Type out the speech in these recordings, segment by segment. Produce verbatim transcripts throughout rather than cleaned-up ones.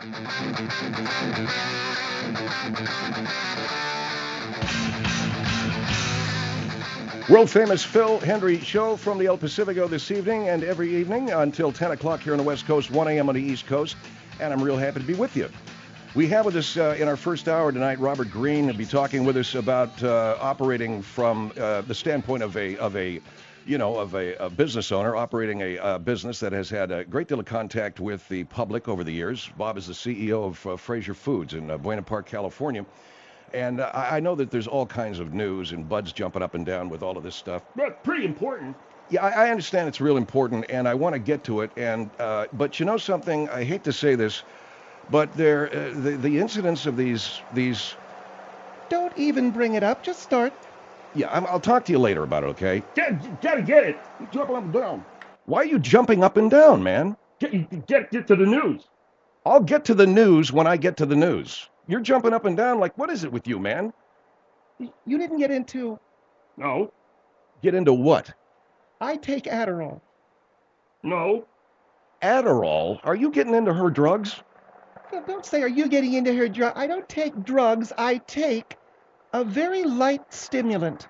World famous Phil Hendry show from the El Pacifico this evening and every evening until ten o'clock here on the West Coast, one a.m. on the East Coast. And I'm real happy to be with you. We have with us uh, in our first hour tonight Robert Greene will be talking with us about uh, operating from uh, the standpoint of a of a you know of a, a business owner operating a, a business that has had a great deal of contact with the public over the years. Bob is the C E O of uh, Fraser Foods in uh, Buena Park, California. And uh, I know that there's all kinds of news and buds jumping up and down with all of this stuff. That's pretty important. Yeah, I, I understand it's real important, and I want to get to it. And uh, but you know something? I hate to say this, but there, uh, the the incidents of these these. Don't even bring it up. Just start. Yeah, I'm, I'll talk to you later about it. Okay? Get, gotta get it. You jump up and down. Why are you jumping up and down, man? Get, get, get to the news. I'll get to the news when I get to the news. You're jumping up and down like, what is it with you, man? You didn't get into... No. Get into what? I take Adderall. No. Adderall? Are you getting into her drugs? No, don't say, are you getting into her drug? I don't take drugs. I take a very light stimulant.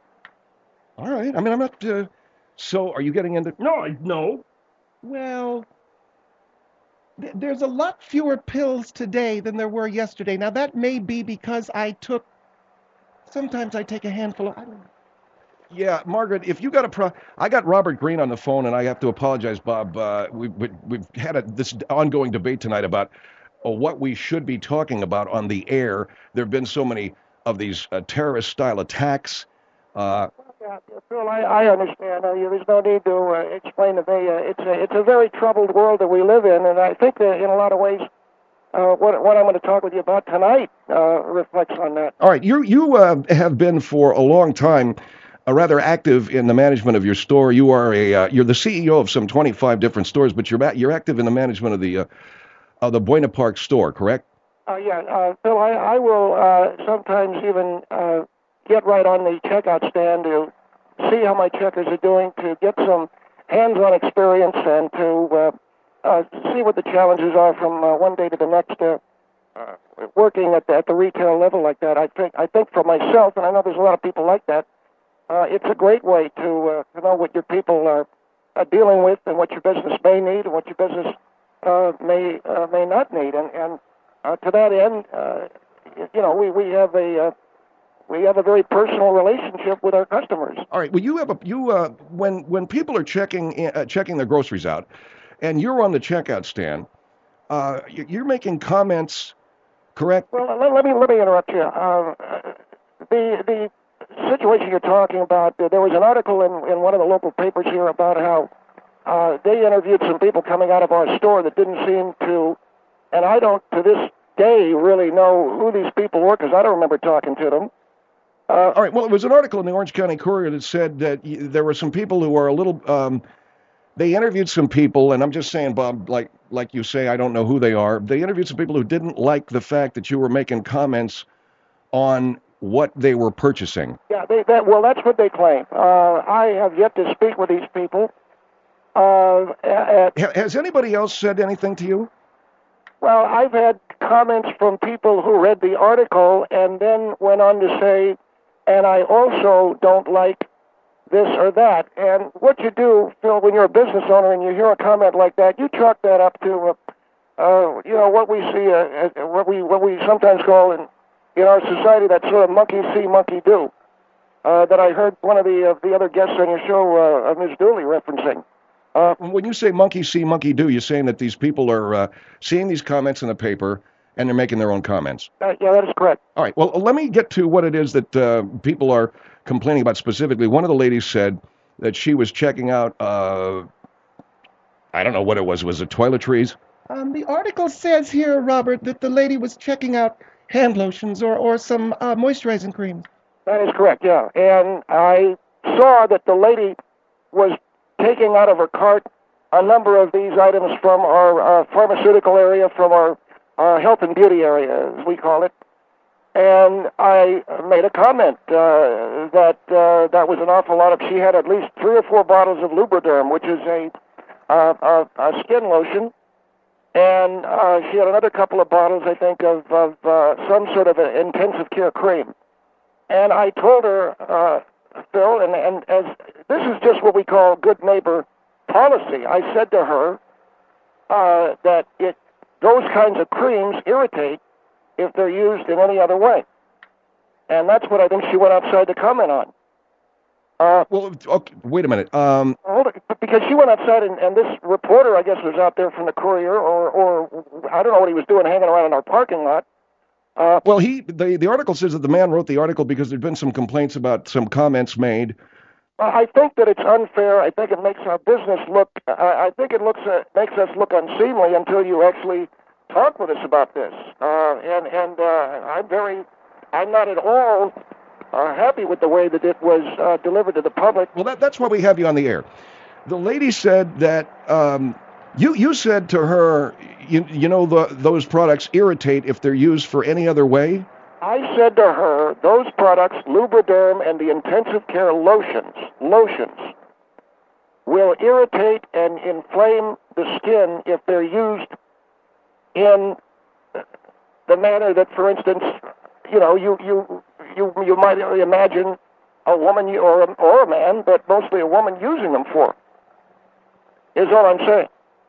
All right. I mean, I'm not... Uh, so, are you getting into... No, I, no. Well... There's a lot fewer pills today than there were yesterday. Now, that may be because I took, sometimes I take a handful of, I don't know. Yeah, Margaret, if you got a pro, I got Robert Greene on the phone, and I have to apologize, Bob. Uh, we, we, we've had a, this ongoing debate tonight about uh, what we should be talking about on the air. There have been so many of these uh, terrorist-style attacks. Uh, Yeah, Phil, I, I understand. Uh, there's no need to uh, explain to me. Uh, it's a it's a very troubled world that we live in, and I think that in a lot of ways, uh, what what I'm going to talk with you about tonight uh, reflects on that. all right, you you uh, have been for a long time uh, rather active in the management of your store. You are a uh, you're the C E O of some twenty-five different stores, but you're you're active in the management of the uh, of the Buena Park store, correct? Uh, yeah, uh, Phil, I, I will uh, sometimes even uh, get right on the checkout stand to see how my checkers are doing, to get some hands-on experience, and to uh, uh, see what the challenges are from uh, one day to the next. Uh, uh, working at the, at the retail level like that, I think I think for myself, and I know there's a lot of people like that. Uh, it's a great way to uh, to know what your people are, are dealing with, and what your business may need, and what your business uh, may uh, may not need, and and uh, to that end, uh, you know, we we have a uh, We have a very personal relationship with our customers. All right. Well, you have a you uh, when when people are checking uh, checking their groceries out, and you're on the checkout stand, uh, you're making comments, correct? Well, let, let me let me interrupt you. Uh, the the situation you're talking about. There was an article in in one of the local papers here about how uh, they interviewed some people coming out of our store that didn't seem to, and I don't to this day really know who these people were because I don't remember talking to them. Uh, all right. Well, it was an article in the Orange County Courier that said that y- there were some people who are a little. Um, they interviewed some people, and I'm just saying, Bob, like like you say, I don't know who they are. They interviewed some people who didn't like the fact that you were making comments on what they were purchasing. Yeah. They, that, well, that's what they claim. Uh, I have yet to speak with these people. Uh, at, Ha- has anybody else said anything to you? well, I've had comments from people who read the article and then went on to say, and I also don't like this or that. And what you do, Phil, when you're a business owner and you hear a comment like that, you chalk that up to, uh, uh, you know, what we see, uh, uh, what we what we sometimes call in in our society that sort of monkey see, monkey do. Uh, that I heard one of the uh, the other guests on your show, uh, uh, Miz Dooley, referencing. Uh, when you say monkey see, monkey do, you're saying that these people are uh, seeing these comments in the paper and they're making their own comments. Uh, yeah, that is correct. All right. Well, let me get to what it is that uh, people are complaining about specifically. One of the ladies said that she was checking out, uh, I don't know what it was. Was it toiletries? Um, the article says here, Robert, that the lady was checking out hand lotions or, or some uh, moisturizing creams. That is correct, yeah. And I saw that the lady was taking out of her cart a number of these items from our, our pharmaceutical area, from our, our health and beauty area, as we call it. And I made a comment uh, that uh, that was an awful lot of. She had at least three or four bottles of Lubriderm, which is a, uh, a, a skin lotion, and uh, she had another couple of bottles, I think, of, of uh, some sort of an intensive care cream. And I told her, uh, Phil, and, and as this is just what we call good neighbor policy, I said to her uh, that it those kinds of creams irritate if they're used in any other way. And that's what I think she went outside to comment on. Uh, Well, okay, wait a minute. Um, hold it, because she went outside, and, and this reporter, I guess, was out there from the Courier, or, or I don't know what he was doing hanging around in our parking lot. Uh, well, he the, the article says that the man wrote the article because there'd been some complaints about some comments made. I think that it's unfair. I think it makes our business look. I, I think it looks uh, makes us look unseemly until you actually talk with us about this. Uh, and and uh, I'm very, I'm not at all uh, happy with the way that it was uh, delivered to the public. Well, that, that's why we have you on the air. The lady said that um, you you said to her, you you know the, those products irritate if they're used for any other way. I said to her, those products, Lubriderm and the intensive care lotions, lotions, will irritate and inflame the skin if they're used in the manner that, for instance, you know, you you you you might imagine a woman or a, or a man, but mostly a woman using them for. Is all I'm saying.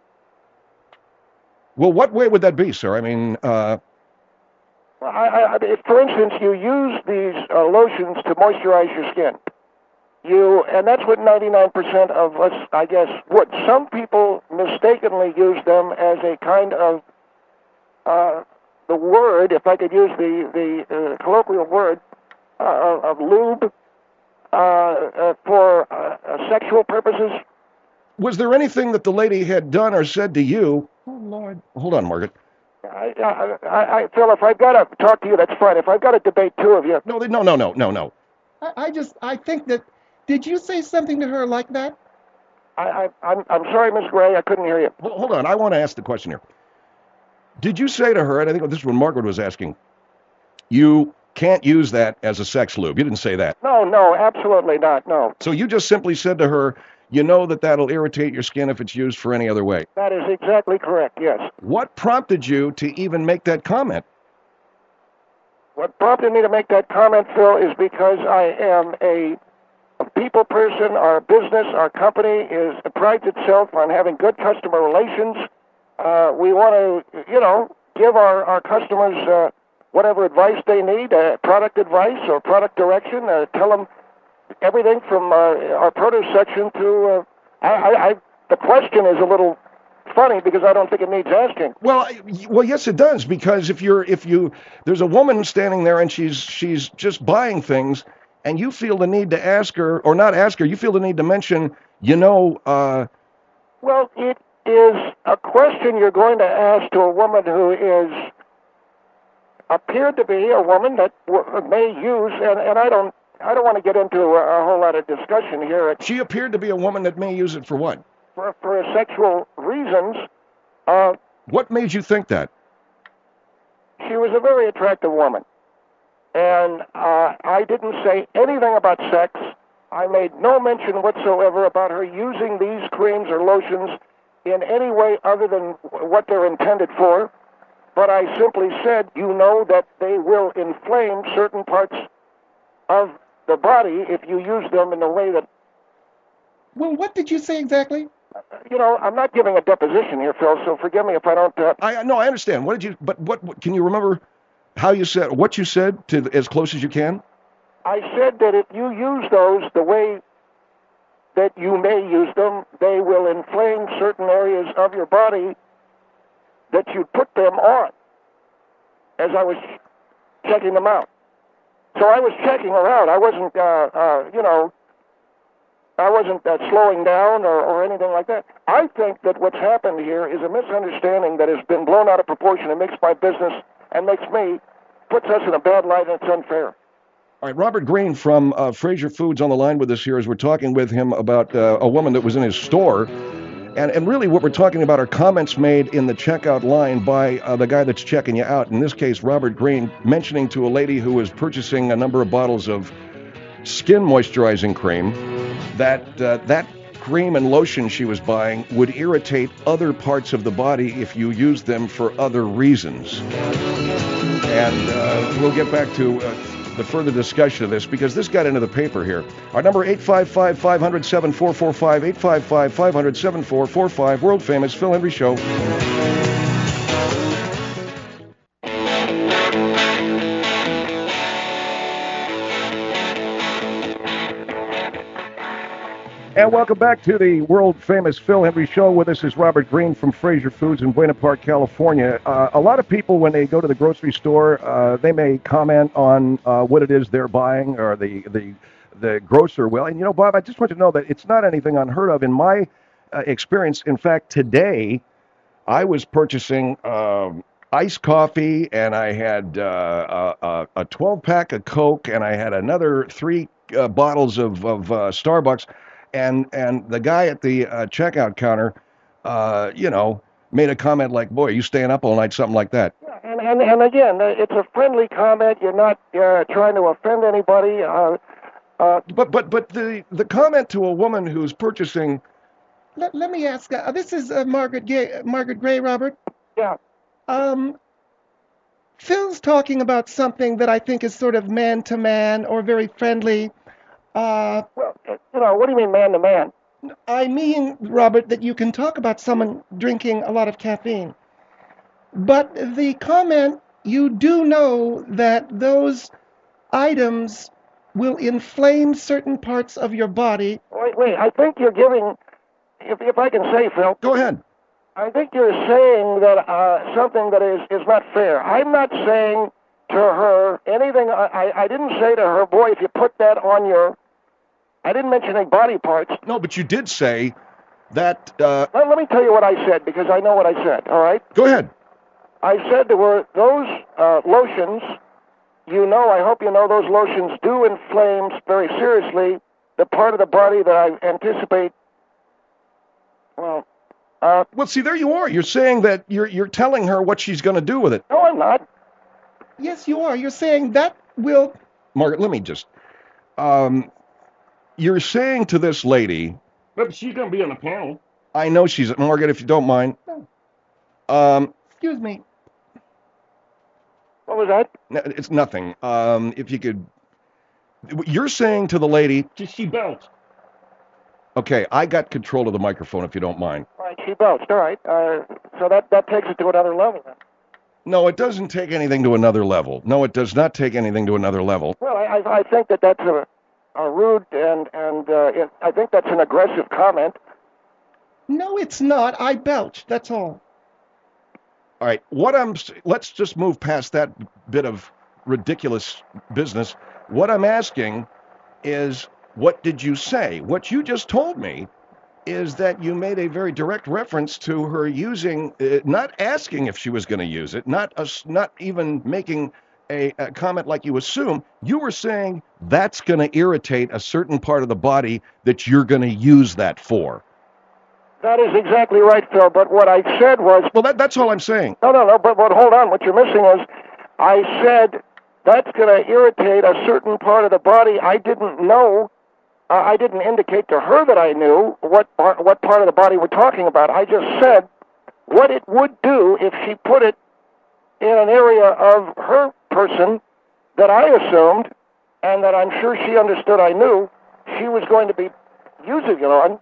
Well, what way would that be, sir? I mean, uh, I, I, if, for instance, you use these uh, lotions to moisturize your skin, you and that's what ninety-nine percent of us, I guess, would. Some people mistakenly use them as a kind of uh, the word, if I could use the the uh, colloquial word uh, of lube uh, uh, for uh, uh, sexual purposes. was there anything that the lady had done or said to you? Oh, Lord. Hold on, Margaret. I, I, I, I, Phil, if I've got to talk to you, that's fine. If I've got to debate two of you, No, they, no, no, no, no, no. I, I just, I think that, did you say something to her like that? I, I, I'm, I'm sorry, Miss Gray, I couldn't hear you. Hold, hold on, I want to ask the question here. Did you say to her, and I think this is what Margaret was asking, you can't use that as a sex lube? You didn't say that. No, no, absolutely not. No, So you just simply said to her, you know that that'll irritate your skin if it's used for any other way. that is exactly correct. Yes. What prompted you to even make that comment? What prompted me to make that comment, Phil, is because I am a, a people person. Our business, our company, is prides itself on having good customer relations. Uh, we want to, you know, give our our customers uh, whatever advice they need, uh, product advice or product direction. Uh, tell them everything from uh, our produce section to. Uh, I, I, I, the question is a little funny because I don't think it needs asking. Well, I- well, yes, it does, because if you're if you there's a woman standing there and she's she's just buying things, and you feel the need to ask her, or not ask her, you feel the need to mention, you know, uh, Well, it is a question you're going to ask to a woman who is appeared to be a woman that w- may use, and, and I don't I don't want to get into a, a whole lot of discussion here. It's she appeared to be a woman that may use it for what? for, for sexual reasons. Uh, What made you think that? she was a very attractive woman, and uh, I didn't say anything about sex. I made no mention whatsoever about her using these creams or lotions in any way other than what they're intended for. But I simply said, you know that they will inflame certain parts of the body if you use them in a way that, Well, what did you say exactly? you know, I'm not giving a deposition here, Phil, so forgive me if I don't. Uh, I no, I understand. What did you? But what, what can you remember? How you said what you said to as close as you can? I said that if you use those the way that you may use them, they will inflame certain areas of your body that you put them on, as I was checking them out. So I was checking her out. I wasn't, uh, uh, you know, I wasn't uh, slowing down or, or anything like that. I think that what's happened here is a misunderstanding that has been blown out of proportion and makes my business and makes me, puts us in a bad light, and it's unfair. All right, Robert Green from uh, Fraser Foods on the line with us here as we're talking with him about uh, a woman that was in his store. And, and really what we're talking about are comments made in the checkout line by uh, the guy that's checking you out. In this case, Robert Green, mentioning to a lady who was purchasing a number of bottles of skin moisturizing cream that uh, that cream and lotion she was buying would irritate other parts of the body if you used them for other reasons. And uh, we'll get back to uh, the further discussion of this because this got into the paper here. Our number eight five five, five hundred, seven four four five, eight five five, five hundred, seven four four five, world famous Phil Hendrie Show. And welcome back to the world-famous Phil Hendrie Show. With us is Robert Green from Fraser Foods in Buena Park, California. Uh, a lot of people, when they go to the grocery store, uh, they may comment on uh, what it is they're buying or the, the, the grocer will. And, you know, Bob, I just want you to know that it's not anything unheard of. In my uh, experience, in fact, today, I was purchasing um, iced coffee, and I had uh, a, a twelve-pack of Coke, and I had another three uh, bottles of, of uh, Starbucks. And and the guy at the uh, checkout counter, uh, you know, made a comment like, boy, are you staying up all night, something like that. Yeah, and, and, and again, uh, it's a friendly comment. You're not uh, trying to offend anybody. Uh, uh, but but but the, the comment to a woman who's purchasing... Let, let me ask, uh, this is uh, Margaret, Gay, Margaret Gray, Robert. Yeah. Um, Phil's talking about something that I think is sort of man-to-man or very friendly. Uh, well, you know, what do you mean man to man? I mean, Robert, that you can talk about someone drinking a lot of caffeine. But the comment, you do know that those items will inflame certain parts of your body. Wait, wait, I think you're giving, if, if I can say, Phil. Go ahead. I think you're saying that uh, something that is, is not fair. I'm not saying to her anything, I, I, I didn't say to her, boy, if you put that on your... I didn't mention any body parts. No, but you did say that... Uh, let, let me tell you what I said, because I know what I said, all right? Go ahead. I said to her, those uh, lotions, you know, I hope you know, those lotions do inflame very seriously the part of the body that I anticipate, well... Uh, well, see, there you are. You're saying that you're, you're telling her what she's going to do with it. No, I'm not. Yes, you are. You're saying that will... Margaret, let me just... Um, you're saying to this lady... But she's going to be on the panel. I know she's... Margaret, if you don't mind. No. Um, Excuse me. What was that? It's nothing. Um, if you could... You're saying to the lady... Just she belched. Okay, I got control of the microphone, if you don't mind. All right, she belched. All right. Uh, so that, that takes it to another level then. No, it doesn't take anything to another level. No, it does not take anything to another level. Well, I, I think that that's a, a rude and, and uh, it, I think that's an aggressive comment. No, it's not. I belched. That's all. All right. What I'm... Let's just move past that bit of ridiculous business. What I'm asking is, what did you say? What you just told me is that you made a very direct reference to her using, uh, not asking if she was going to use it, not uh, not even making a, a comment like you assume. You were saying that's going to irritate a certain part of the body that you're going to use that for. That is exactly right, Phil, but what I said was... Well, that, that's all I'm saying. No, no, no, but, but hold on. What you're missing is I said that's going to irritate a certain part of the body. I didn't know... Uh, I didn't indicate to her that I knew what part, what part of the body we're talking about. I just said what it would do if she put it in an area of her person that I assumed, and that I'm sure she understood I knew, she was going to be using it on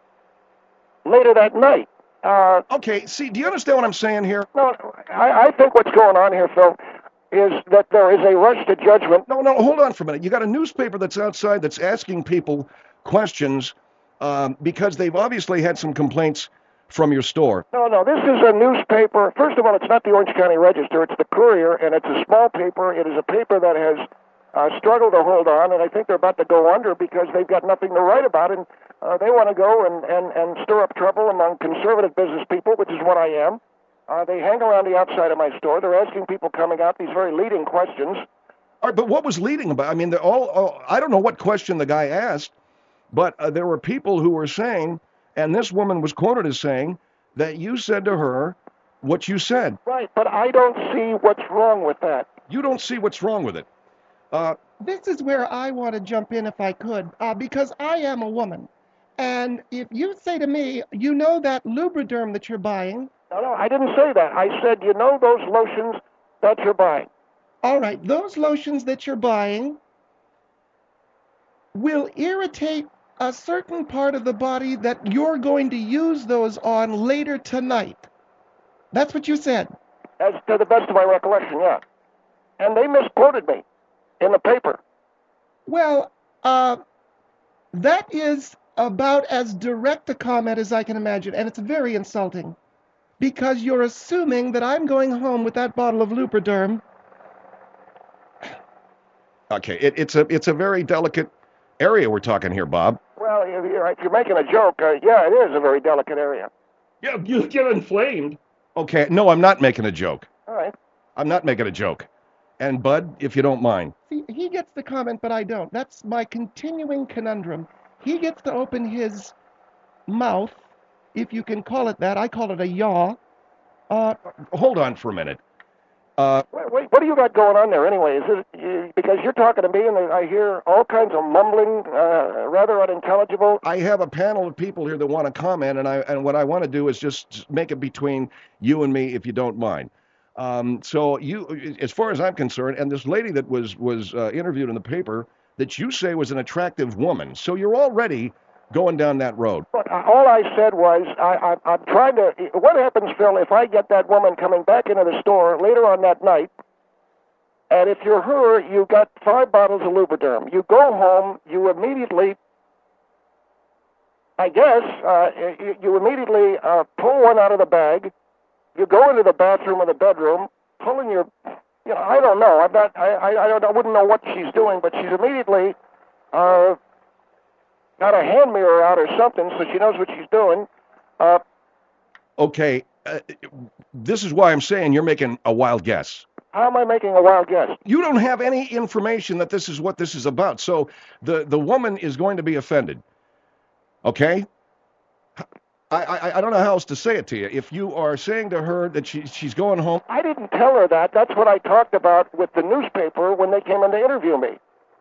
later that night. Uh, okay, see, do you understand what I'm saying here? No, I, I think what's going on here, Phil, is that there is a rush to judgment. No, no, hold on for a minute. You got a newspaper that's outside that's asking people questions um, because they've obviously had some complaints from your store. No, no, this is a newspaper. First of all, it's not the Orange County Register. It's the Courier, and it's a small paper. It is a paper that has uh, struggled to hold on, and I think they're about to go under because they've got nothing to write about, and uh, they want to go and, and, and stir up trouble among conservative business people, which is what I am. Uh, they hang around the outside of my store. They're asking people coming out these very leading questions. All right, but what was leading about? I mean, they're all, all I don't know what question the guy asked, but uh, there were people who were saying, and this woman was quoted as saying, that you said to her what you said. Right, but I don't see what's wrong with that. You don't see what's wrong with it. Uh, this is where I want to jump in if I could, uh, because I am a woman. And if you say to me, you know that Lubriderm that you're buying, No, no, I didn't say that. I said, you know those lotions that you're buying. all right, those lotions that you're buying will irritate a certain part of the body that you're going to use those on later tonight. That's what you said. As to the best of my recollection, yeah. And they misquoted me in the paper. Well, uh, that is about as direct a comment as I can imagine, and it's very insulting because you're assuming that I'm going home with that bottle of Lubriderm. Okay, it, it's a it's a very delicate area we're talking here, Bob. Well, if you're, if you're making a joke, uh, yeah, it is a very delicate area. Yeah, you get inflamed. Okay, no, I'm not making a joke. All right. I'm not making a joke. And Bud, if you don't mind. See, he gets the comment, but I don't. That's my continuing conundrum. He gets to open his mouth, if you can call it that. I call it a yaw. Uh, Hold on for a minute. Uh, Wait, wait, what do you got going on there anyway? Is it you, because you're talking to me and I hear all kinds of mumbling, uh, rather unintelligible? I have a panel of people here that want to comment, and I and what I want to do is just make it between you and me, if you don't mind. Um, so you, as far as I'm concerned, and this lady that was was uh, interviewed in the paper that you say was an attractive woman, so you're already going down that road. But uh, all I said was, I, I, I'm trying to. What happens, Phil, if I get that woman coming back into the store later on that night, and if you're her, you got five bottles of Lubriderm. You go home, you immediately, I guess, uh, you, you immediately uh, pull one out of the bag. You go into the bathroom or the bedroom, pulling your, you know, I don't know. I'm not. I, I, I don't. I wouldn't know what she's doing, but she's immediately. Uh, got a hand mirror out or something so she knows what she's doing. Uh, Okay, uh, this is why I'm saying you're making a wild guess. how am I making a wild guess? You don't have any information that this is what this is about, so the, the woman is going to be offended. Okay? I, I I don't know how else to say it to you. If you are saying to her that she she's going home, I didn't tell her that. That's what I talked about with the newspaper when they came in to interview me.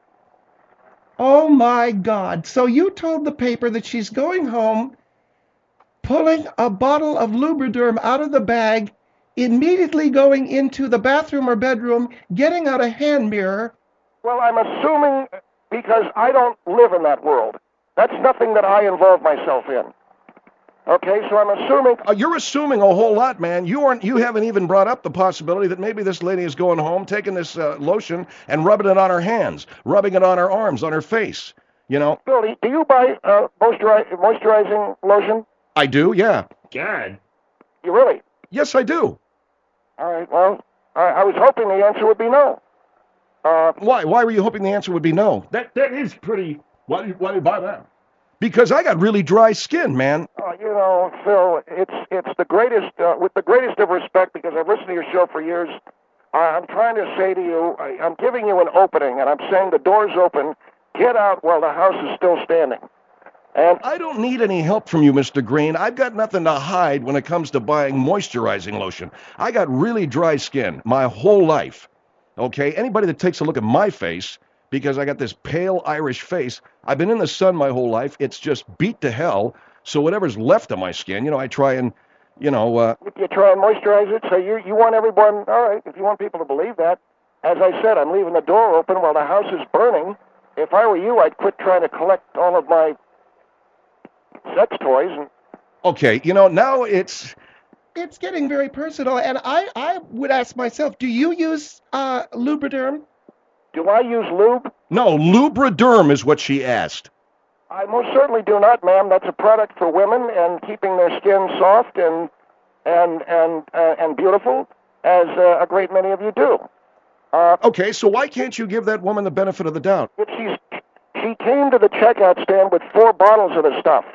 oh my God. So you told the paper that she's going home, pulling a bottle of Lubriderm out of the bag, immediately going into the bathroom or bedroom, getting out a hand mirror. Well, I'm assuming because I don't live in that world. That's nothing that I involve myself in. Okay, so I'm assuming. uh, you're assuming a whole lot, man. You aren't. You haven't even brought up the possibility that maybe this lady is going home, taking this uh, lotion and rubbing it on her hands, rubbing it on her arms, on her face. You know, Phil, do you buy uh, moisturi- moisturizing lotion? I do. Yeah. God. You really? Yes, I do. All right, well, I, I was hoping the answer would be no. Uh, Why? Why were you hoping the answer would be no? That that is pretty. Why do you, why do you buy that? Because I got really dry skin, man. Uh, you know, Phil, it's it's the greatest, uh, with the greatest of respect, because I've listened to your show for years. Uh, I'm trying to say to you, I, I'm giving you an opening, and I'm saying the door's open. Get out while the house is still standing. And I don't need any help from you, Mister Green. I've got nothing to hide when it comes to buying moisturizing lotion. I got really dry skin my whole life. Okay? Anybody that takes a look at my face, because I got this pale Irish face, I've been in the sun my whole life. It's just beat to hell. So whatever's left of my skin, you know, I try and, you know, uh, if you try and moisturize it, so you you want everyone, all right, if you want people to believe that, as I said, I'm leaving the door open while the house is burning. If I were you, I'd quit trying to collect all of my sex toys. And okay, you know, now it's, It's getting very personal, and I, I would ask myself, do you use uh, Lubriderm? do I use lube? no, Lubriderm is what she asked. I most certainly do not, ma'am. That's a product for women and keeping their skin soft and and and uh, and beautiful, as uh, a great many of you do. Uh, Okay, so why can't you give that woman the benefit of the doubt? if she's she came to the checkout stand with four bottles of the stuff,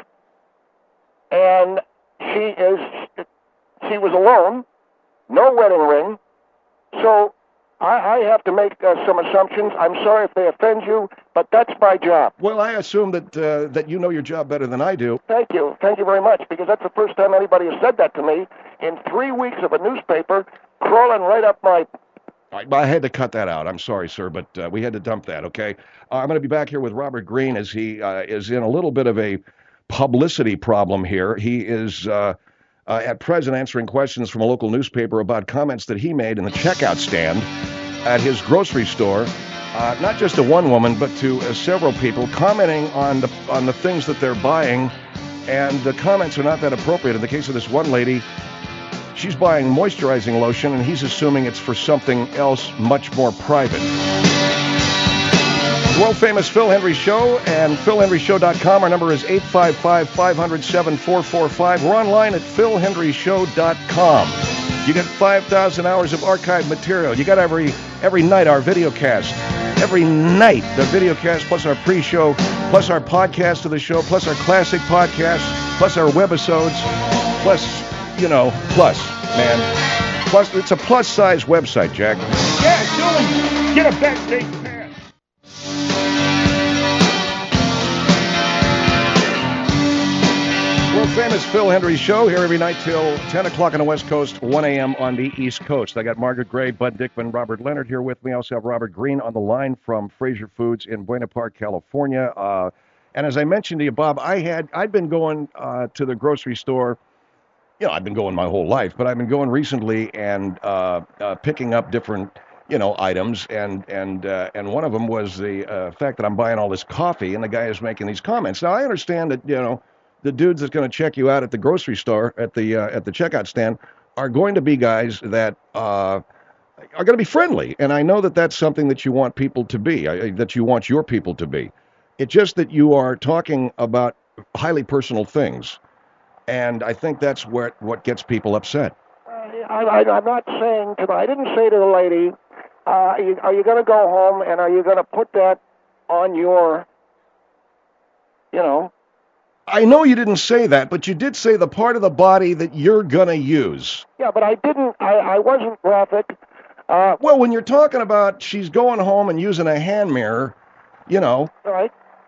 and she is she was alone, no wedding ring, so I, I have to make uh, some assumptions. I'm sorry if they offend you, but that's my job. Well, I assume that uh, that you know your job better than I do. Thank you. Thank you very much, because that's the first time anybody has said that to me in three weeks of a newspaper crawling right up my... I, I had to cut that out. I'm sorry, sir, but uh, we had to dump that, okay? Uh, I'm going to be back here with Robert Green as he uh, is in a little bit of a publicity problem here. He is uh, uh, at present answering questions from a local newspaper about comments that he made in the checkout stand at his grocery store. Uh, not just to one woman, but to uh, several people commenting on the on the things that they're buying, and the comments are not that appropriate. In the case of this one lady, she's buying moisturizing lotion, and he's assuming it's for something else much more private. The world-famous Phil Hendrie Show and phil hendrie show dot com. Our number is eight five five, five hundred, seven four four five. We're online at phil hendrie show dot com. You get five thousand hours of archived material. You got every every night our video cast. Every night, the video cast, plus our pre-show, plus our podcast of the show, plus our classic podcast, plus our webisodes, plus, you know, plus, man. Plus, it's a plus-size website, Jack. Yeah, Dylan, get a backstage pass. World-famous Phil Hendrie Show here every night till ten o'clock on the West Coast, one a.m. on the East Coast. I got Margaret Gray, Bud Dickman, Robert Leonard here with me. I also have Robert Green on the line from Fraser Foods in Buena Park, California. Uh, and as I mentioned to you, Bob, I had I'd been going uh, to the grocery store. You know, I've been going my whole life, but I've been going recently and uh, uh, picking up different, you know, items. And and uh, and one of them was the uh, fact that I'm buying all this coffee, and the guy is making these comments. Now, I understand that, you know, the dudes that's going to check you out at the grocery store, at the uh, at the checkout stand, are going to be guys that uh, are going to be friendly. And I know that that's something that you want people to be, uh, that you want your people to be. It's just that you are talking about highly personal things. And I think that's where, what gets people upset. Uh, I, I, I'm not saying to the, I didn't say to the lady, uh, are you, are you going to go home and are you going to put that on your, you know, I know you didn't say that, but you did say the part of the body that you're going to use. Yeah, but I didn't, I, I wasn't graphic. Uh, well, when you're talking about she's going home and using a hand mirror, you know. All right.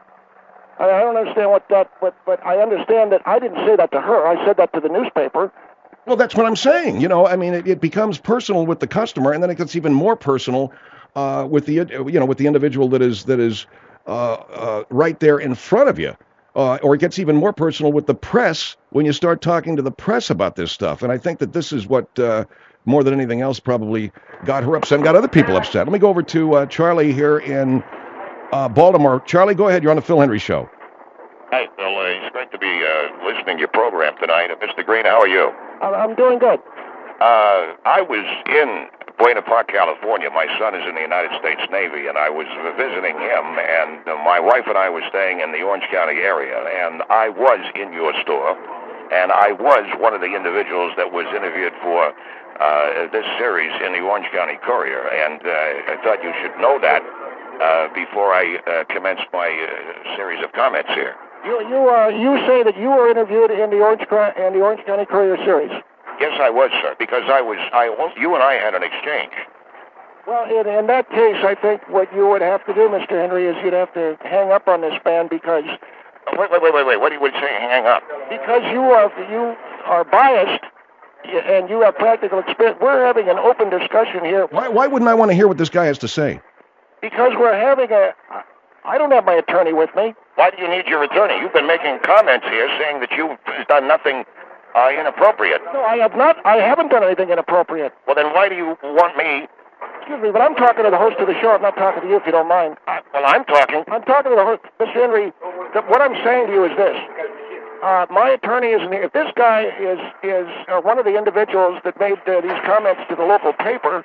I, I don't understand what that, but, but I understand that I didn't say that to her. I said that to the newspaper. Well, that's what I'm saying. You know, I mean, it, it becomes personal with the customer, and then it gets even more personal uh, with the, you know, with the individual that is, that is uh, uh, right there in front of you. Uh, or it gets even more personal with the press when you start talking to the press about this stuff. And I think that this is what, uh, more than anything else, probably got her upset and got other people upset. Let me go over to uh, Charlie here in uh, Baltimore. Charlie, go ahead. You're on the Phil Hendrie Show. Hi, Phil. Uh, it's great to be uh, listening to your program tonight. Uh, Mister Green, how are you? I'm doing good. Uh, I was in Buena Park, California. My son is in the United States Navy, and I was visiting him, and uh, my wife and I were staying in the Orange County area, and I was in your store, and I was one of the individuals that was interviewed for uh, this series in the Orange County Courier, and uh, I thought you should know that uh, before I uh, commence my uh, series of comments here. You you uh, you say that you were interviewed in the Orange in the Orange County Courier series. Yes, I was, sir, because I was, I, you and I had an exchange. Well, in, in that case, I think what you would have to do, Mister Hendrie, is you'd have to hang up on this man because... Wait, wait, wait, wait, wait. What do you say hang up? Because you are, you are biased and you have practical experience. We're having an open discussion here. Why, why wouldn't I want to hear what this guy has to say? Because we're having a... I don't have my attorney with me. Why do you need your attorney? You've been making comments here saying that you've done nothing... Uh, inappropriate. No, I have not. I haven't done anything inappropriate. Well, then why do you want me? Excuse me, but I'm talking to the host of the show. I'm not talking to you, if you don't mind. Uh, well, I'm talking. I'm talking to the host. Mister Hendrie, the, what I'm saying to you is this. Uh, my attorney isn't here. If this guy is is uh, one of the individuals that made uh, these comments to the local paper,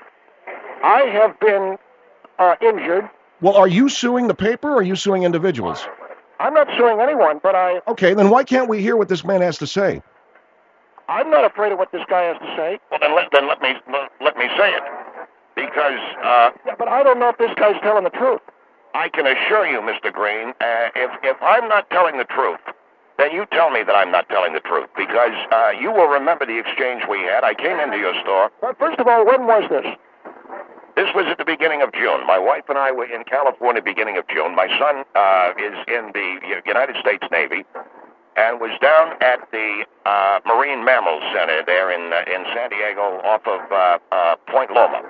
I have been uh, injured. Well, are you suing the paper or are you suing individuals? I'm not suing anyone, but I... Okay, then why can't we hear what this man has to say? I'm not afraid of what this guy has to say. Well, then let, then let me let me say it, because. Uh, yeah, but I don't know if this guy's telling the truth. I can assure you, Mister Green, uh, if if I'm not telling the truth, then you tell me that I'm not telling the truth, because uh, you will remember the exchange we had. I came into your store. Well, first of all, when was this? This was at the beginning of June. My wife and I were in California beginning of June. My son uh, is in the United States Navy. And was down at the uh, Marine Mammal Center there in uh, in San Diego off of uh, uh, Point Loma.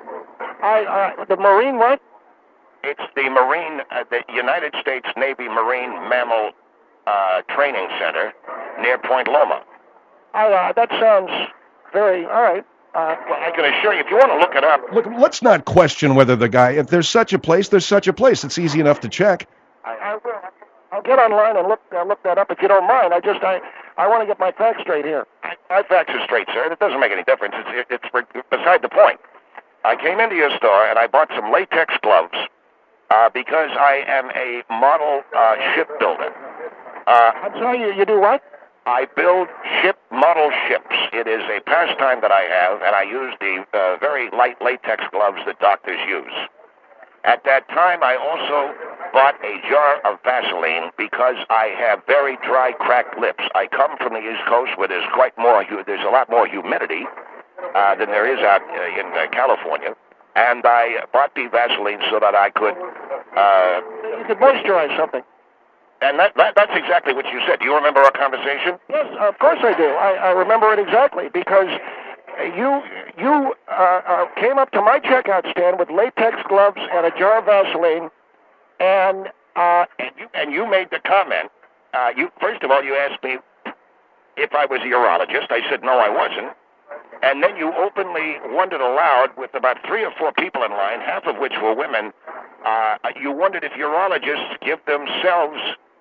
I, uh, the Marine what? It's the Marine, uh, the United States Navy Marine Mammal uh, uh, training center near Point Loma. I, uh, that sounds very, all right. Uh, well, I can assure you, if you want to look it up. Look, let's not question whether the guy, if there's such a place, there's such a place. It's easy enough to check. I, I will. I'll get online and look uh, look that up if you don't mind. I just, I, I want to get my facts straight here. My facts are straight, sir. It doesn't make any difference. It's, it's beside the point. I came into your store and I bought some latex gloves uh, because I am a model uh, shipbuilder. Uh, I'm sorry, you, you do what? I build ship model ships. It is a pastime that I have, and I use the uh, very light latex gloves that doctors use. At that time, I also bought a jar of Vaseline because I have very dry, cracked lips. I come from the East Coast where there's quite more, there's a lot more humidity uh, than there is out uh, in uh, California, and I bought the Vaseline so that I could. Uh, you could moisturize something. And that, that that's exactly what you said. Do you remember our conversation? Yes, of course I do. I, I remember it exactly because you you uh, uh, came up to my checkout stand with latex gloves and a jar of Vaseline, and uh, and you and you made the comment. Uh, you first of all you asked me if I was a urologist. I said no, I wasn't. And then you openly wondered aloud with about three or four people in line, half of which were women. Uh, you wondered if urologists give themselves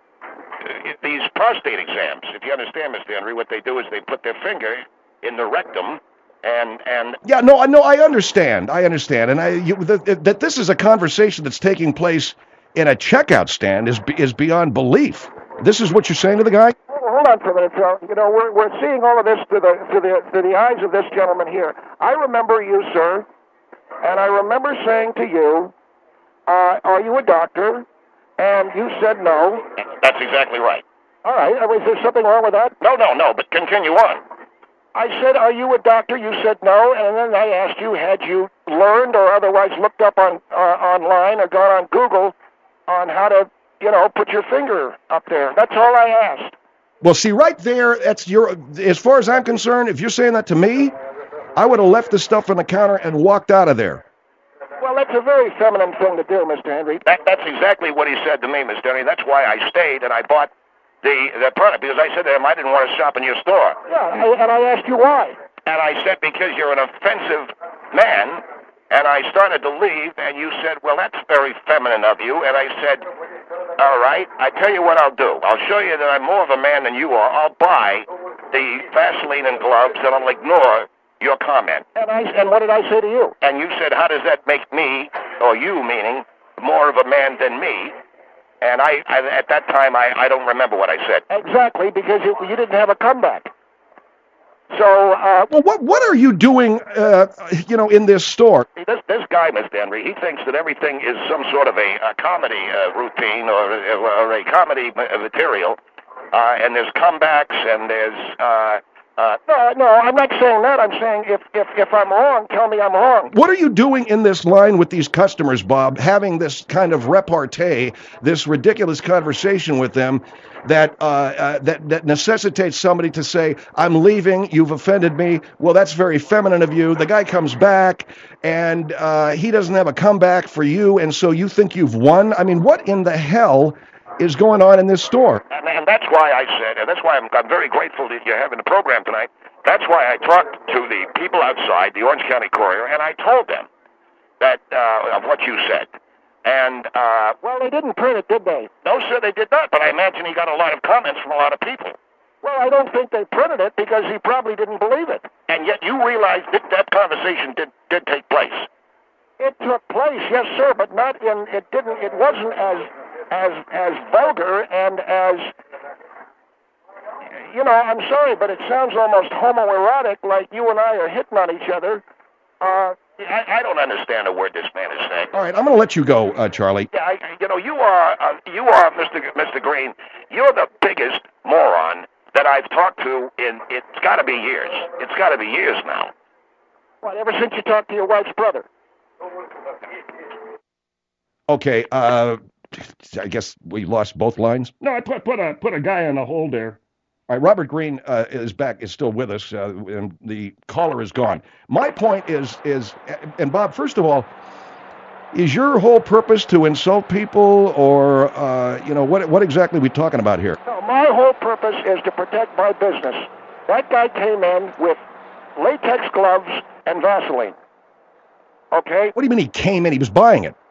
these prostate exams. If you understand, Mister Henry, what they do is they put their finger in the rectum and and yeah, no, no, I understand, I understand, and I you, that, that this is a conversation that's taking place in a checkout stand is is beyond belief. This is what you're saying to the guy? Hold on for a minute, Joe. You know, we're we're seeing all of this through the through the through the eyes of this gentleman here. I remember you, sir, and I remember saying to you, uh, "Are you a doctor?" And you said no. That's exactly right. All right. Is there something wrong with that? No, no, no, but continue on. I said, are you a doctor? You said no. And then I asked you, had you learned or otherwise looked up on uh, online or gone on Google on how to, you know, put your finger up there? That's all I asked. Well, see, right there, that's your, as far as I'm concerned, if you're saying that to me, I would have left the stuff on the counter and walked out of there. Well, that's a very feminine thing to do, Mister Henry. That, that's exactly what he said to me, Mister Henry. That's why I stayed and I bought the, the product, because I said to him I didn't want to shop in your store. Yeah, I, and I asked you why. And I said, because you're an offensive man. And I started to leave, and you said, well, that's very feminine of you. And I said, all right, I tell you what I'll do. I'll show you that I'm more of a man than you are. I'll buy the Vaseline and gloves, and I'll ignore your comment. And I and what did I say to you? And you said, how does that make me, or you meaning, more of a man than me? And I, I at that time, I, I don't remember what I said. Exactly, because you, you didn't have a comeback. So, uh... Well, what what are you doing, uh, you know, in this store? This this guy, Mister Henry, he thinks that everything is some sort of a, a comedy uh, routine or, or a comedy material. Uh, and there's comebacks and there's... Uh, Uh, no, no, I'm not saying that. I'm saying if, if, if I'm wrong, tell me I'm wrong. What are you doing in this line with these customers, Bob, having this kind of repartee, this ridiculous conversation with them that uh, uh, that, that necessitates somebody to say, I'm leaving, you've offended me. Well, that's very feminine of you. The guy comes back, and uh, he doesn't have a comeback for you, and so you think you've won? I mean, what in the hell is going on in this store? And, and that's why I said, and that's why I'm, I'm very grateful that you're having the program tonight. That's why I talked to the people outside, the Orange County Courier, and I told them that uh, of what you said. And, uh... Well, they didn't print it, did they? No, sir, they did not, but I imagine he got a lot of comments from a lot of people. Well, I don't think they printed it because he probably didn't believe it. And yet you realize that that conversation did, did take place. It took place, yes, sir, but not in, it didn't, it wasn't as... as as vulgar and as, you know, I'm sorry, but it sounds almost homoerotic, like you and I are hitting on each other. Uh, I, I don't understand a word this man is saying. All right, I'm going to let you go, uh, Charlie. Yeah, I, you know, you are, uh, you are, Mister G- Mister Green, you're the biggest moron that I've talked to in, it's got to be years. It's got to be years now. What, ever since you talked to your wife's brother? Okay, uh... I guess we lost both lines. No, I put put a put a guy on the hold there. All right, Robert Green uh, is back, is still with us, uh, and the caller is gone. My point is, is, and Bob, first of all, Is your whole purpose to insult people, or uh, you know, what what exactly are we talking about here? No, my whole purpose is to protect my business. That guy came in with latex gloves and Vaseline. Okay? What do you mean he came in? He was buying it.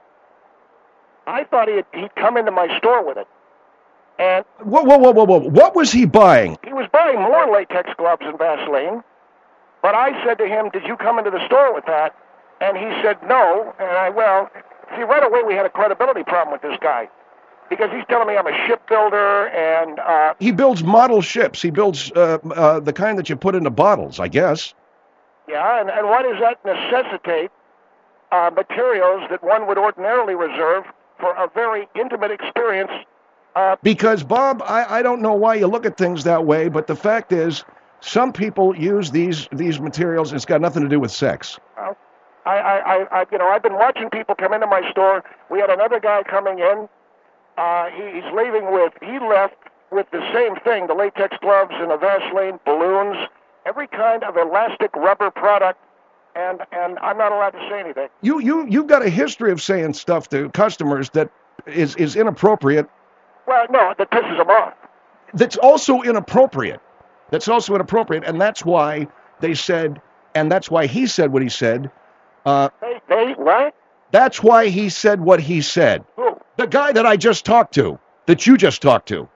I thought he'd, he'd come into my store with it. And Whoa, whoa, whoa, whoa, whoa. What was he buying? he was buying more latex gloves and Vaseline. But I said to him, did you come into the store with that? And he said, no. And I, well, see, right away we had a credibility problem with this guy. Because he's telling me I'm a shipbuilder and... Uh, He builds model ships. He builds uh, uh, the kind that you put into bottles, I guess. yeah, and, and why does that necessitate uh, materials that one would ordinarily reserve for a very intimate experience? Uh, Because, Bob, I, I don't know why you look at things that way, but the fact is, some people use these these materials. It's got nothing to do with sex. I, I, I, I, you know, I've been watching people come into my store. We had another guy coming in. Uh, he, he's leaving with, he left with the same thing, the latex gloves and the Vaseline, balloons, every kind of elastic rubber product, and, and I'm not allowed to say anything. You you you've got a history of saying stuff to customers that is is inappropriate. Well, no, that pisses them off. That's also inappropriate. That's also inappropriate, and that's why they said, and that's why he said what he said. Uh, They, they, what? that's why he said what he said. Who? The guy that I just talked to, that you just talked to.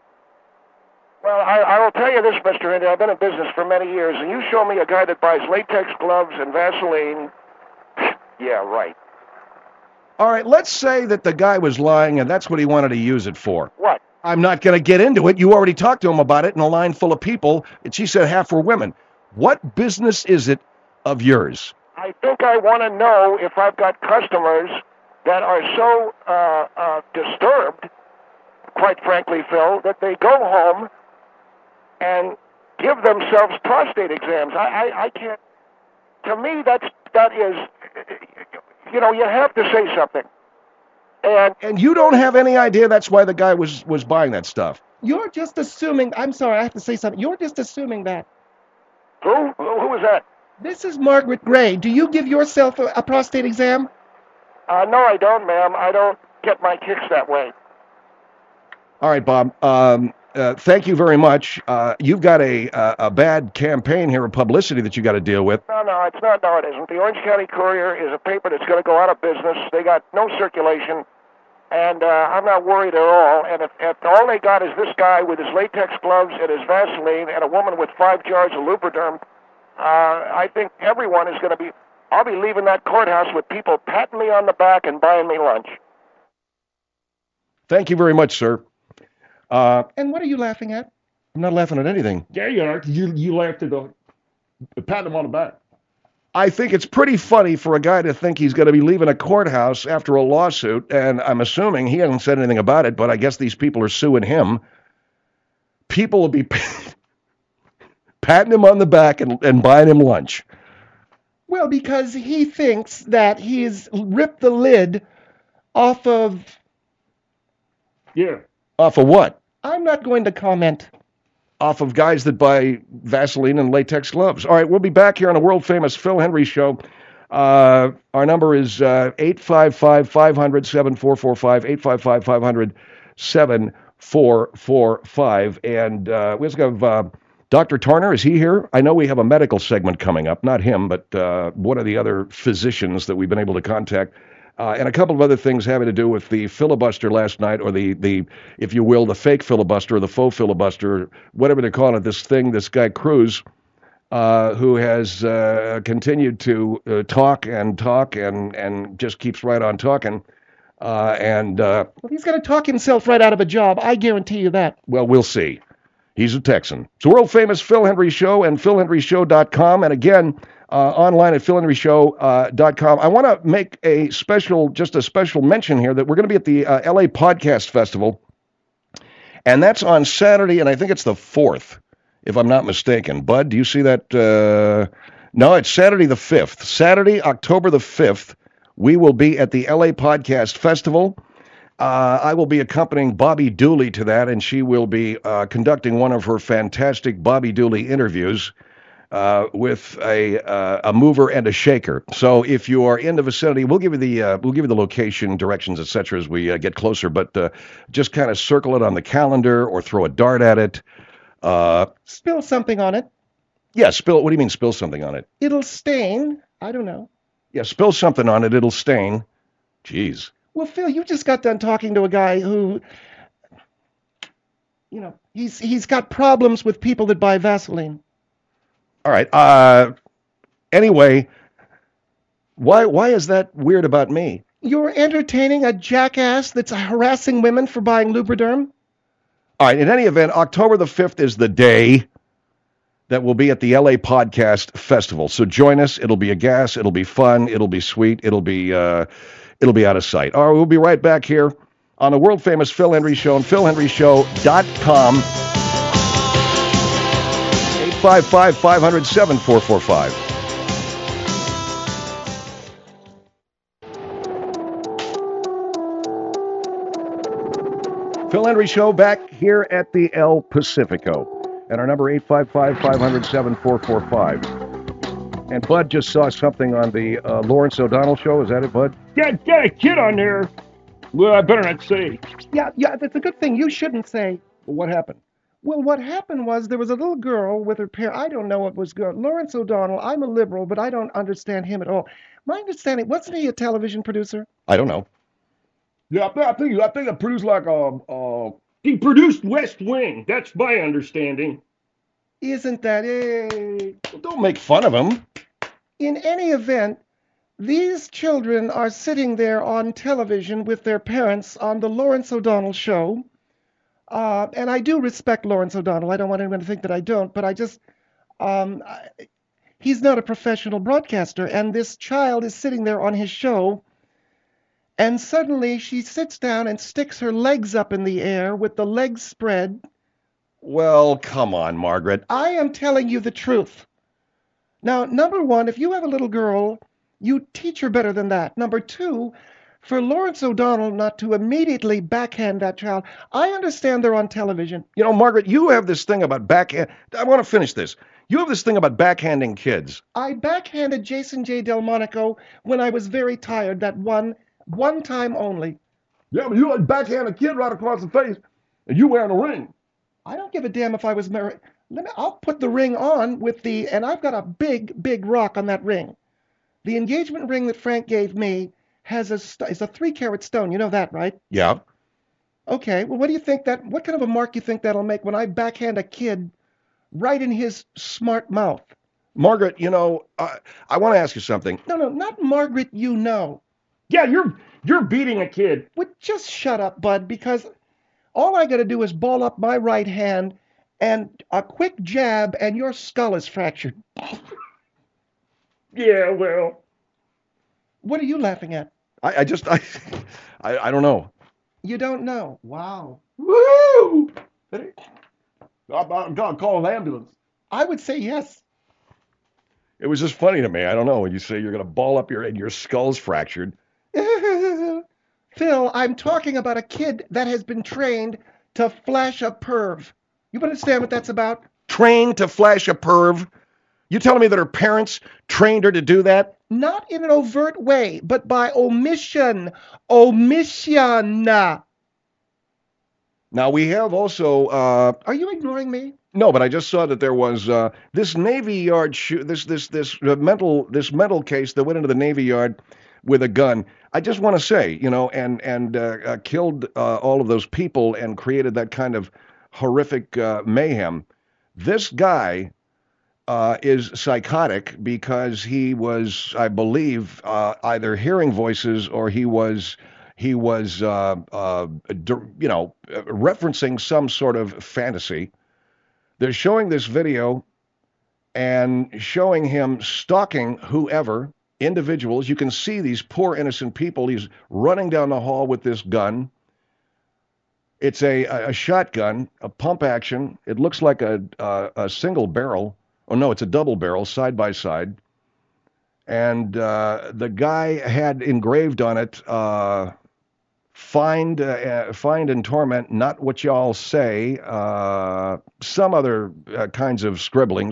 Well, I, I will tell you this, Mister Indy. I've been in business for many years, and you show me a guy that buys latex gloves and Vaseline. Yeah, right. All right, let's say that the guy was lying, and that's what he wanted to use it for. What? I'm not going to get into it. You already talked to him about it in a line full of people, and she said half were women. What business is it of yours? I think I want to know if I've got customers that are so uh, uh, disturbed, quite frankly, Phil, that they go home and give themselves prostate exams. I, I, I can't. To me, that's that is, you know, you have to say something. And And you don't have any idea that's why the guy was, was buying that stuff. You're just assuming. I'm sorry, I have to say something. You're just assuming that. who? Who, who was that? This is Margaret Gray. Do you give yourself a, a prostate exam? Uh, no, I don't, ma'am. I don't get my kicks that way. All right, Bob. Um, uh, thank you very much. Uh, you've got a, a a bad campaign here of publicity that you got to deal with. No, no, it's not. No, it isn't. The Orange County Courier is a paper that's going to go out of business. They got no circulation, and uh, I'm not worried at all. And if, if all they got is this guy with his latex gloves and his Vaseline and a woman with five jars of Lubriderm, uh, I think everyone is going to be, I'll be leaving that courthouse with people patting me on the back and buying me lunch. Thank you very much, sir. Uh, And what are you laughing at? I'm not laughing at anything. Yeah, you are. 'Cause You you laughed at the pat him on the back. I think it's pretty funny for a guy to think he's going to be leaving a courthouse after a lawsuit, and I'm assuming he hasn't said anything about it, but I guess these people are suing him. People will be patting him on the back and, and buying him lunch. Well, because he thinks that he's ripped the lid off of. Yeah. Off of what? I'm not going to comment. Off of guys that buy Vaseline and latex gloves. All right, we'll be back here on a world-famous Phil Hendrie show. Uh, our number is uh, eight five five, five hundred, seven four four five, eight five five, five hundred, seven four four five. And uh, we also have uh, Doctor Turner. Is he here? I know we have a medical segment coming up. Not him, but uh, one of the other physicians that we've been able to contact. Uh, and a couple of other things having to do with the filibuster last night, or the, the, if you will, the fake filibuster, or the faux filibuster, whatever they're calling it, this thing, this guy Cruz, uh, who has uh, continued to uh, talk and talk and, and just keeps right on talking. Uh, and, uh, Well, he's going to talk himself right out of a job. I guarantee you that. well, we'll see. He's a Texan. It's a world-famous Phil Hendrie Show and phil hendrie show dot com. And again, uh, online at phil hendrie show dot com. I want to make a special, just a special mention here that we're going to be at the uh, L A Podcast Festival. And that's on Saturday, and I think it's the fourth, if I'm not mistaken. Bud, do you see that? Uh, no, it's Saturday the fifth. Saturday, October the fifth, we will be at the L A Podcast Festival. Uh, I will be accompanying Bobby Dooley to that, and she will be uh, conducting one of her fantastic Bobby Dooley interviews. uh, with a uh, a mover and a shaker. So if you are in the vicinity, we'll give you the uh, we'll give you the location, directions, et cetera as we uh, get closer. But uh, just kind of circle it on the calendar or throw a dart at it. Uh, Spill something on it. yeah, spill. What do you mean spill something on it? It'll stain. I don't know. Yeah, spill something on it. It'll stain. Jeez. Well, Phil, you just got done talking to a guy who, you know, he's he's got problems with people that buy Vaseline. All right. Uh, anyway, why why is that weird about me? You're entertaining a jackass that's harassing women for buying Lubriderm? All right. In any event, October the fifth is the day that will be at the L A Podcast Festival. So join us. It'll be a gas. It'll be fun. It'll be sweet. It'll be uh, it'll be out of sight. All right, we'll be right back here on the world famous Phil Hendrie Show and phil hendrie show dot com. eight five five, five hundred, seven four four five. Phil Hendrie Show back here at the El Pacifico. And our number eight five five, five hundred, seven four four five. And Bud just saw something on the uh, Lawrence O'Donnell show. Is that it, Bud? Got, got a kid on there. Well, I better not say. Yeah, yeah, that's a good thing. You shouldn't say. What happened? Well, what happened was there was a little girl with her parents. I don't know what was going on. Lawrence O'Donnell, I'm a liberal, but I don't understand him at all. My understanding, wasn't he a television producer? I don't know. Yeah, I think I think I think I produced like a. Uh, he produced West Wing. That's my understanding. Isn't that it? Well, don't make fun of him. In any event, these children are sitting there on television with their parents on the Lawrence O'Donnell show. Uh, and I do respect Lawrence O'Donnell. I don't want anyone to think that I don't, but I just, um, I, he's not a professional broadcaster. And this child is sitting there on his show, and suddenly she sits down and sticks her legs up in the air with the legs spread. Well, come on, Margaret. I am telling you the truth. Now, number one, if you have a little girl, you teach her better than that. Number two, for Lawrence O'Donnell not to immediately backhand that child, I understand they're on television. You know, Margaret, you have this thing about backhand. I want to finish this. You have this thing about backhanding kids. I backhanded Jason J. Delmonico when I was very tired, that one, one time only. Yeah, but you like backhand a kid right across the face, and you wearing a ring. I don't give a damn if I was married. Let me, I'll put the ring on with the, and I've got a big, big rock on that ring. The engagement ring that Frank gave me has a, is a three carat stone. You know that, right? Yeah. Okay, well, what do you think that, what kind of a mark you think that'll make when I backhand a kid right in his smart mouth? Margaret, you know, uh, I want to ask you something. No, no, not Margaret, you know. Yeah, you're you're beating a kid. Well, just shut up, Bud, because all I got to do is ball up my right hand and a quick jab and your skull is fractured. Yeah, well. What are you laughing at? I, I just, I, I, I don't know. You don't know. Wow. Woo! I'm, I'm gonna call an ambulance. I would say yes. It was just funny to me. I don't know. When you say you're going to ball up your and your skull's fractured. Phil, I'm talking about a kid that has been trained to flash a perv. You understand what that's about? Trained to flash a perv? You telling me that her parents trained her to do that? Not in an overt way, but by omission. Omission. Now, we have also... Uh, Are you ignoring me? No, but I just saw that there was uh, this Navy Yard, sh- this this this uh, mental this mental case that went into the Navy Yard with a gun. I just want to say, you know, and and uh, uh, killed uh, all of those people and created that kind of horrific uh, mayhem. This guy uh, is psychotic because he was, I believe, uh, either hearing voices or he was he was, uh, uh, you know, referencing some sort of fantasy. They're showing this video and showing him stalking whoever, individuals. You can see these poor innocent people. He's running down the hall with this gun. It's a, a shotgun, a pump action. It looks like a, a, a single barrel. Oh, no, it's a double barrel, side by side. And uh, the guy had engraved on it, uh, Find, uh, find and torment, not what y'all say, uh, some other uh, kinds of scribblings.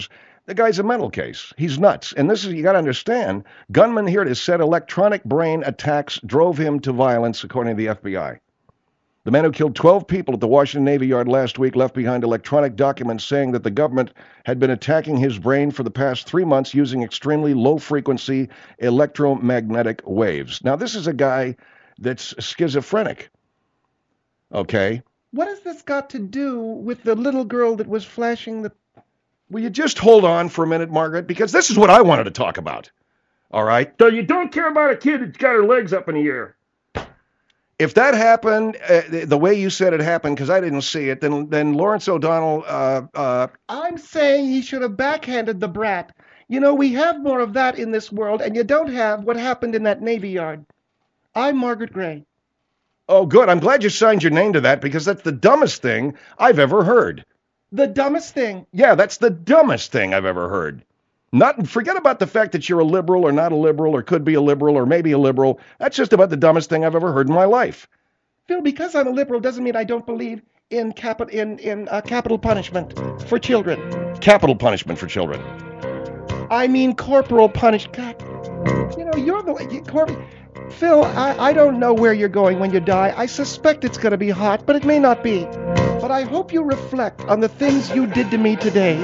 The guy's a mental case. He's nuts. And this is, you got to understand, gunman here to said electronic brain attacks drove him to violence, according to the F B I. The man who killed twelve people at the Washington Navy Yard last week left behind electronic documents saying that the government had been attacking his brain for the past three months using extremely low-frequency electromagnetic waves. Now, this is a guy that's schizophrenic. Okay? What has this got to do with the little girl that was flashing the... Will you just hold on for a minute, Margaret? Because this is what I wanted to talk about. All right? So you don't care about a kid that's got her legs up in the air? If that happened uh, the way you said it happened, because I didn't see it, then then Lawrence O'Donnell... Uh, uh, I'm saying he should have backhanded the brat. You know, we have more of that in this world, and you don't have what happened in that Navy Yard. I'm Margaret Gray. Oh, good. I'm glad you signed your name to that, because that's the dumbest thing I've ever heard. The dumbest thing? Yeah, that's the dumbest thing I've ever heard. Not forget about the fact that you're a liberal or not a liberal or could be a liberal or maybe a liberal. That's just about the dumbest thing I've ever heard in my life. Phil, because I'm a liberal doesn't mean I don't believe in capital in in uh, capital punishment for children. Capital punishment for children. I mean corporal punishment. You know, you're the you, cor- Phil. I, I don't know where you're going when you die. I suspect it's going to be hot, but it may not be. But I hope you reflect on the things you did to me today.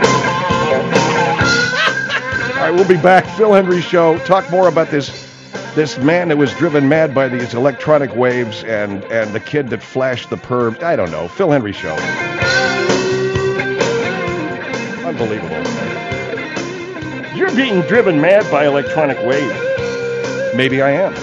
All right, we'll be back. Phil Hendrie Show. Talk more about this this man that was driven mad by these electronic waves and, and the kid that flashed the perv. I don't know. Phil Hendrie Show. Unbelievable. You're being driven mad by electronic waves. Maybe I am.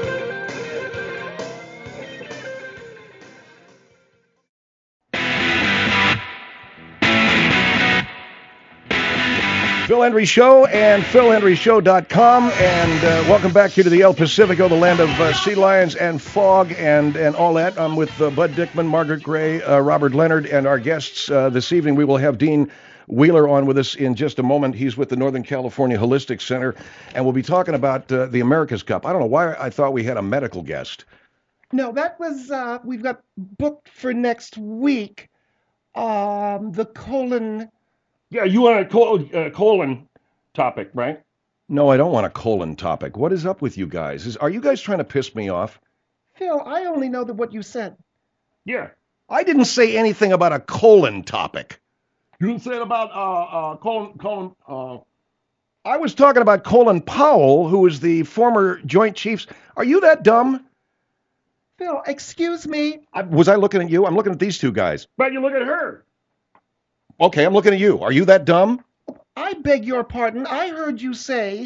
Phil Hendrie Show and phil hendrie show dot com, and uh, welcome back here to the El Pacifico, the land of uh, sea lions and fog and, and all that. I'm with uh, Bud Dickman, Margaret Gray, uh, Robert Leonard, and our guests uh, this evening. We will have Dean Wheeler on with us in just a moment. He's with the Northern California Holistic Center, and we'll be talking about uh, the America's Cup. I don't know why I thought we had a medical guest. No, that was, uh, we've got booked for next week, um, the colon... Yeah, you want a col- uh, colon topic, right? No, I don't want a colon topic. What is up with you guys? Is, are you guys trying to piss me off? Phil, I only know that what you said. Yeah. I didn't say anything about a colon topic. You said about uh, uh, colon, colon, uh... I was talking about Colin Powell, who was the former Joint Chiefs. Are you that dumb? Phil, excuse me. I, was I looking at you? I'm looking at these two guys. But you look at her. Okay, I'm looking at you. Are you that dumb? I beg your pardon. I heard you say...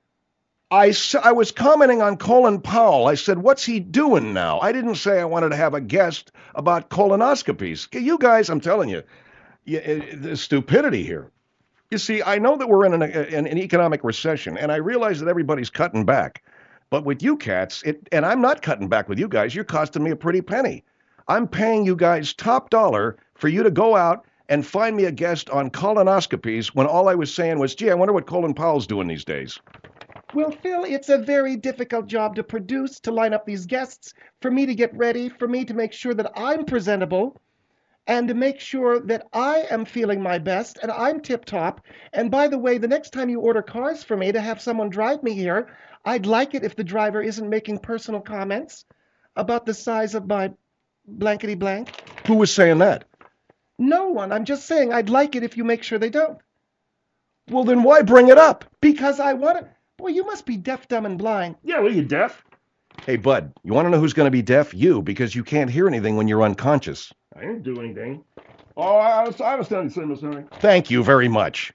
I, I was commenting on Colin Powell. I said, what's he doing now? I didn't say I wanted to have a guest about colonoscopies. You guys, I'm telling you, you the stupidity here. You see, I know that we're in an, an, an economic recession, and I realize that everybody's cutting back. But with you cats, it, and I'm not cutting back with you guys, you're costing me a pretty penny. I'm paying you guys top dollar for you to go out and find me a guest on colonoscopies when all I was saying was, gee, I wonder what Colin Powell's doing these days. Well, Phil, it's a very difficult job to produce, to line up these guests, for me to get ready, for me to make sure that I'm presentable, and to make sure that I am feeling my best, and I'm tip-top. And by the way, the next time you order cars for me to have someone drive me here, I'd like it if the driver isn't making personal comments about the size of my blankety-blank. Who was saying that? No one. I'm just saying I'd like it if you make sure they don't. Well, then why bring it up? Because I want to... Boy, you must be deaf, dumb, and blind. Yeah, well, you deaf? Hey, Bud, you want to know who's going to be deaf? You, because you can't hear anything when you're unconscious. I didn't do anything. Oh, I was, I was telling you something, sorry. Thank you very much.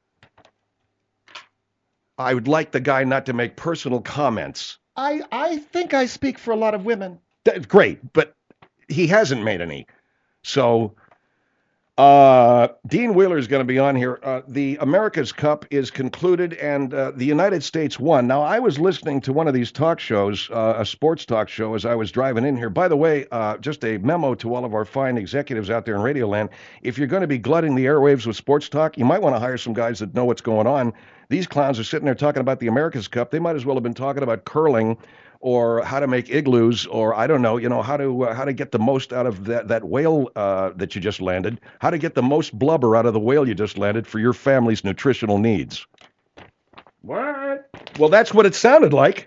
I would like the guy not to make personal comments. I, I think I speak for a lot of women. That's great, but he hasn't made any. So... Uh, Dean Wheeler is going to be on here. Uh, the America's Cup is concluded, and uh, the United States won. Now, I was listening to one of these talk shows, uh, a sports talk show, as I was driving in here. By the way, uh, just a memo to all of our fine executives out there in Radioland. If you're going to be glutting the airwaves with sports talk, you might want to hire some guys that know what's going on. These clowns are sitting there talking about the America's Cup. They might as well have been talking about curling or how to make igloos or I don't know, you know, how to uh, how to get the most out of that, that whale uh, that you just landed, how to get the most blubber out of the whale you just landed for your family's nutritional needs. What? Well, that's what it sounded like.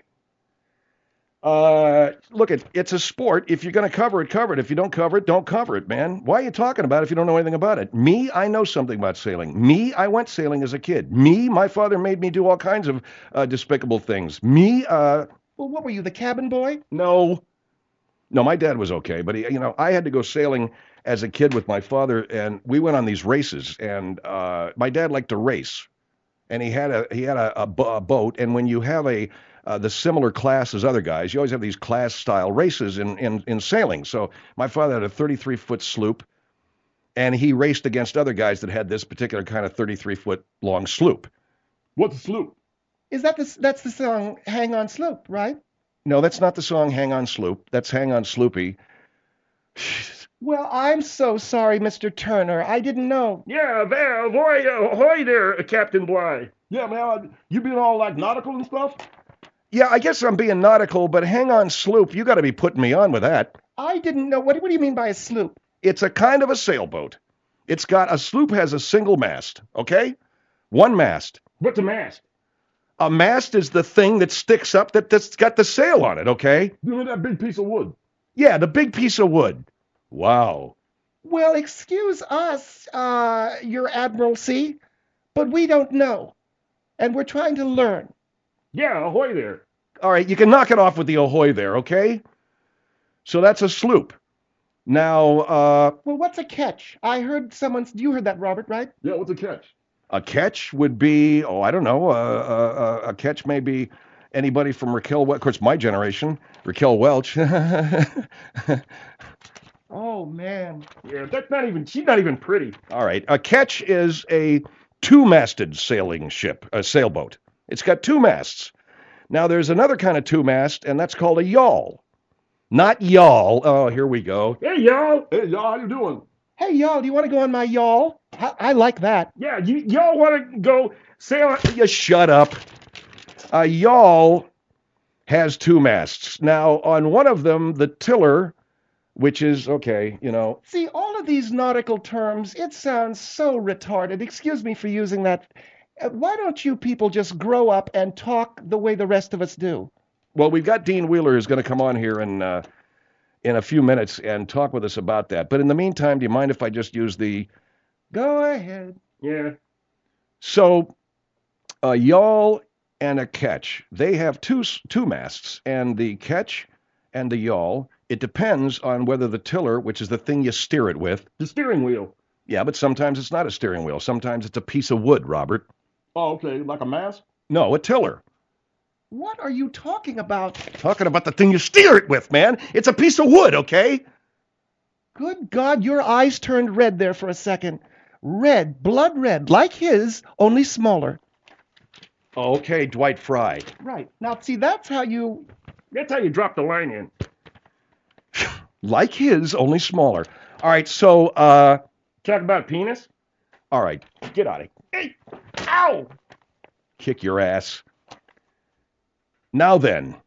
Uh, look, it, it's a sport. If you're going to cover it, cover it. If you don't cover it, don't cover it, man. Why are you talking about it if you don't know anything about it? Me, I know something about sailing. Me, I went sailing as a kid. Me, my father made me do all kinds of uh, despicable things. Me, uh, Well, what were you, the cabin boy? no. No, my dad was okay, but he, you know, I had to go sailing as a kid with my father, and we went on these races, and uh, my dad liked to race, and he had a he had a, a, bo- a boat, and when you have a uh, the similar class as other guys, you always have these class style races in, in in sailing. So my father had a thirty-three foot sloop, and he raced against other guys that had this particular kind of thirty-three foot long sloop. What's a sloop? Is that the, that's the song Hang On Sloop, right? No, that's not the song Hang On Sloop. That's Hang On Sloopy. Well, I'm so sorry, Mister Turner. I didn't know. Yeah, there, ahoy, ahoy there, Captain Bly. Yeah, man, you been all like nautical and stuff? Yeah, I guess I'm being nautical, but Hang On Sloop, you got to be putting me on with that. I didn't know. What, what do you mean by a sloop? It's a kind of a sailboat. It's got a sloop has a single mast, okay? One mast. What's a mast? A mast is the thing that sticks up that, that's got the sail on it, okay? You know that big piece of wood? Yeah, the big piece of wood. Wow. Well, excuse us, uh, Your Admiralty, but we don't know. And we're trying to learn. Yeah, ahoy there. All right, you can knock it off with the ahoy there, okay? So that's a sloop. Now, uh, Well, what's a catch? I heard someone, you heard that, Robert, right? Yeah, what's a catch? a catch would be, oh, I don't know, uh, uh, a catch may be anybody from Raquel, Wel- of course, my generation, Raquel Welch. Oh, man. Yeah, that's not even, she's not even pretty. All right, a ketch is a two-masted sailing ship, a sailboat. It's got two masts. Now, there's another kind of two-mast, and that's called a yawl. Not yawl. Oh, here we go. Hey, y'all. Hey, y'all, how you doing? Hey, y'all, do you want to go on my yawl? I, I like that. Yeah, you, y'all want to go sail on... You shut up. A yawl has two masts. Now, on one of them, the tiller, which is, okay, you know, See, all of these nautical terms, it sounds so retarded. Excuse me for using that. Uh, Why don't you people just grow up and talk the way the rest of us do? well, we've got Dean Wheeler who's going to come on here in, uh, in a few minutes and talk with us about that. But in the meantime, do you mind if I just use the... Go ahead. Yeah. So, a yawl and a ketch, they have two two masts, and the ketch and the yawl, it depends on whether the tiller, which is the thing you steer it with, The steering wheel. yeah, but sometimes it's not a steering wheel. Sometimes it's a piece of wood, Robert. Oh, okay, like a mast? No, a tiller. What are you talking about? Talking about the thing you steer it with, man. It's a piece of wood, okay? Good God, your eyes turned red there for a second. Red, blood red, like his, only smaller. Okay, Dwight Fry. Right. Now, see, that's how you... That's how you drop the line in. Like his, only smaller. All right, so, uh, Talk about penis? all right, get out of here. Hey! Ow! Kick your ass. Now then,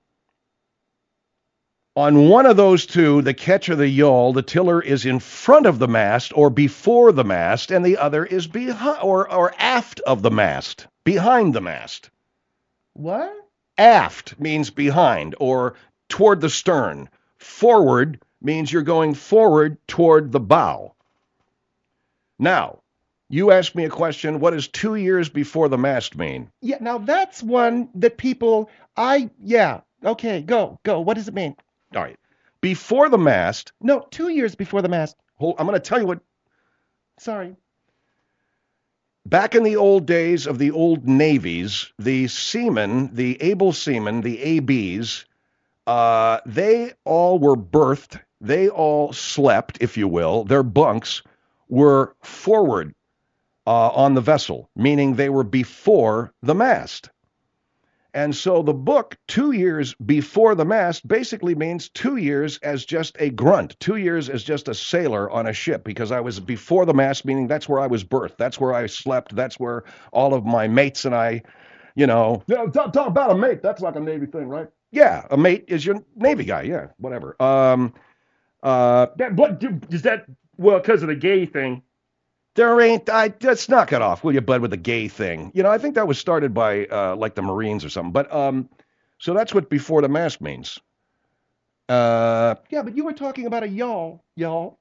on one of those two, the ketch or the yawl, the tiller is in front of the mast or before the mast, and the other is behind or, or aft of the mast, behind the mast. What? Aft means behind or toward the stern. Forward means you're going forward toward the bow. Now, you asked me a question, what does two years before the mast mean? Yeah, now that's one that people... I... Yeah. Okay, go, go. What does it mean? All right. Before the mast, No, two years before the mast. hold, I'm going to tell you what, Sorry. back in the old days of the old navies, the seamen, the able seamen, the A Bs, uh, they all were berthed, they all slept, if you will, their bunks were forward uh, on the vessel, meaning they were before the mast. And so the book, Two Years Before the Mast, basically means two years as just a grunt, two years as just a sailor on a ship, because I was before the mast, meaning that's where I was birthed, that's where I slept, that's where all of my mates and I You know. Yeah, talk, talk about a mate. That's like a Navy thing, right? Yeah, a mate is your Navy guy. Yeah, whatever. Um, uh, That, but is that, well, because of the gay thing? there ain't. I let's knock it off, will you, bud, with the gay thing. You know, I think that was started by uh, like the Marines or something. But um, so that's what before the mask means. Uh, Yeah, but you were talking about a y'all, y'all.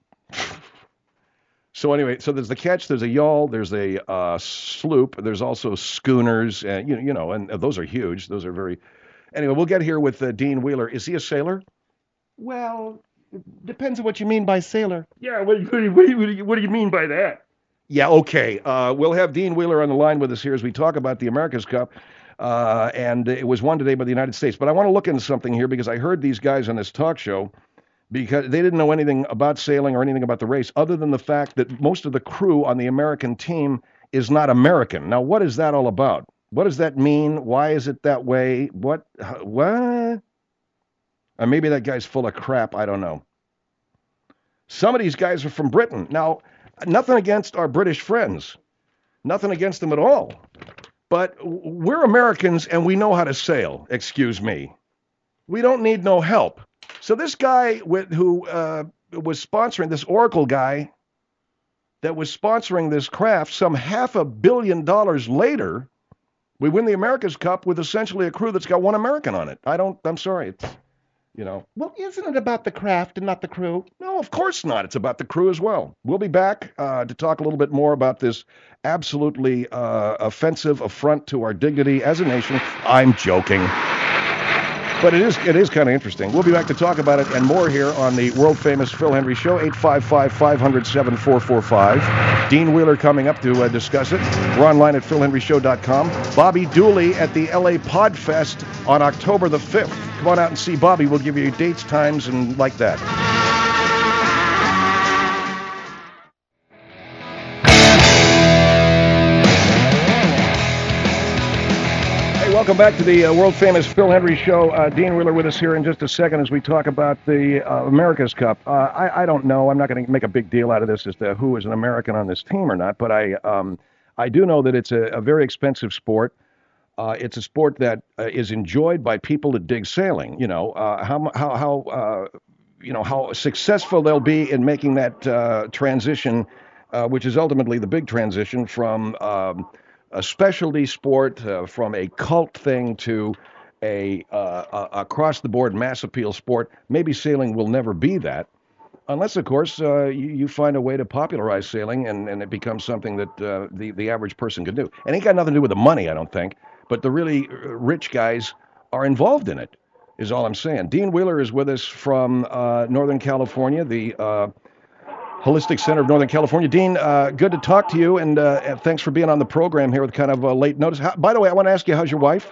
So anyway, so there's the ketch, there's a yawl, there's a uh, sloop, there's also schooners, and you, you know, and those are huge. Those are very. Anyway, we'll get here with uh, Dean Wheeler. Is he a sailor? Well, it depends on what you mean by sailor. Yeah, what, what, do you- what, do you- what do you mean by that? Yeah, okay. Uh, we'll have Dean Wheeler on the line with us here as we talk about the America's Cup. Uh, and it was won today by the United States. But I want to look into something here because I heard these guys on this talk show because they didn't know anything about sailing or anything about the race other than the fact that most of the crew on the American team is not American. Now, what is that all about? What does that mean? Why is it that way? What? What? Or maybe that guy's full of crap. I don't know. Some of these guys are from Britain. Now, nothing against our British friends. Nothing against them at all. But we're Americans and we know how to sail, excuse me. We don't need no help. So this guy with, who uh, was sponsoring, this Oracle guy that was sponsoring this craft, some half a billion dollars later, we win the America's Cup with essentially a crew that's got one American on it. I don't, I'm sorry. It's, you know. Well, isn't it about the craft and not the crew? No, of course not. It's about the crew as well. We'll be back uh, to talk a little bit more about this absolutely uh, offensive affront to our dignity as a nation. I'm joking. But it is it is kind of interesting. We'll be back to talk about it and more here on the world-famous Phil Hendrie Show, eight five five, five hundred, seven four four five. Dean Wheeler coming up to uh, discuss it. We're online at phil hendrie show dot com. Bobby Dooley at the L A Podfest on October the fifth. Come on out and see Bobby. We'll give you dates, times, and like that. Welcome back to the uh, world-famous Phil Hendrie Show. Uh, Dean Wheeler with us here in just a second as we talk about the uh, America's Cup. Uh, I, I don't know. I'm not going to make a big deal out of this as to who is an American on this team or not, but I um, I do know that it's a, a very expensive sport. Uh, it's a sport that uh, is enjoyed by people that dig sailing. You know uh, how how how uh, you know how successful they'll be in making that uh, transition, uh, which is ultimately the big transition from. Um, a specialty sport uh, from a cult thing to a, uh, a across-the-board mass appeal sport. Maybe sailing will never be that, unless, of course, uh, you, you find a way to popularize sailing and, and it becomes something that uh, the, the average person can do. It ain't got nothing to do with the money, I don't think, but the really rich guys are involved in it, is all I'm saying. Dean Wheeler is with us from uh, Northern California, the uh, Holistic Center of Northern California. Dean, uh, good to talk to you, and uh, thanks for being on the program here with kind of a late notice. How, by the way, I want to ask you, how's your wife?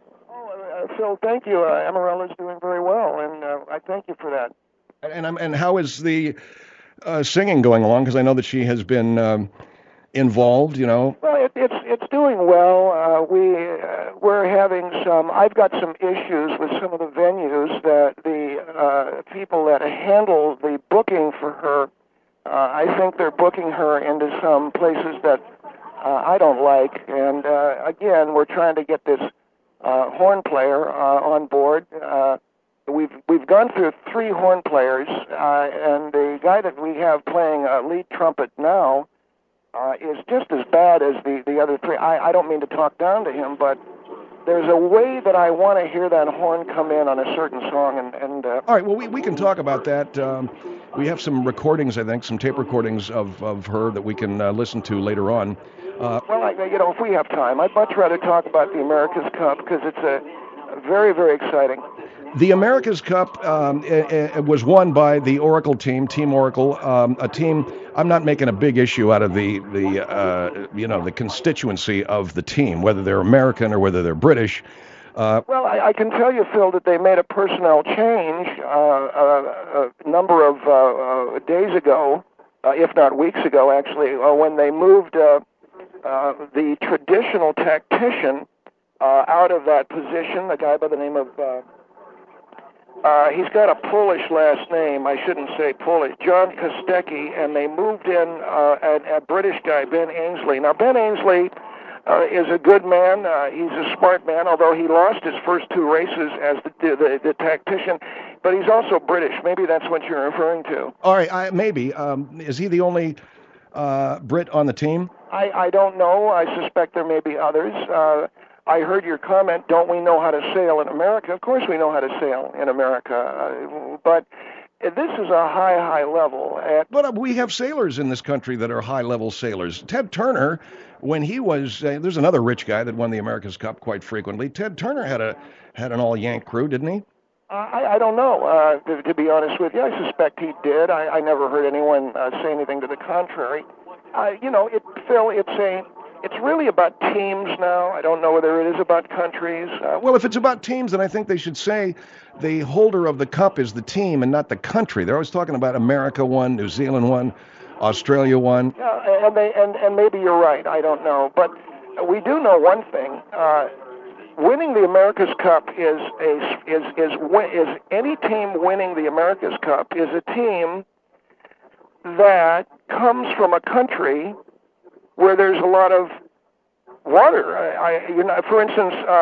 Oh, uh, Phil, thank you. Uh, Amarella's doing very well, and uh, I thank you for that. And and, and how is the uh, singing going along? Because I know that she has been um, involved, you know. Well, it, it's it's doing well. Uh, we uh, we're having some. I've got some issues with some of the venues that the uh, people that handle the booking for her. Uh, I think they're booking her into some places that uh, I don't like. And uh, again, we're trying to get this uh, horn player uh, on board. Uh, we've we've gone through three horn players, uh, and the guy that we have playing uh, lead trumpet now uh, is just as bad as the, the other three. I, I don't mean to talk down to him, but there's a way that I want to hear that horn come in on a certain song. And, and uh, all right, well, we, we can talk about that. Um, we have some recordings, I think, some tape recordings of, of her that we can uh, listen to later on. Uh, well, I, you know, if we have time, I'd much rather talk about the America's Cup because it's a very, very exciting. The America's Cup um, it, it was won by the Oracle team, Team Oracle, um, a team. I'm not making a big issue out of the the uh, you know the constituency of the team, whether they're American or whether they're British. Uh, well, I, I can tell you, Phil, that they made a personnel change uh, a, a number of uh, uh, days ago, uh, if not weeks ago, actually, uh, when they moved uh, uh, the traditional tactician uh, out of that position, a guy by the name of. Uh, Uh, he's got a Polish last name. I shouldn't say Polish. John Kostecki, and they moved in uh, a, a British guy, Ben Ainsley. Now, Ben Ainsley uh, is a good man. Uh, he's a smart man, although he lost his first two races as the, the, the tactician. But he's also British. Maybe that's what you're referring to. All right, I, maybe. Um, is he the only uh, Brit on the team? I, I don't know. I suspect there may be others. Uh, I heard your comment, don't we know how to sail in America? Of course we know how to sail in America. Uh, but this is a high, high level. At But uh, we have sailors in this country that are high-level sailors. Ted Turner, when he was, uh, there's another rich guy that won the America's Cup quite frequently. Ted Turner had a had an all-Yank crew, didn't he? I, I don't know, uh, to, to be honest with you. I suspect he did. I, I never heard anyone uh, say anything to the contrary. Uh, you know, it, Phil, it's a, it's really about teams now. I don't know whether it is about countries. Uh, Well, if it's about teams, then I think they should say the holder of the cup is the team and not the country. They're always talking about America won, New Zealand won, Australia won. yeah, and, they, and, and maybe you're right. I don't know. But we do know one thing. Uh, winning the America's Cup is, a, is, is, is any team winning the America's Cup is a team that comes from a country where there's a lot of water. I, I you know, for instance, uh,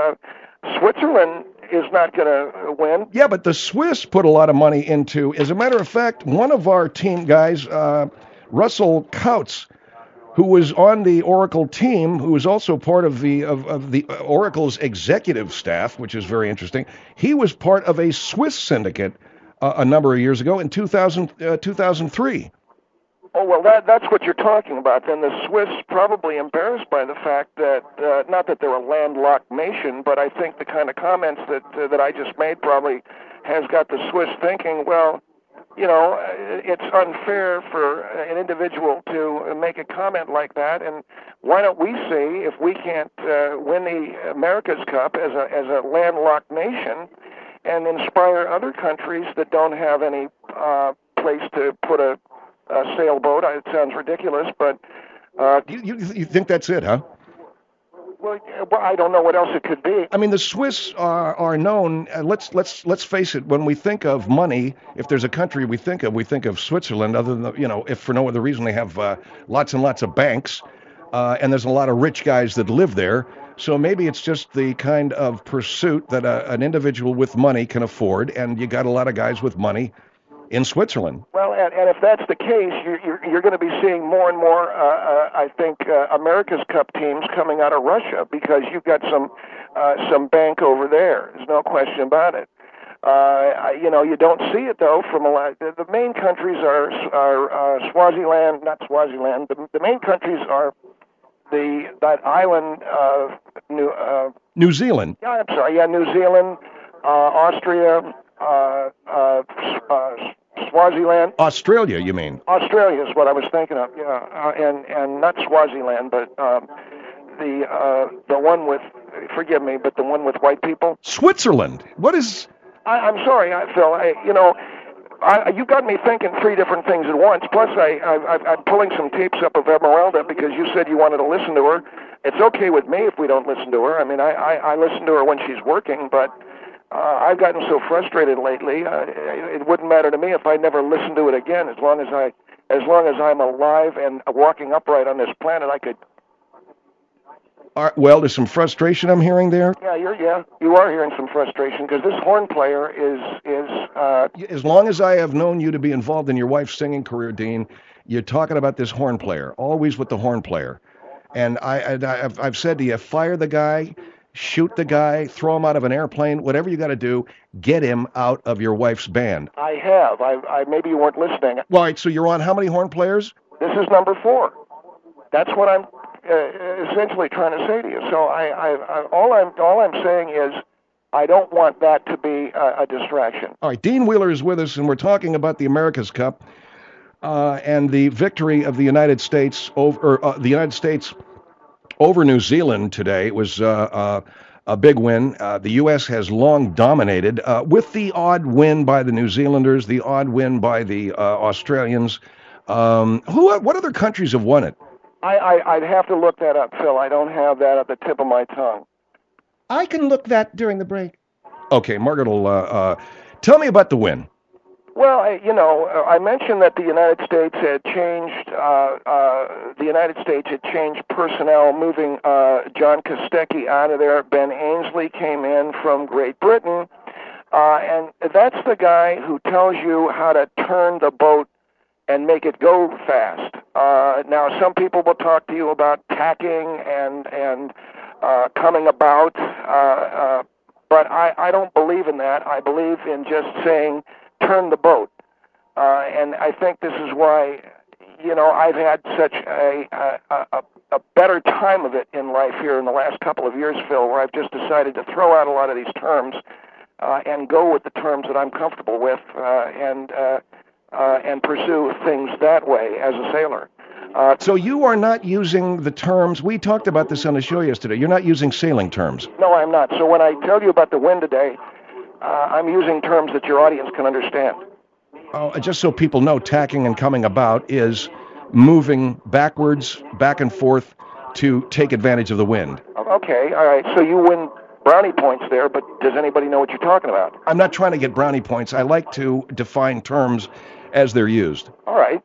uh, Switzerland is not going to win. Yeah, but the Swiss put a lot of money into, as a matter of fact, one of our team guys, uh, Russell Kautz, who was on the Oracle team, who was also part of the of, of the Oracle's executive staff, which is very interesting. He was part of a Swiss syndicate uh, a number of years ago in two thousand, uh, two thousand three. Oh, well, that that's what you're talking about. Then the Swiss probably embarrassed by the fact that, uh, not that they're a landlocked nation, but I think the kind of comments that uh, that I just made probably has got the Swiss thinking, well, you know, it's unfair for an individual to make a comment like that, and why don't we see if we can't uh, win the America's Cup as a as a landlocked nation and inspire other countries that don't have any uh, place to put a A sailboat. It sounds ridiculous, but uh, You, you, you think that's it, huh? well, well, I don't know what else it could be. I mean, the Swiss are are known. Uh, let's let's let's face it. When we think of money, if there's a country we think of, we think of Switzerland. Other than the, you know, if for no other reason, they have uh, lots and lots of banks, uh, and there's a lot of rich guys that live there. So maybe it's just the kind of pursuit that a, an individual with money can afford, and you got a lot of guys with money in Switzerland. Well, and, and if that's the case, you're, you're, you're going to be seeing more and more, uh, uh, I think, uh, America's Cup teams coming out of Russia because you've got some uh, some bank over there. There's no question about it. Uh, I, you know, you don't see it, though, from a lot. The, the main countries are, are uh, Swaziland, not Swaziland. The, the main countries are the that island of New... Uh, New Zealand. yeah, I'm sorry, yeah, New Zealand, uh, Austria, uh, uh, uh, Swaziland. Australia, you mean? Australia is what I was thinking of, yeah, uh, and and not Swaziland, but um, the uh, the one with, forgive me, but the one with white people. Switzerland. What is? I, I'm sorry, I, Phil. I, you know, I, you got me thinking three different things at once. Plus, I, I I'm pulling some tapes up of Esmeralda because you said you wanted to listen to her. It's okay with me if we don't listen to her. I mean, I I, I listen to her when she's working, but. Uh, I've gotten so frustrated lately. Uh, it wouldn't matter to me if I never listened to it again. As long as I, as long as I'm alive and walking upright on this planet, I could. Are, well, there's some frustration I'm hearing there. Yeah, you're. Yeah, you are hearing some frustration because this horn player is is. Uh, As long as I have known you to be involved in your wife's singing career, Dean, you're talking about this horn player, always with the horn player. And I, I I've, I've said to you, fire the guy. Shoot the guy, throw him out of an airplane, whatever you got to do, get him out of your wife's band. I have. I, I maybe you weren't listening. All right, so you're on how many horn players? This is number four. That's what I'm uh, essentially trying to say to you. So I, I, I all I'm all I'm saying is I don't want that to be a, a distraction. All right, Dean Wheeler is with us, and we're talking about the America's Cup uh, and the victory of the United States over uh, the United States. Over New Zealand today. It was uh, uh, a big win. Uh, the U S has long dominated, uh, with the odd win by the New Zealanders, the odd win by the uh, Australians. Um, who? What other countries have won it? I, I, I'd have to look that up, Phil. I don't have that at the tip of my tongue. I can look that during the break. Okay, Margaret will uh, uh, tell me about the win. Well, I, you know, uh, I mentioned that the United States had changed. Uh, uh, the United States had changed personnel, moving uh, John Kostecki out of there. Ben Ainslie came in from Great Britain, uh, and that's the guy who tells you how to turn the boat and make it go fast. Uh, now, some people will talk to you about tacking and and uh, coming about, uh, uh, but I, I don't believe in that. I believe in just saying, turn the boat. Uh, and I think this is why, you know, I've had such a, a, a, a better time of it in life here in the last couple of years, Phil, where I've just decided to throw out a lot of these terms uh, and go with the terms that I'm comfortable with uh, and uh, uh, and pursue things that way as a sailor. Uh, So you are not using the terms, we talked about this on the show yesterday, you're not using sailing terms. no, I'm not. So when I tell you about the wind today, uh, I'm using terms that your audience can understand. Oh, just so people know, tacking and coming about is moving backwards, back and forth to take advantage of the wind. Okay, all right. So you win brownie points there, but does anybody know what you're talking about? I'm not trying to get brownie points. I like to define terms as they're used. All right.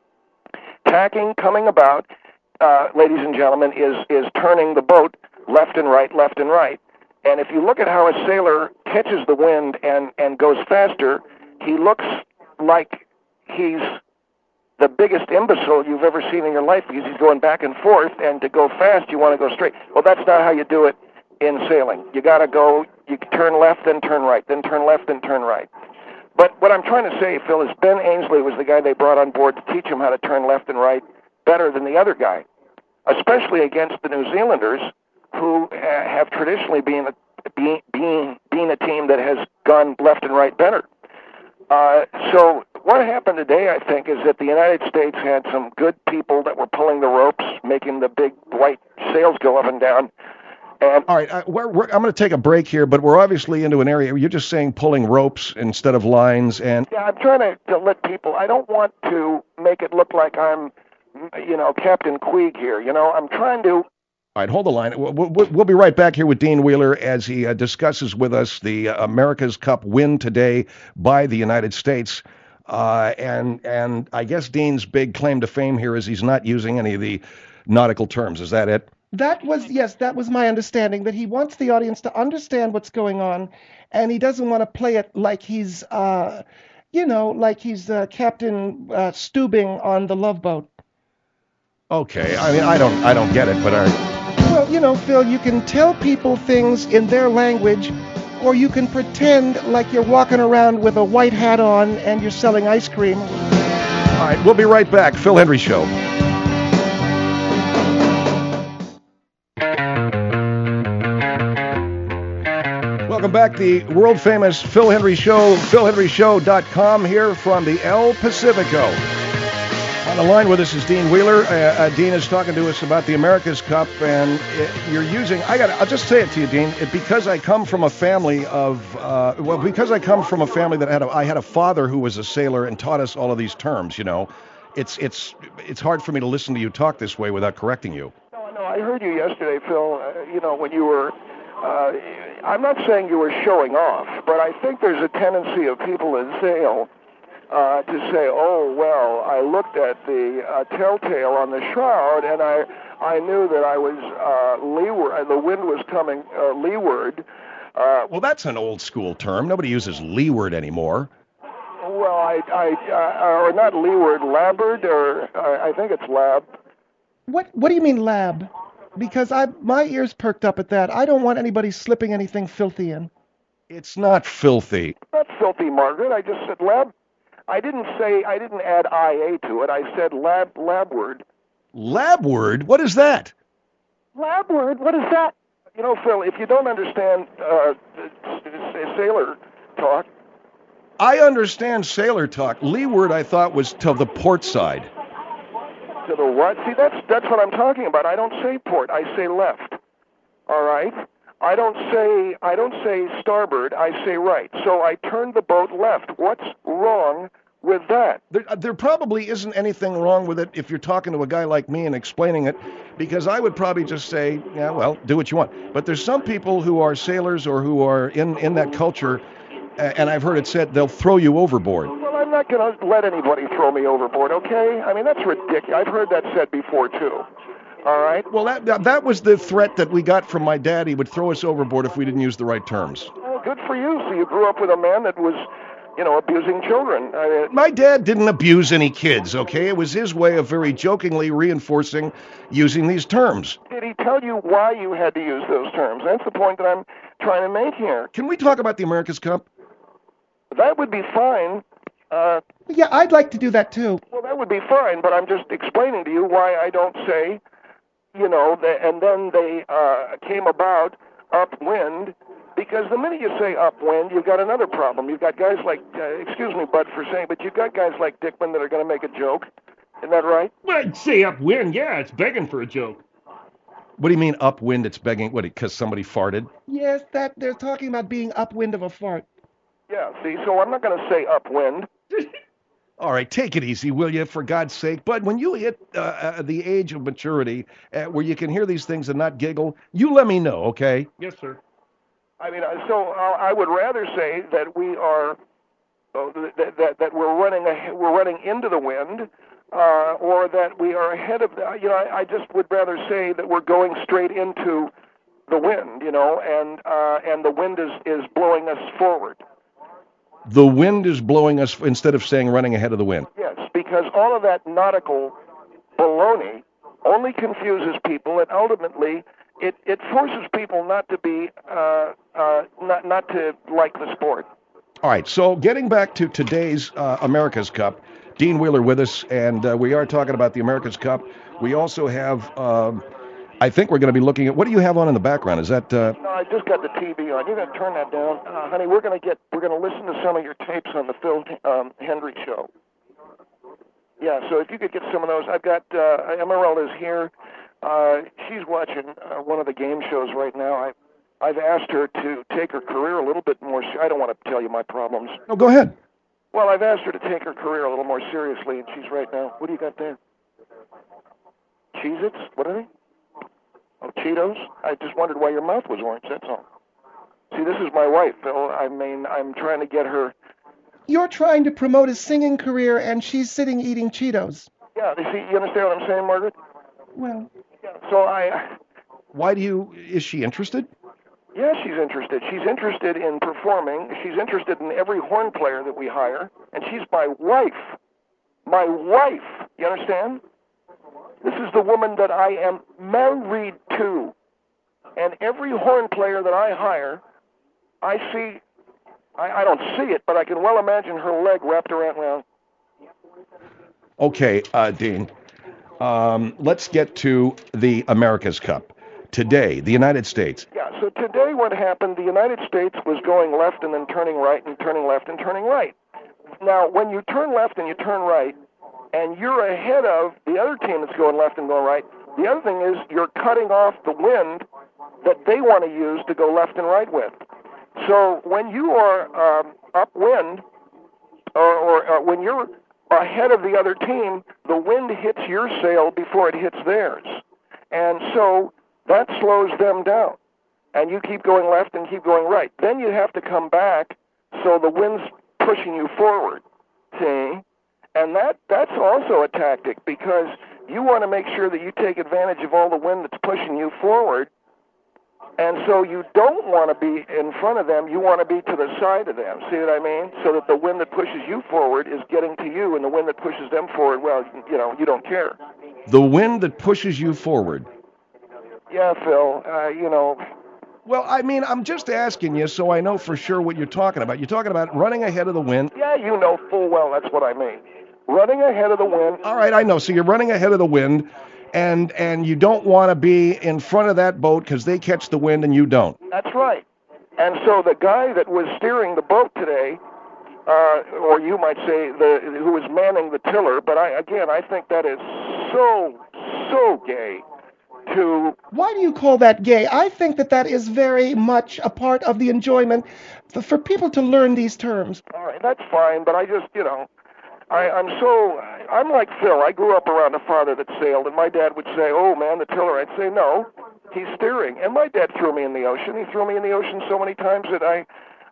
Tacking, coming about, uh, ladies and gentlemen, is is turning the boat left and right, left and right. And if you look at how a sailor catches the wind and, and goes faster, he looks like he's the biggest imbecile you've ever seen in your life because he's going back and forth, and to go fast, you want to go straight. Well, that's not how you do it in sailing. You got to go, you turn left, then turn right, then turn left, then turn right. But what I'm trying to say, Phil, is Ben Ainslie was the guy they brought on board to teach him how to turn left and right better than the other guy, especially against the New Zealanders, who uh, have traditionally been a, being, being, being a team that has gone left and right better. Uh, so what happened today, I think, is that the United States had some good people that were pulling the ropes, making the big white sails go up and down. And All right, uh, we're, we're, I'm going to take a break here, but we're obviously into an area, you're just saying pulling ropes instead of lines, and yeah, I'm trying to, to let people, I don't want to make it look like I'm, you know, Captain Queeg here. You know, I'm trying to... All right, hold the line. We'll, we'll, we'll be right back here with Dean Wheeler as he uh, discusses with us the uh, America's Cup win today by the United States. Uh, and and I guess Dean's big claim to fame here is he's not using any of the nautical terms. Is that it? That was, yes, that was my understanding, that he wants the audience to understand what's going on, and he doesn't want to play it like he's, uh, you know, like he's uh, Captain uh, Stubing on the Love Boat. Okay. I mean, I don't I don't get it, but all right. Well, you know, Phil, you can tell people things in their language, or you can pretend like you're walking around with a white hat on and you're selling ice cream. All right, we'll be right back. Phil Hendrie Show. Welcome back. The world famous Phil Hendrie Show, phil hendrie show dot com here from the El Pacifico. On the line with us is Dean Wheeler. Uh, uh, Dean is talking to us about the America's Cup, and it, you're using, I got I'll just say it to you, Dean, it, because I come from a family of, uh, well, because I come from a family that had a, I had a father who was a sailor and taught us all of these terms, you know, it's, it's, it's hard for me to listen to you talk this way without correcting you. No, no, I heard you yesterday, Phil, uh, you know, when you were, uh, I'm not saying you were showing off, but I think there's a tendency of people in sail Uh, to say, oh, well, I looked at the uh, telltale on the shroud, and I I knew that I was uh, leeward, uh, the wind was coming uh, leeward. Uh, Well, that's an old school term. Nobody uses leeward anymore. well, I, I uh, or not leeward, labboard, or uh, I think it's lab. What What do you mean lab? Because I my ears perked up at that. I don't want anybody slipping anything filthy in. It's not filthy. Not filthy, Margaret. I just said lab. I didn't say, I didn't add I A to it. I said lab, labward. Labward? What is that? Labward? What is that? You know, Phil, if you don't understand uh, sailor talk. I understand sailor talk. Leeward, I thought, was to the port side. To the what? See, that's that's what I'm talking about. I don't say port. I say left. All right? I don't say I don't say starboard. I say right. So I turned the boat left. What's wrong with that? There, there probably isn't anything wrong with it if you're talking to a guy like me and explaining it, because I would probably just say, yeah, well, do what you want. But there's some people who are sailors or who are in, in that culture, and I've heard it said they'll throw you overboard. Well, I'm I'm not going to let anybody throw me overboard, okay? I mean, that's ridiculous. I've heard that said before, too. All right? Well, that, that that was the threat that we got from my dad. He would throw us overboard if we didn't use the right terms. Well, good for you. So you grew up with a man that was, you know, abusing children. I mean, My dad didn't abuse any kids, okay? It was his way of very jokingly reinforcing using these terms. did he tell you why you had to use those terms? That's the point that I'm trying to make here. Can we talk about the America's Cup? That would be fine. Uh, Yeah, I'd like to do that too. well, that would be fine, but I'm just explaining to you why I don't say, you know, the, and then they uh, came about upwind, because the minute you say upwind, you've got another problem. You've got guys like, uh, excuse me, Bud, for saying, but you've got guys like Dickman that are going to make a joke. Isn't that right? Well, I'd say upwind. Yeah, it's begging for a joke. What do you mean upwind? It's begging, what, because somebody farted? Yes, that they're talking about being upwind of a fart. Yeah, see, so I'm not going to say upwind. All right, take it easy, will you, for God's sake. But when you hit uh, uh, the age of maturity uh, where you can hear these things and not giggle, you let me know, okay? Yes, sir. I mean, uh, so uh, I would rather say that we are, uh, that, that that we're running a, we're running into the wind, uh, or that we are ahead of the. You know, I, I just would rather say that we're going straight into the wind. You know, and uh, and the wind is is blowing us forward. The wind is blowing us instead of saying running ahead of the wind. Yes, because all of that nautical baloney only confuses people, and ultimately it, it forces people not to be uh, uh, not not to like the sport. All right, so getting back to today's uh, America's Cup, Dean Wheeler with us, and uh, we are talking about the America's Cup. We also have, um, I think we're going to be looking at, what do you have on in the background? Is that... Uh, No, I just got the T V on. You got to turn that down, uh, honey. We're going to get we're going to listen to some of your tapes on the Phil um, Hendry show. Yeah, so if you could get some of those, I've got uh, Emeralda's here. Uh, she's watching uh, one of the game shows right now. I, I've asked her to take her career a little bit more. I don't want to tell you my problems. no, go ahead. Well, I've asked her to take her career a little more seriously, and she's right now. What do you got there? Cheez-Its? What are they? Oh, Cheetos? I just wondered why your mouth was orange, that's all. See, this is my wife, Phil. I mean, I'm trying to get her... You're trying to promote a singing career, and she's sitting eating Cheetos. Yeah, you see, you understand what I'm saying, Margaret? Well, Yeah. So I... Why do you... Is she interested? Yeah, she's interested. She's interested in performing. She's interested in every horn player that we hire, and she's my wife. My wife. You understand? This is the woman that I am married to. And every horn player that I hire, I see, I, I don't see it, but I can well imagine her leg wrapped around. Well, Okay, uh, Dean, um, let's get to the America's Cup. Today, the United States. yeah, so today what happened, the United States was going left and then turning right and turning left and turning right. Now, when you turn left and you turn right, and you're ahead of the other team that's going left and going right, the other thing is you're cutting off the wind that they want to use to go left and right with. So when you are um, upwind, or, or uh, when you're ahead of the other team, the wind hits your sail before it hits theirs. And so that slows them down. And you keep going left and keep going right. Then you have to come back so the wind's pushing you forward. See? And that that's also a tactic, because you want to make sure that you take advantage of all the wind that's pushing you forward. And so you don't want to be in front of them. You want to be to the side of them. See what I mean? So that the wind that pushes you forward is getting to you, and the wind that pushes them forward, well, you know, you don't care. The wind that pushes you forward. Yeah, Phil, uh, you know, Well, I mean, I'm just asking you so I know for sure what you're talking about. You're talking about running ahead of the wind. yeah, you know full well that's what I mean. Running ahead of the wind. All right, I know. So you're running ahead of the wind, and and you don't want to be in front of that boat because they catch the wind and you don't. That's right. And so the guy that was steering the boat today, uh, or you might say the who was manning the tiller, but I again I think that is so so gay. To why do you call that gay? I think that that is very much a part of the enjoyment for, for people to learn these terms. all right, that's fine, but I just you know. I, I'm so, I'm like Phil. I grew up around a father that sailed, and my dad would say, oh, man, the tiller. I'd say, no, he's steering. And my dad threw me in the ocean. He threw me in the ocean so many times that I,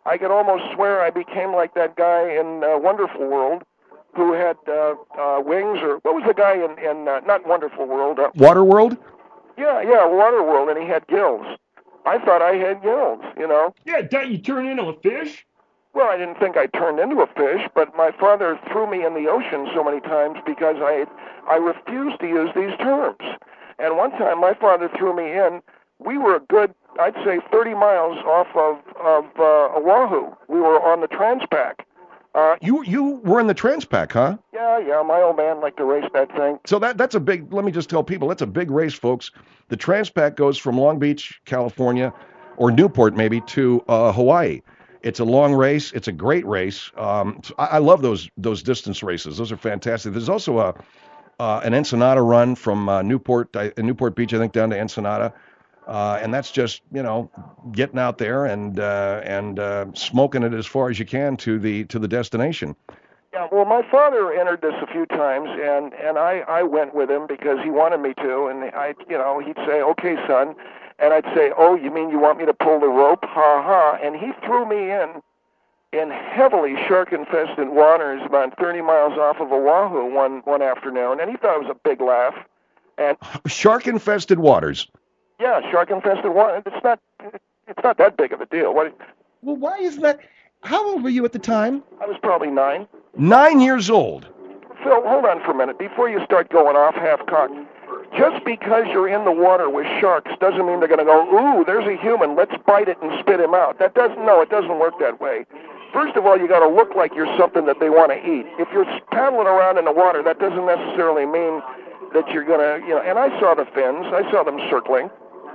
I could almost swear I became like that guy in uh, Wonderful World who had uh, uh, wings, or what was the guy in, in uh, not Wonderful World? Uh, Waterworld? yeah, yeah, Waterworld, and he had gills. I thought I had gills, you know. Yeah, don't you turn into a fish? Well, I didn't think I turned into a fish, but my father threw me in the ocean so many times because I I refused to use these terms. And one time my father threw me in. We were a good, I'd say, thirty miles off of, of uh, Oahu. We were on the Transpac. Uh, You you were in the Transpac, huh? yeah, yeah, my old man liked to race that thing. So that that's a big, let me just tell people, that's a big race, folks. The Transpac goes from Long Beach, California, or Newport maybe, to uh, Hawaii. It's a long race. It's a great race. Um, I, I love those those distance races. Those are fantastic. There's also a uh, an Ensenada run from uh, Newport, uh, Newport Beach, I think, down to Ensenada. Uh, and that's just, you know, getting out there and uh, and uh, smoking it as far as you can to the to the destination. Yeah, well, my father entered this a few times, and and I I went with him because he wanted me to, and I you know he'd say, "Okay, son," and I'd say, "Oh, you mean you want me to pull the rope? Ha ha!" And he threw me in in heavily shark-infested waters about thirty miles off of Oahu one one afternoon, and he thought it was a big laugh. And Shark-infested waters. yeah, shark-infested water. It's not it's not that big of a deal. What? Well, why is that? How old were you at the time? I was probably nine. Nine years old. Phil, hold on for a minute before you start going off half-cocked. Just because you're in the water with sharks doesn't mean they're going to go, ooh, there's a human, let's bite it and spit him out. That doesn't, no, it doesn't work that way. First of all, you got to look like you're something that they want to eat. If you're paddling around in the water, that doesn't necessarily mean that you're going to, you know, and I saw the fins, I saw them circling.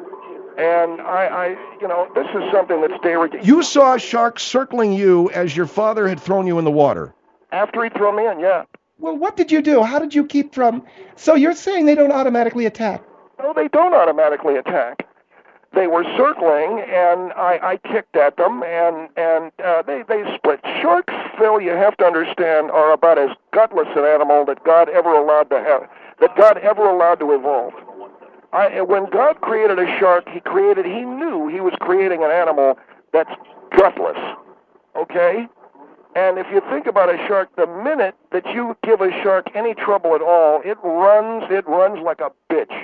And I, I, you know, this is something that's day. You saw a shark circling you as your father had thrown you in the water. After he threw me in, yeah. Well, what did you do? How did you keep from? So you're saying they don't automatically attack? No, they don't automatically attack. They were circling, and I, I kicked at them, and and uh, they they split. Sharks, Phil, you have to understand, are about as gutless an animal that God ever allowed to have, that God ever allowed to evolve. I, when God created a shark, He created, He knew He was creating an animal that's gutless. Okay. And if you think about a shark, the minute that you give a shark any trouble at all, it runs, it runs like a bitch.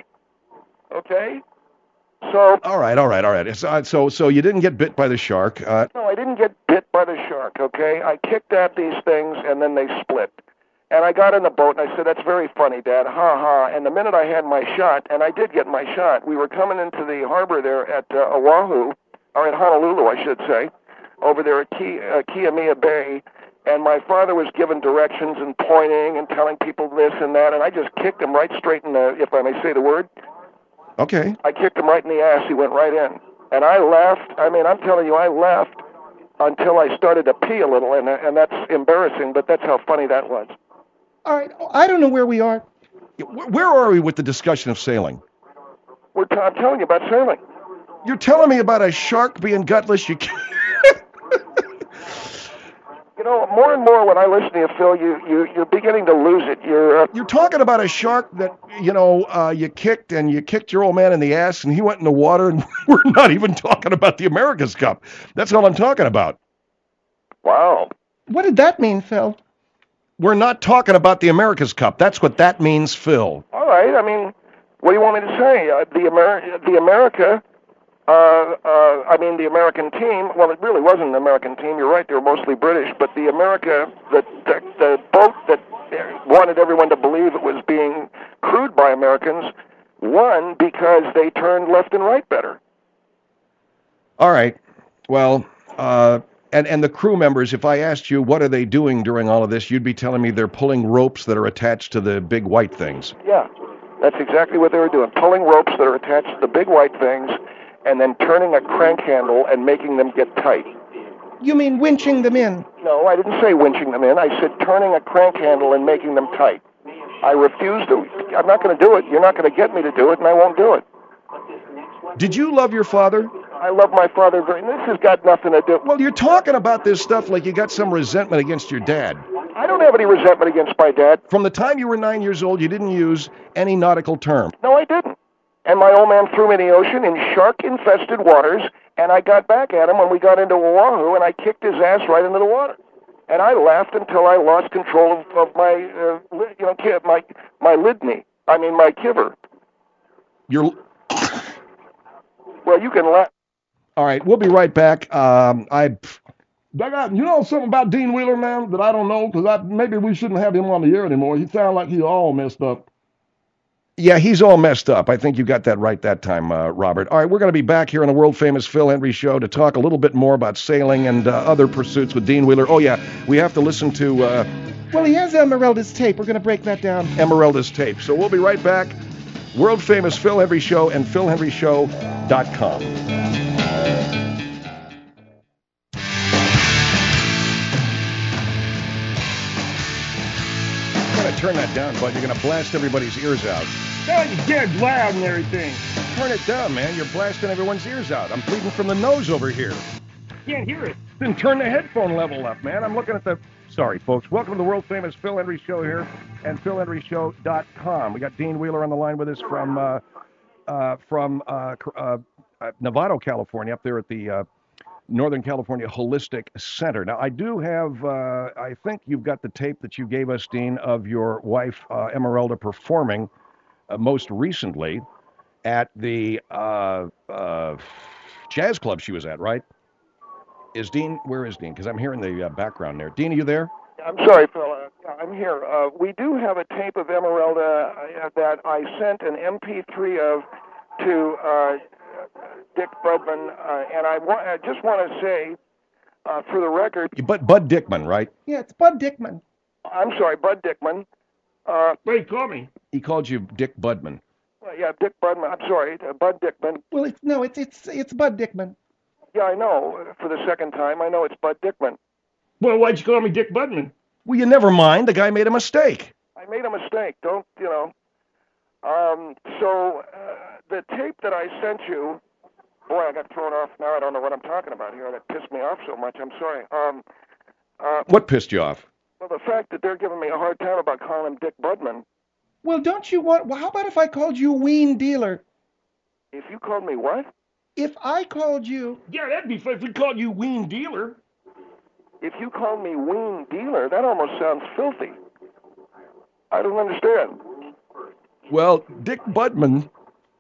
Okay? So... All right, all right, all right. So, so, so you didn't get bit by the shark. Uh, no, I didn't get bit by the shark, okay? I kicked at these things, and then they split. And I got in the boat, and I said, that's very funny, Dad, ha-ha. And the minute I had my shot, and I did get my shot, we were coming into the harbor there at uh, Oahu, or at Honolulu, I should say, over there at Ki, uh, Kiamiya Bay, and my father was giving directions and pointing and telling people this and that, and I just kicked him right straight in the, if I may say the word. Okay. I kicked him right in the ass. He went right in. And I laughed. I mean, I'm telling you, I laughed until I started to pee a little, and, and that's embarrassing, but that's how funny that was. All right, I don't know where we are. Where are we with the discussion of sailing? We're t- I'm telling you about sailing. You're telling me about a shark being gutless? You can't... You know, more and more when I listen to you, Phil, you, you, you're beginning to lose it. You're uh, You're talking about a shark that, you know, uh, you kicked, and you kicked your old man in the ass, and he went in the water, and we're not even talking about the America's Cup. That's all I'm talking about. Wow. What did that mean, Phil? We're not talking about the America's Cup. That's what that means, Phil. All right. I mean, what do you want me to say? Uh, the Amer- the America... Uh, uh, I mean, the American team, well, it really wasn't an American team. You're right, they were mostly British. But the America, the, the, the boat that wanted everyone to believe it was being crewed by Americans, won because they turned left and right better. All right. Well, uh, and, and the crew members, if I asked you what are they doing during all of this, you'd be telling me they're pulling ropes that are attached to the big white things. Yeah, that's exactly what they were doing, pulling ropes that are attached to the big white things, and then turning a crank handle and making them get tight. You mean winching them in? No, I didn't say winching them in. I said turning a crank handle and making them tight. I refuse to. I'm not going to do it. You're not going to get me to do it, and I won't do it. Did you love your father? I love my father very much. This has got nothing to do. Well, you're talking about this stuff like you got some resentment against your dad. I don't have any resentment against my dad. From the time you were nine years old, you didn't use any nautical term. No, I didn't. and my old man threw me in the ocean in shark-infested waters, and I got back at him when we got into Oahu, and I kicked his ass right into the water. And I laughed until I lost control of, of my, uh, li- you know, ki- my my lidney. I mean, my kiver. You're Well, you can laugh. all right. We'll be right back. Um, I I got, you know something about Dean Wheeler, man, that I don't know, because I, maybe we shouldn't have him on the air anymore. He sounds like he's all messed up. yeah, he's all messed up. I think you got that right that time, uh, Robert. All right, we're going to be back here on the world famous Phil Hendrie Show to talk a little bit more about sailing and uh, other pursuits with Dean Wheeler. Oh yeah, we have to listen to uh, Well, he has Emeralda's tape. We're going to break that down. Emeralda's tape. So we'll be right back. World famous Phil Hendrie Show and phil hendrie show dot com. Turn that down, bud. You're going to blast everybody's ears out. Yeah, you get loud and everything. Turn it down, man. You're blasting everyone's ears out. I'm bleeding from the nose over here. Can't hear it. Then turn the headphone level up, man. I'm looking at the... Sorry, folks. Welcome to the world-famous Phil Hendrie Show here and phil hendrie show dot com. We got Dean Wheeler on the line with us from uh, uh, from uh, uh, Novato, California, up there at the uh, Northern California Holistic Center. Now, I do have, uh, I think you've got the tape that you gave us, Dean, of your wife, uh, Emeralda, performing uh, most recently at the uh, uh, jazz club she was at, right? Is Dean, where is Dean? Because I'm hearing the uh, background there. Dean, are you there? I'm sorry, Phil. Uh, I'm here. Uh, we do have a tape of Emeralda uh, that I sent an M P three of to uh, Dick Budman, uh, and I, wa- I just want to say, uh, for the record, But Bud Dickman, right? Yeah, it's Bud Dickman. I'm sorry, Bud Dickman. Uh, Wait, call me. He called you Dick Budman. well, yeah, Dick Budman. I'm sorry, uh, Bud Dickman. Well, it's no, it's it's it's Bud Dickman. Yeah, I know. uh, For the second time, I know it's Bud Dickman. Well, why'd you call me Dick Budman? Well, you never mind. The guy made a mistake. I made a mistake. Don't you know? Um, so uh, the tape that I sent you, boy, I got thrown off. Now I don't know what I'm talking about here. That pissed me off so much. I'm sorry. Um, uh, What pissed you off? well, the fact that they're giving me a hard time about calling him Dick Budman. Well, don't you want? Well, how about if I called you Ween Dealer? If you called me what? If I called you, Yeah, that'd be fun if we called you Ween Dealer. If you called me Ween Dealer, that almost sounds filthy. I don't understand. Well, Dick Budman,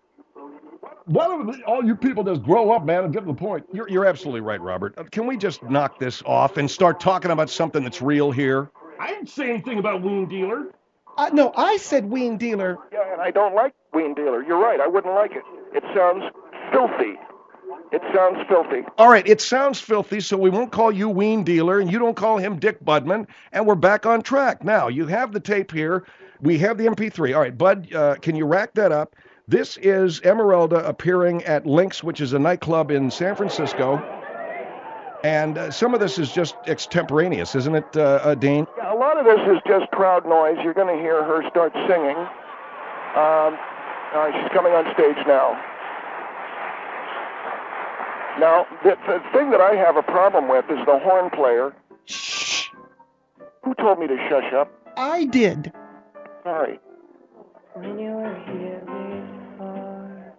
Why don't all you people just grow up, man, and get to the point? you're, you're absolutely right, Robert. Uh, Can we just knock this off and start talking about something that's real here? I didn't say anything about Ween Dealer. uh, no, I said Ween Dealer. Yeah, and I don't like Ween Dealer. You're right. I wouldn't like it. It sounds filthy. It sounds filthy. All right, it sounds filthy, so we won't call you Ween Dealer, and you don't call him Dick Budman, and we're back on track. Now, you have the tape here. We have the M P three. All right, Bud, uh, can you rack that up? This is Emeralda appearing at Lynx, which is a nightclub in San Francisco. And uh, some of this is just extemporaneous, isn't it, uh, uh, Dean? Yeah, a lot of this is just crowd noise. You're going to hear her start singing. Um, all right, she's coming on stage now. Now, the, the thing that I have a problem with is the horn player. Shh. Who told me to shush up? I did. Sorry. When you were here before,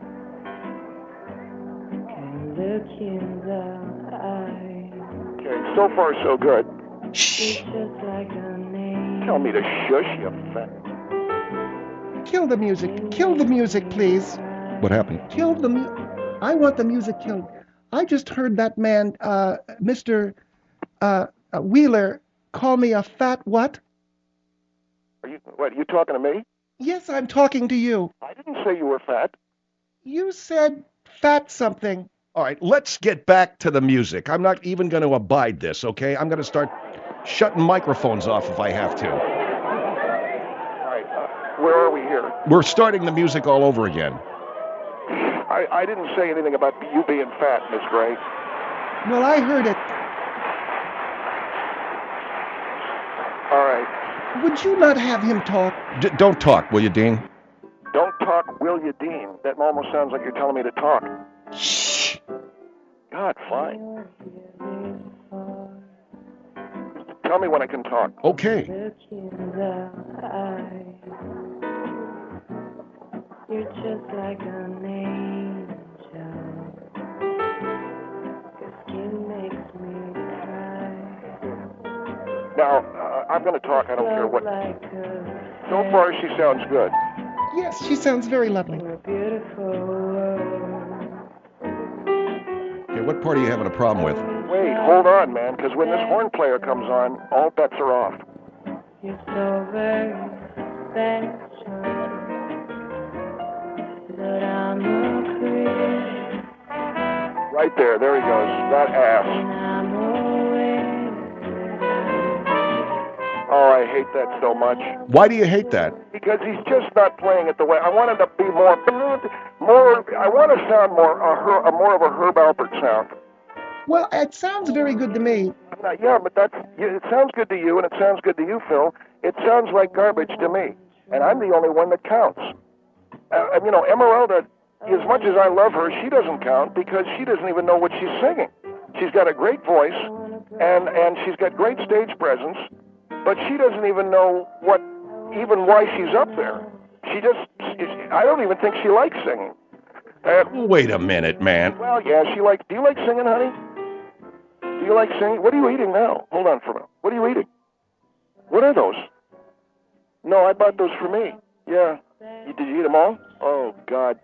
can look you in the eye. Okay, so far so good. Shh. It's just like a name. Tell me to shush, you fat. Kill the music. Kill the music, please. What happened? Kill the mu- I want the music killed. I just heard that man, uh, Mister Uh, uh, Wheeler, call me a fat what? Are you what? You talking to me? Yes, I'm talking to you. I didn't say you were fat. You said fat something. All right, let's get back to the music. I'm not even going to abide this, okay? I'm going to start shutting microphones off if I have to. All right. Uh, where are we here? We're starting the music all over again. I, I didn't say anything about you being fat, Miss Gray. Well, I heard it. All right. Would you not have him talk? D- don't talk, will you, Dean? Don't talk, will you, Dean? That almost sounds like you're telling me to talk. Shh. God, fine. Tell me when I can talk. Okay. Look you in the eye. You're just like an angel. Your skin makes me cry. Now, uh, I'm going to talk. I don't care Love what. like a So far, she sounds good. Yes, she sounds very lovely. a beautiful world. Okay, what part are you having a problem with? Wait, hold on, man, because when this horn player comes on, all bets are off. You're so very special that I'm a creep. Right there, there he goes. That ass. And I'm always Oh, I hate that so much. Why do you hate that? Because he's just not playing it the way I wanted to be more, more. I want to sound more, a, Her- a more of a Herb Alpert sound. Well, it sounds very good to me. Now, yeah, but that's. It sounds good to you, and it sounds good to you, Phil. It sounds like garbage to me, and I'm the only one that counts. Uh, and, you know, Emeralda, as much as I love her, she doesn't count because she doesn't even know what she's singing. She's got a great voice, and and she's got great stage presence, but she doesn't even know what, even why she's up there. She just, I don't even think she likes singing. And, Wait a minute, man. well, yeah, she likes. Do you like singing, honey? Do you like singing? What are you eating now? Hold on for a minute. What are you eating? What are those? No, I bought those for me. Yeah. You, did you eat them all? Oh, God.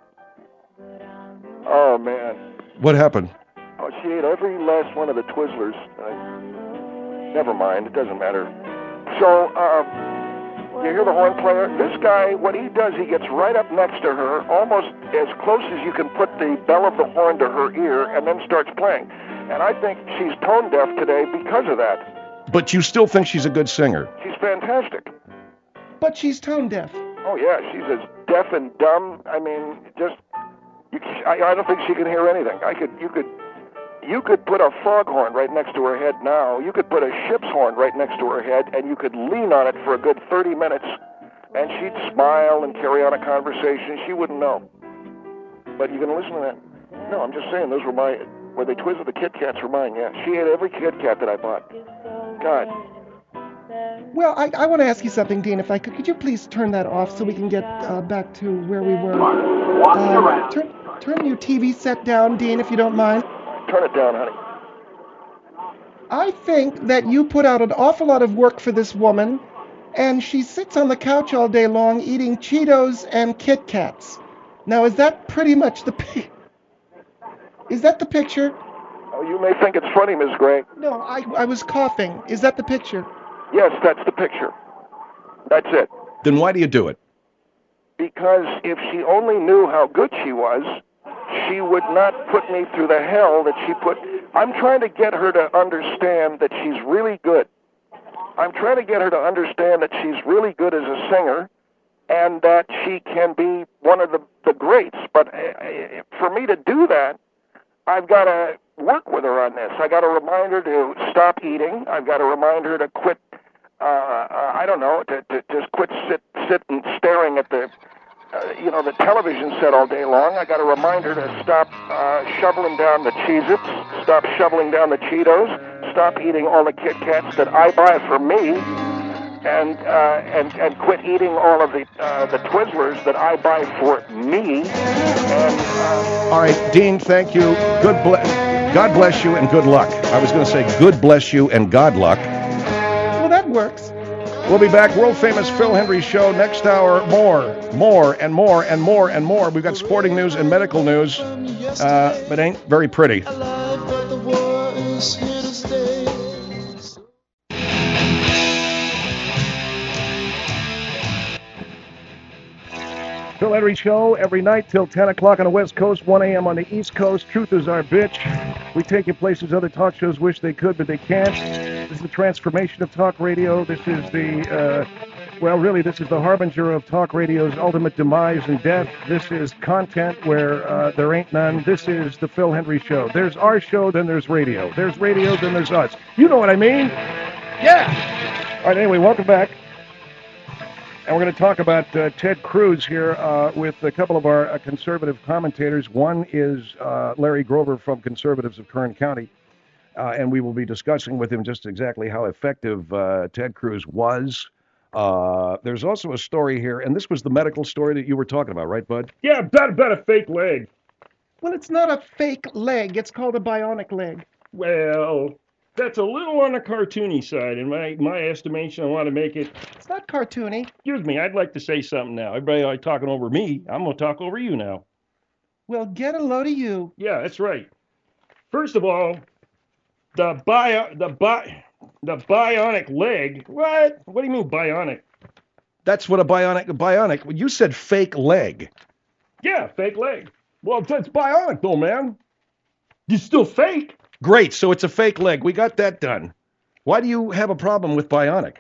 Oh, man. What happened? Oh, she ate every last one of the Twizzlers. I, never mind. It doesn't matter. So, um, you hear the horn player? This guy, what he does, he gets right up next to her, almost as close as you can put the bell of the horn to her ear, and then starts playing. And I think she's tone deaf today because of that. But you still think she's a good singer? She's fantastic. But she's tone deaf. Oh, yeah, she's as deaf and dumb. I mean, just, you, I, I don't think she can hear anything. I could, you could, you could put a foghorn right next to her head now. You could put a ship's horn right next to her head, and you could lean on it for a good thirty minutes, and she'd smile and carry on a conversation. She wouldn't know. But you can listen to that. No, I'm just saying, those were my, where they twizzled the Kit Kats were mine, yeah. She ate every Kit Kat that I bought. God. Well, I, I want to ask you something, Dean, if I could. Could you please turn that off so we can get uh, back to where we were? Uh, turn, turn your T V set down, Dean, if you don't mind. Turn it down, honey. I think that you put out an awful lot of work for this woman, and she sits on the couch all day long eating Cheetos and Kit Kats. Now, is that pretty much the pi- Is that the picture? Oh, you may think it's funny, Miss Gray. No, I, I was coughing. Is that the picture? Yes, that's the picture. That's it. Then why do you do it? Because if she only knew how good she was, she would not put me through the hell that she put. I'm trying to get her to understand that she's really good. I'm trying to get her to understand that she's really good as a singer and that she can be one of the, the greats. But uh, for me to do that, I've got to work with her on this. I got to remind her to stop eating. I've got to remind her to quit, uh, uh, I don't know, to, to just quit sit, sitting staring at the, uh, you know, the television set all day long. I got to remind her to stop uh, shoveling down the Cheez-Its, stop shoveling down the Cheetos, stop eating all the Kit Kats that I buy for me, and uh, and and quit eating all of the uh, the Twizzlers that I buy for me. And uh, All right, Dean, thank you. Good ble- God bless you and good luck. I was going to say good bless you and God luck. Well, that works. We'll be back. World famous Phil Hendrie Show next hour. More, more, and more, and more, and more. We've got sporting news and medical news, uh, but ain't very pretty. Phil Hendrie Show every night till ten o'clock on the West Coast, one a.m. on the East Coast. Truth is our bitch. We take you places other talk shows wish they could, but they can't. This is the transformation of talk radio. This is the, uh, well, really, this is the harbinger of talk radio's ultimate demise and death. This is content where uh, there ain't none. This is the Phil Hendrie Show. There's our show, then there's radio. There's radio, then there's us. You know what I mean? Yeah! All right, anyway, welcome back. And we're going to talk about uh, Ted Cruz here uh, with a couple of our uh, conservative commentators. One is uh, Larry Grover from Conservatives of Kern County, uh, and we will be discussing with him just exactly how effective uh, Ted Cruz was Uh, there's also a story here, and this was the medical story that you were talking about, right, Bud? Yeah, about, about a fake leg. Well, it's not a fake leg. It's called a bionic leg. Well, that's a little on the cartoony side. In my, my estimation, I want to make it. It's not cartoony. Excuse me, I'd like to say something now. Everybody like talking over me. I'm going to talk over you now. Well, get a load of you. Yeah, that's right. First of all, the bio, the bi, the bionic leg. What? What do you mean bionic? That's what a bionic, bionic, you said fake leg. Yeah, fake leg. Well, that's bionic though, man. You still fake. Great, so it's a fake leg. We got that done. Why do you have a problem with bionic?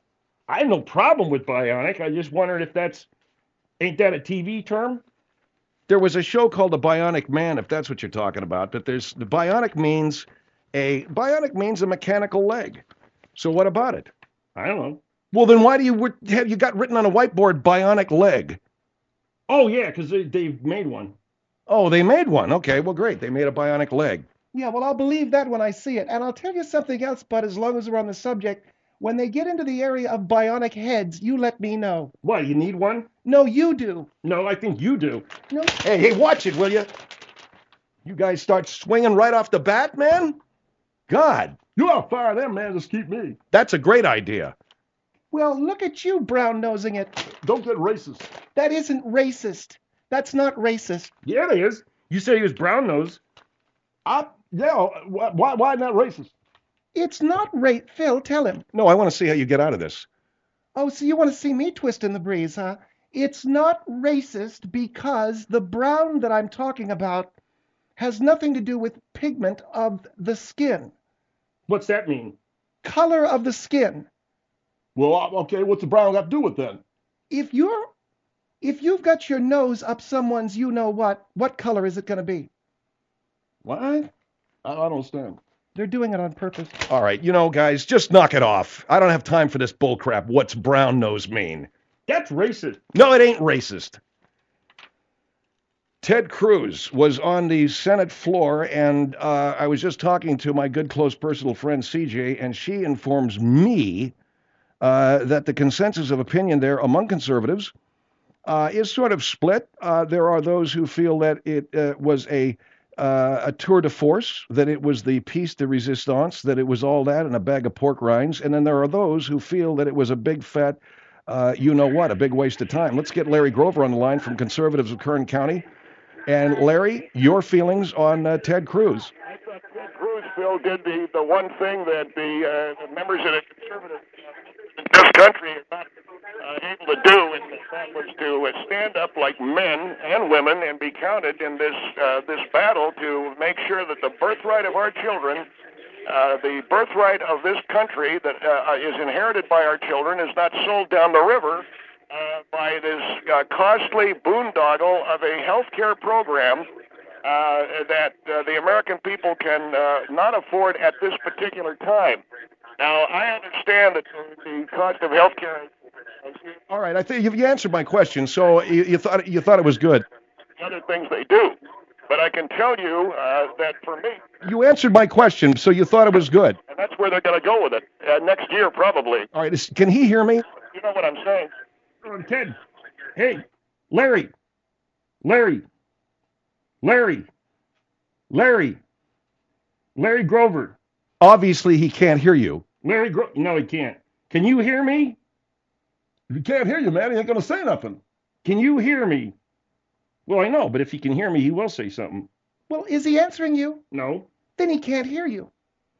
I have no problem with bionic. I just wondered if that's, ain't that a T V term? There was a show called The Bionic Man, if that's what you're talking about, but there's, the bionic means a, bionic means a mechanical leg. So what about it? I don't know. Well, then why do you have you got written on a whiteboard bionic leg? Oh yeah, because they, they've made one. Oh, they made one. Okay, well, great. They made a bionic leg. Yeah, well, I'll believe that when I see it. And I'll tell you something else, Bud, as long as we're on the subject. When they get into the area of bionic heads, you let me know. What, you need one? No, you do. No, I think you do. No. Hey, hey, watch it, will you? You guys start swinging right off the bat, man? God, You ought to fire them, man. Just keep me. that's a great idea. Well, look at you brown-nosing it. Don't get racist. That isn't racist. That's not racist. Yeah, it is. You say he was brown nose. I yeah. Why why not racist? It's not ra- Phil, tell him. No, I want to see how you get out of this. Oh, so you want to see me twist in the breeze, huh? It's not racist because the brown that I'm talking about has nothing to do with pigment of the skin. What's that mean? Color of the skin. Well, okay. What's the brown got to do with that? If you're if you've got your nose up someone's you know what, what color is it going to be? What? I, I don't understand. They're doing it on purpose. All right, you know, guys, just knock it off. I don't have time for this bullcrap. What's brown nose mean? That's racist. No, it ain't racist. Ted Cruz was on the Senate floor, and uh, I was just talking to my good, close, personal friend C J, and she informs me uh, that the consensus of opinion there among conservatives uh, is sort of split. Uh, there are those who feel that it uh, was a uh, a tour de force, that it was the piece de resistance, that it was all that and a bag of pork rinds, and then there are those who feel that it was a big fat, uh, you know what, a big waste of time. Let's get Larry Grover on the line from Conservatives of Kern County. And Larry, your feelings on uh, Ted Cruz? I thought Ted Cruz, Phil, did the, the one thing that the, uh, the members of the conservative in this country are not uh, able to do, and that was to uh, stand up like men and women and be counted in this uh, this battle to make sure that the birthright of our children, uh, the birthright of this country that uh, is inherited by our children, is not sold down the river Uh, by this uh, costly boondoggle of a health care program uh, that uh, the American people can uh, not afford at this particular time. Now, I understand that the cost of health care. All right, I think you answered my question. So you, you thought you thought it was good. Other things they do, but I can tell you uh, that for me, You answered my question, so you thought it was good. and that's where they're going to go with it uh, next year, probably. All right, is, can he hear me? You know what I'm saying? Oh, Ted. Hey, Larry. Larry. Larry. Larry. Larry Grover. Obviously, he can't hear you. Larry Grover. No, he can't. Can you hear me? If he can't hear you, man, he ain't going to say nothing. Can you hear me? Well, I know, but if he can hear me, he will say something. Well, is he answering you? No. Then he can't hear you.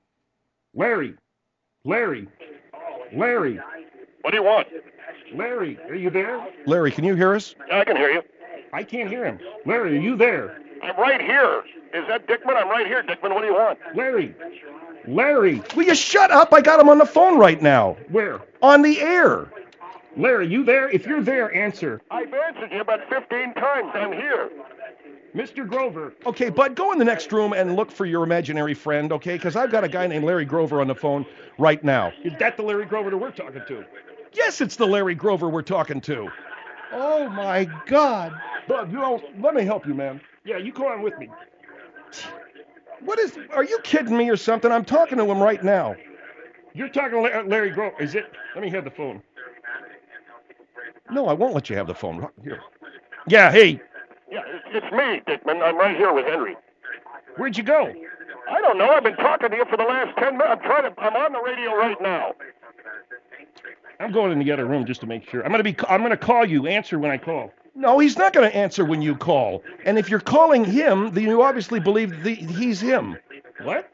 Larry. Larry. Larry. What do you want? Larry, are you there? Larry, can you hear us? I can hear you. I can't hear him. Larry, are you there? I'm right here. Is that Dickman? I'm right here, Dickman. What do you want? Larry. Larry. Will you shut up? I got him on the phone right now. Where? On the air. Larry, you there? If you're there, answer. I've answered you about fifteen times. I'm here. Mister Grover. Okay, Bud, go in the next room and look for your imaginary friend, okay? Because I've got a guy named Larry Grover on the phone right now. Is that the Larry Grover that we're talking to? Yes, it's the Larry Grover we're talking to. Oh, my God. Bud, you know, let me help you, man. Yeah, you come on with me. What is, are you kidding me or something? I'm talking to him right now. You're talking to La- Larry Grover. Is it? Let me have the phone. No, I won't let you have the phone. Here. Yeah, hey, Yeah, it's, it's me, Dickman. I'm right here with Henry. where'd you go? I don't know. I've been talking to you for the last ten minutes. I'm trying to. I'm on the radio right now. I'm going in the other room just to make sure. I'm gonna be. I'm gonna call you. Answer when I call. No, he's not going to answer when you call. And if you're calling him, then you obviously believe the, he's him. What?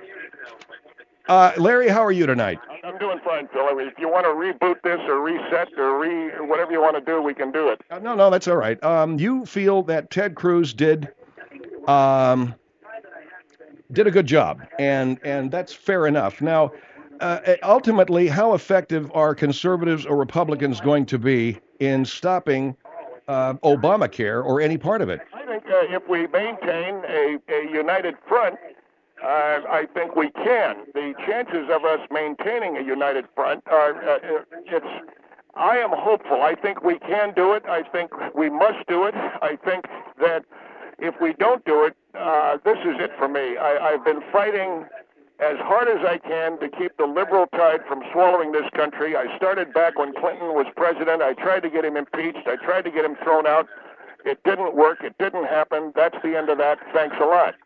Uh, Larry, how are you tonight? I'm doing fine, Phil. I mean, if you want to reboot this or reset or re whatever you want to do, we can do it. Uh, no, no, that's all right. Um, you feel that Ted Cruz did um, did a good job, and and that's fair enough. Now, uh, ultimately, how effective are conservatives or Republicans going to be in stopping uh, Obamacare or any part of it? I think uh, if we maintain a, a united front, uh, I think we can. The chances of us maintaining a united front are, uh, it's, I am hopeful. I think we can do it. I think we must do it. I think that if we don't do it, uh, this is it for me. I, I've been fighting as hard as I can to keep the liberal tide from swallowing this country. I started back when Clinton was president. I tried to get him impeached. I tried to get him thrown out. It didn't work. It didn't happen. That's the end of that. Thanks a lot.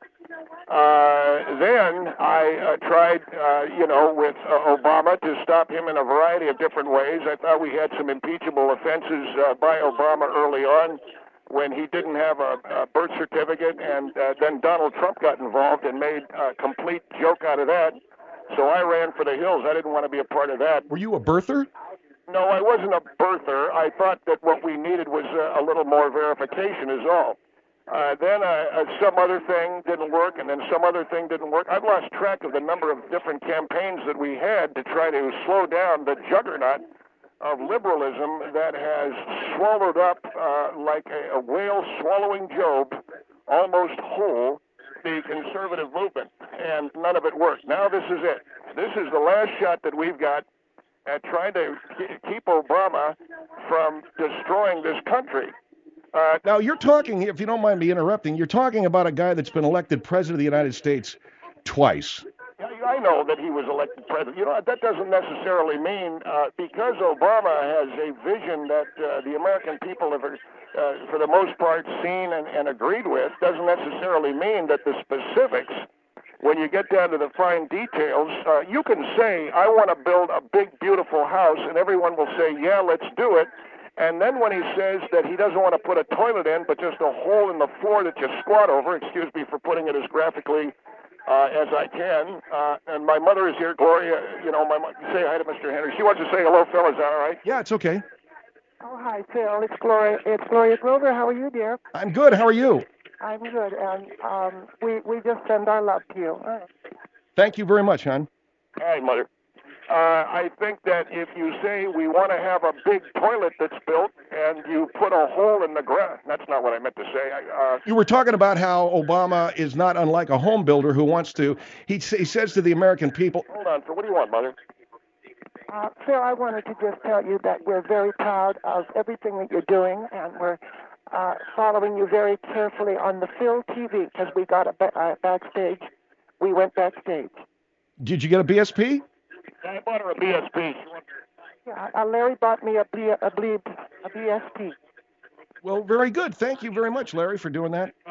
Uh, then I uh, tried, uh, you know, with uh, Obama to stop him in a variety of different ways. I thought we had some impeachable offenses uh, by Obama early on, when he didn't have a, a birth certificate, and uh, then Donald Trump got involved and made a complete joke out of that. So I ran for the hills. I didn't want to be a part of that. Were you a birther? No, I wasn't a birther. I thought that what we needed was a, a little more verification is all. Uh, then uh, uh, some other thing didn't work, and then some other thing didn't work. I've lost track of the number of different campaigns that we had to try to slow down the juggernaut of liberalism that has swallowed up uh, like a, a whale swallowing Job, almost whole, the conservative movement, and none of it worked. Now this is it. This is the last shot that we've got at trying to keep Obama from destroying this country. Uh, Now, you're talking, if you don't mind me interrupting, you're talking about a guy that's been elected president of the United States twice. I know that he was elected president. You know, that doesn't necessarily mean, uh, because Obama has a vision that uh, the American people have, uh, for the most part, seen and, and agreed with, doesn't necessarily mean that the specifics, when you get down to the fine details, uh, you can say, I want to build a big, beautiful house, and everyone will say, yeah, let's do it. And then when he says that he doesn't want to put a toilet in, but just a hole in the floor that you squat over, excuse me for putting it as graphically uh, as I can, uh, and my mother is here, Gloria, you know, my mo- say hi to Mister Henry. She wants to say hello, Phil, is that all right? Yeah, it's okay. Oh, hi, Phil. It's Gloria. It's Gloria Grover. How are you, dear? I'm good. How are you? I'm good, and um, we we just send our love to you. Thank you very much, hon. Hi, Mother. Uh, I think that if you say we want to have a big toilet that's built and you put a hole in the ground, that's not what I meant to say. I, uh, You were talking about how Obama is not unlike a home builder who wants to, he, he says to the American people, hold on, for what do you want, Mother? Uh, Phil, I wanted to just tell you that we're very proud of everything that you're doing, and we're uh, following you very carefully on the Phil T V, because we got a ba- uh, backstage. We went backstage. did you get a B S P? I bought her a B S P. Yeah, uh, Larry bought me a, B- a, B- a B S P. Well, very good. Thank you very much, Larry, for doing that.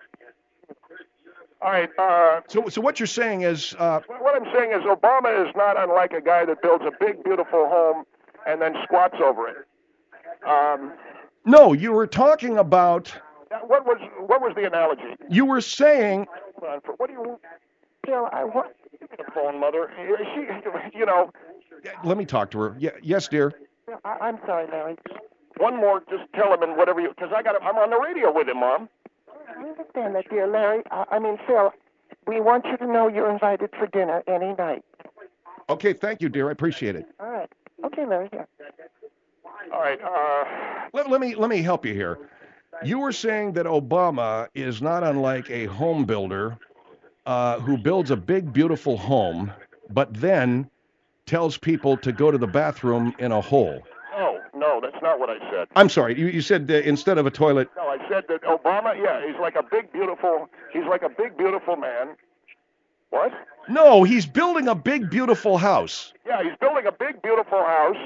All right. Uh, So, so what you're saying is, uh, what I'm saying is Obama is not unlike a guy that builds a big, beautiful home and then squats over it. Um, no, you were talking about, what was what was the analogy? you were saying, Hold on, for what do you Phil, I want. the phone, Mother? She, you know, let me talk to her. Yeah, yes, dear. I, I'm sorry, Larry. one more. Just tell him and whatever you, because I got. I'm on the radio with him, Mom. I understand that, dear Larry. Uh, I mean, Phil, we want you to know you're invited for dinner any night. Okay, thank you, dear. I appreciate it. All right. Okay, Larry, here. All right. Uh, Let, let me let me help you here. You were saying that Obama is not unlike a home builder uh, who builds a big, beautiful home, but then tells people to go to the bathroom in a hole. no, no, that's not what I said. I'm sorry. You, you said uh, instead of a toilet. No, I said that Obama. Yeah, he's like a big, beautiful. He's like a big, beautiful man. What? No, he's building a big, beautiful house. Yeah, he's building a big, beautiful house,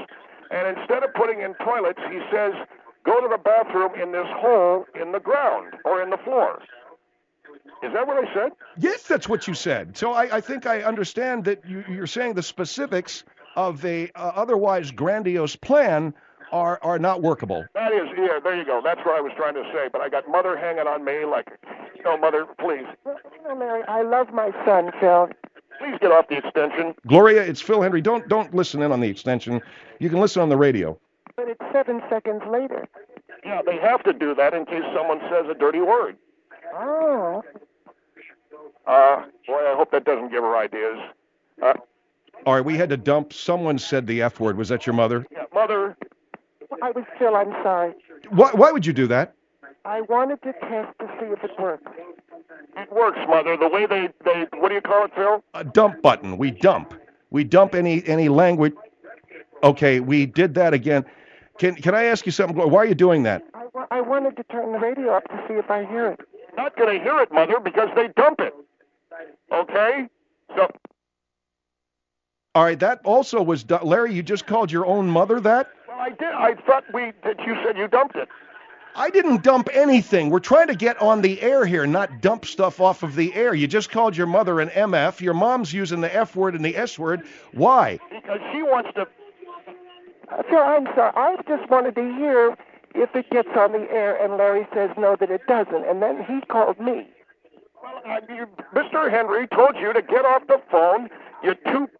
And instead of putting in toilets, he says, go to the bathroom in this hole in the ground or in the floor. Is that what I said? Yes, that's what you said. So I, I think I understand that you, you're saying the specifics of a uh, otherwise grandiose plan are are not workable. That is, yeah, there you go. That's what I was trying to say. But I got Mother hanging on me like, you know, Mother, please. You know, Mary, I love my son, Phil. Please get off the extension. Gloria, it's Phil Hendry. Don't don't listen in on the extension. You can listen on the radio. But it's seven seconds later. Yeah, they have to do that in case someone says a dirty word. Oh. Uh, boy, I hope that doesn't give her ideas. Uh, All right, we had to dump. Someone said the F word. Was that your mother? yeah, Mother. I was Phil, I'm sorry. Why, why would you do that? I wanted to test to see if it works. It works, Mother. The way they, they what do you call it, Phil? A dump button. We dump. We dump any any language. Okay, we did that again. Can can I ask you something, Gloria? Why are you doing that? I, wa- I wanted to turn the radio up to see if I hear it. Not going to hear it, Mother, because they dump it. Okay? So, All right, that also was du- Larry. You just called your own mother that? well, I did. I thought we that you said you dumped it. I didn't dump anything. We're trying to get on the air here, not dump stuff off of the air. You just called your mother an M F. Your mom's using the F word and the S word. Why? Because she wants to. Uh, Phil, I'm sorry. I just wanted to hear if it gets on the air, and Larry says no, that it doesn't. And then he called me. Well, I, you, Mister Henry told you to get off the phone. You two.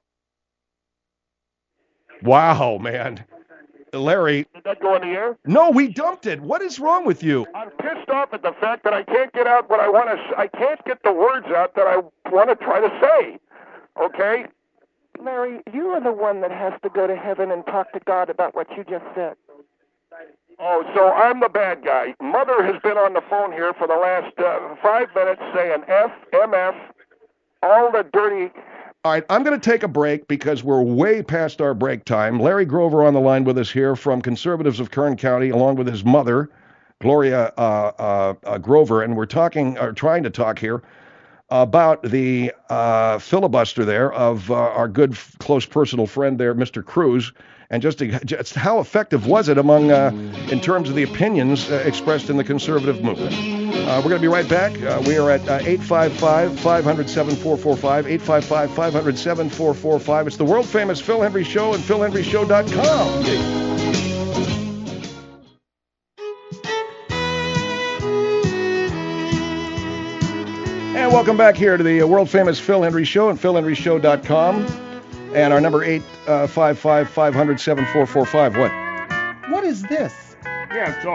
Wow, man. Larry. Did that go in the air? No, we dumped it. What is wrong with you? I'm pissed off at the fact that I can't get out what I want to. I can't get the words out that I want to try to say. Okay? Larry, you are the one that has to go to heaven and talk to God about what you just said. Oh, so I'm the bad guy. Mother has been on the phone here for the last uh, five minutes saying F, M F, all the dirty. All right, I'm going to take a break because we're way past our break time. Larry Grover on the line with us here from Conservatives of Kern County, along with his mother, Gloria uh, uh, uh, Grover, and we're talking, or trying to talk here about the uh, filibuster there of uh, our good, f- close personal friend there, Mister Cruz, and just, to, just how effective was it among, uh, in terms of the opinions uh, expressed in the conservative movement. Uh, we're going to be right back. Uh, we are at uh, eight five five, five hundred, seven four four five, eight five five, five hundred, seven four four five. It's the world-famous Phil Hendry Show and phil hendry show dot com. And welcome back here to the uh, world-famous Phil Hendry Show and phil hendry show dot com. And our number eight five five, five hundred, seven four four five. What? What is this? Yeah, it's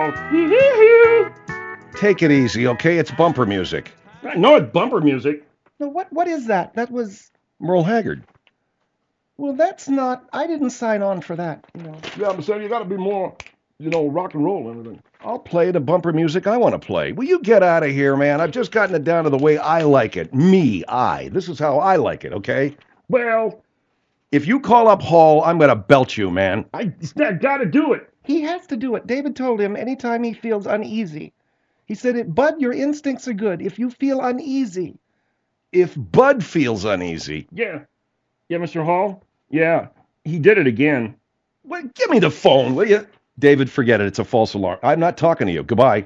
all. Take it easy, okay? It's bumper music. No, it's bumper music. No, what? What is that? That was. Merle Haggard. Well, that's not. I didn't sign on for that. You know. Yeah, but so you got to be more, you know, rock and roll and everything. I'll play the bumper music I want to play. Will you get out of here, man? I've just gotten it down to the way I like it. Me, I. This is how I like it, okay? Well, if you call up Hall, I'm going to belt you, man. I, I got to do it. He has to do it. David told him anytime he feels uneasy. He said, it, Bud, your instincts are good. If you feel uneasy. If Bud feels uneasy. Yeah. Yeah, Mister Hall? Yeah. He did it again. Well, give me the phone, will you? David, forget it. It's a false alarm. I'm not talking to you. Goodbye.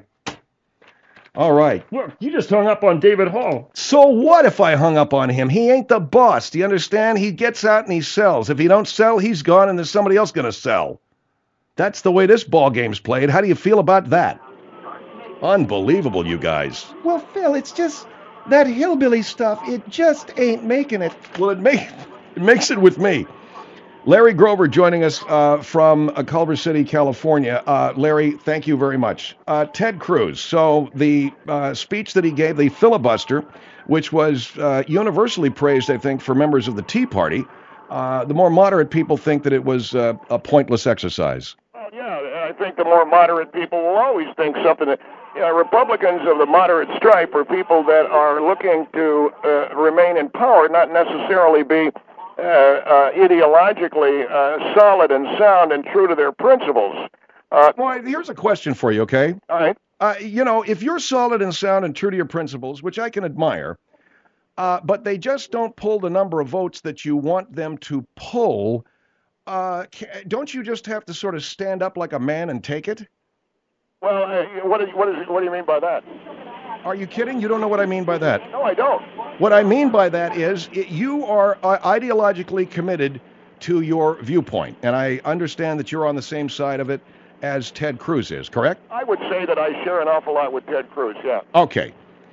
All right. Look, you just hung up on David Hall. So what if I hung up on him? He ain't the boss. Do you understand? He gets out and he sells. If he don't sell, he's gone and there's somebody else going to sell. That's the way this ball game's played. How do you feel about that? Unbelievable, you guys. Well, Phil, it's just that hillbilly stuff. It just ain't making it. Well, it, make, it makes it with me. Larry Grover joining us uh, from uh, Culver City, California. Uh, Larry, thank you very much. Uh, Ted Cruz. So the uh, speech that he gave, the filibuster, which was uh, universally praised, I think, for members of the Tea Party, uh, the more moderate people think that it was uh, a pointless exercise. Well, yeah, I think the more moderate people will always think something that. You know, Republicans of the moderate stripe are people that are looking to uh, remain in power, not necessarily be uh, uh, ideologically uh, solid and sound and true to their principles. Uh, well, here's a question for you, okay? All right. Uh, you know, if you're solid and sound and true to your principles, which I can admire, uh, but they just don't pull the number of votes that you want them to pull, uh, ca- don't you just have to sort of stand up like a man and take it? Well, uh, what, is, what, is, what do you mean by that? Are you kidding? You don't know what I mean by that. No, I don't. What I mean by that is it, you are uh, ideologically committed to your viewpoint, and I understand that you're on the same side of it as Ted Cruz is, correct? I would say that I share an awful lot with Ted Cruz, yeah. Okay.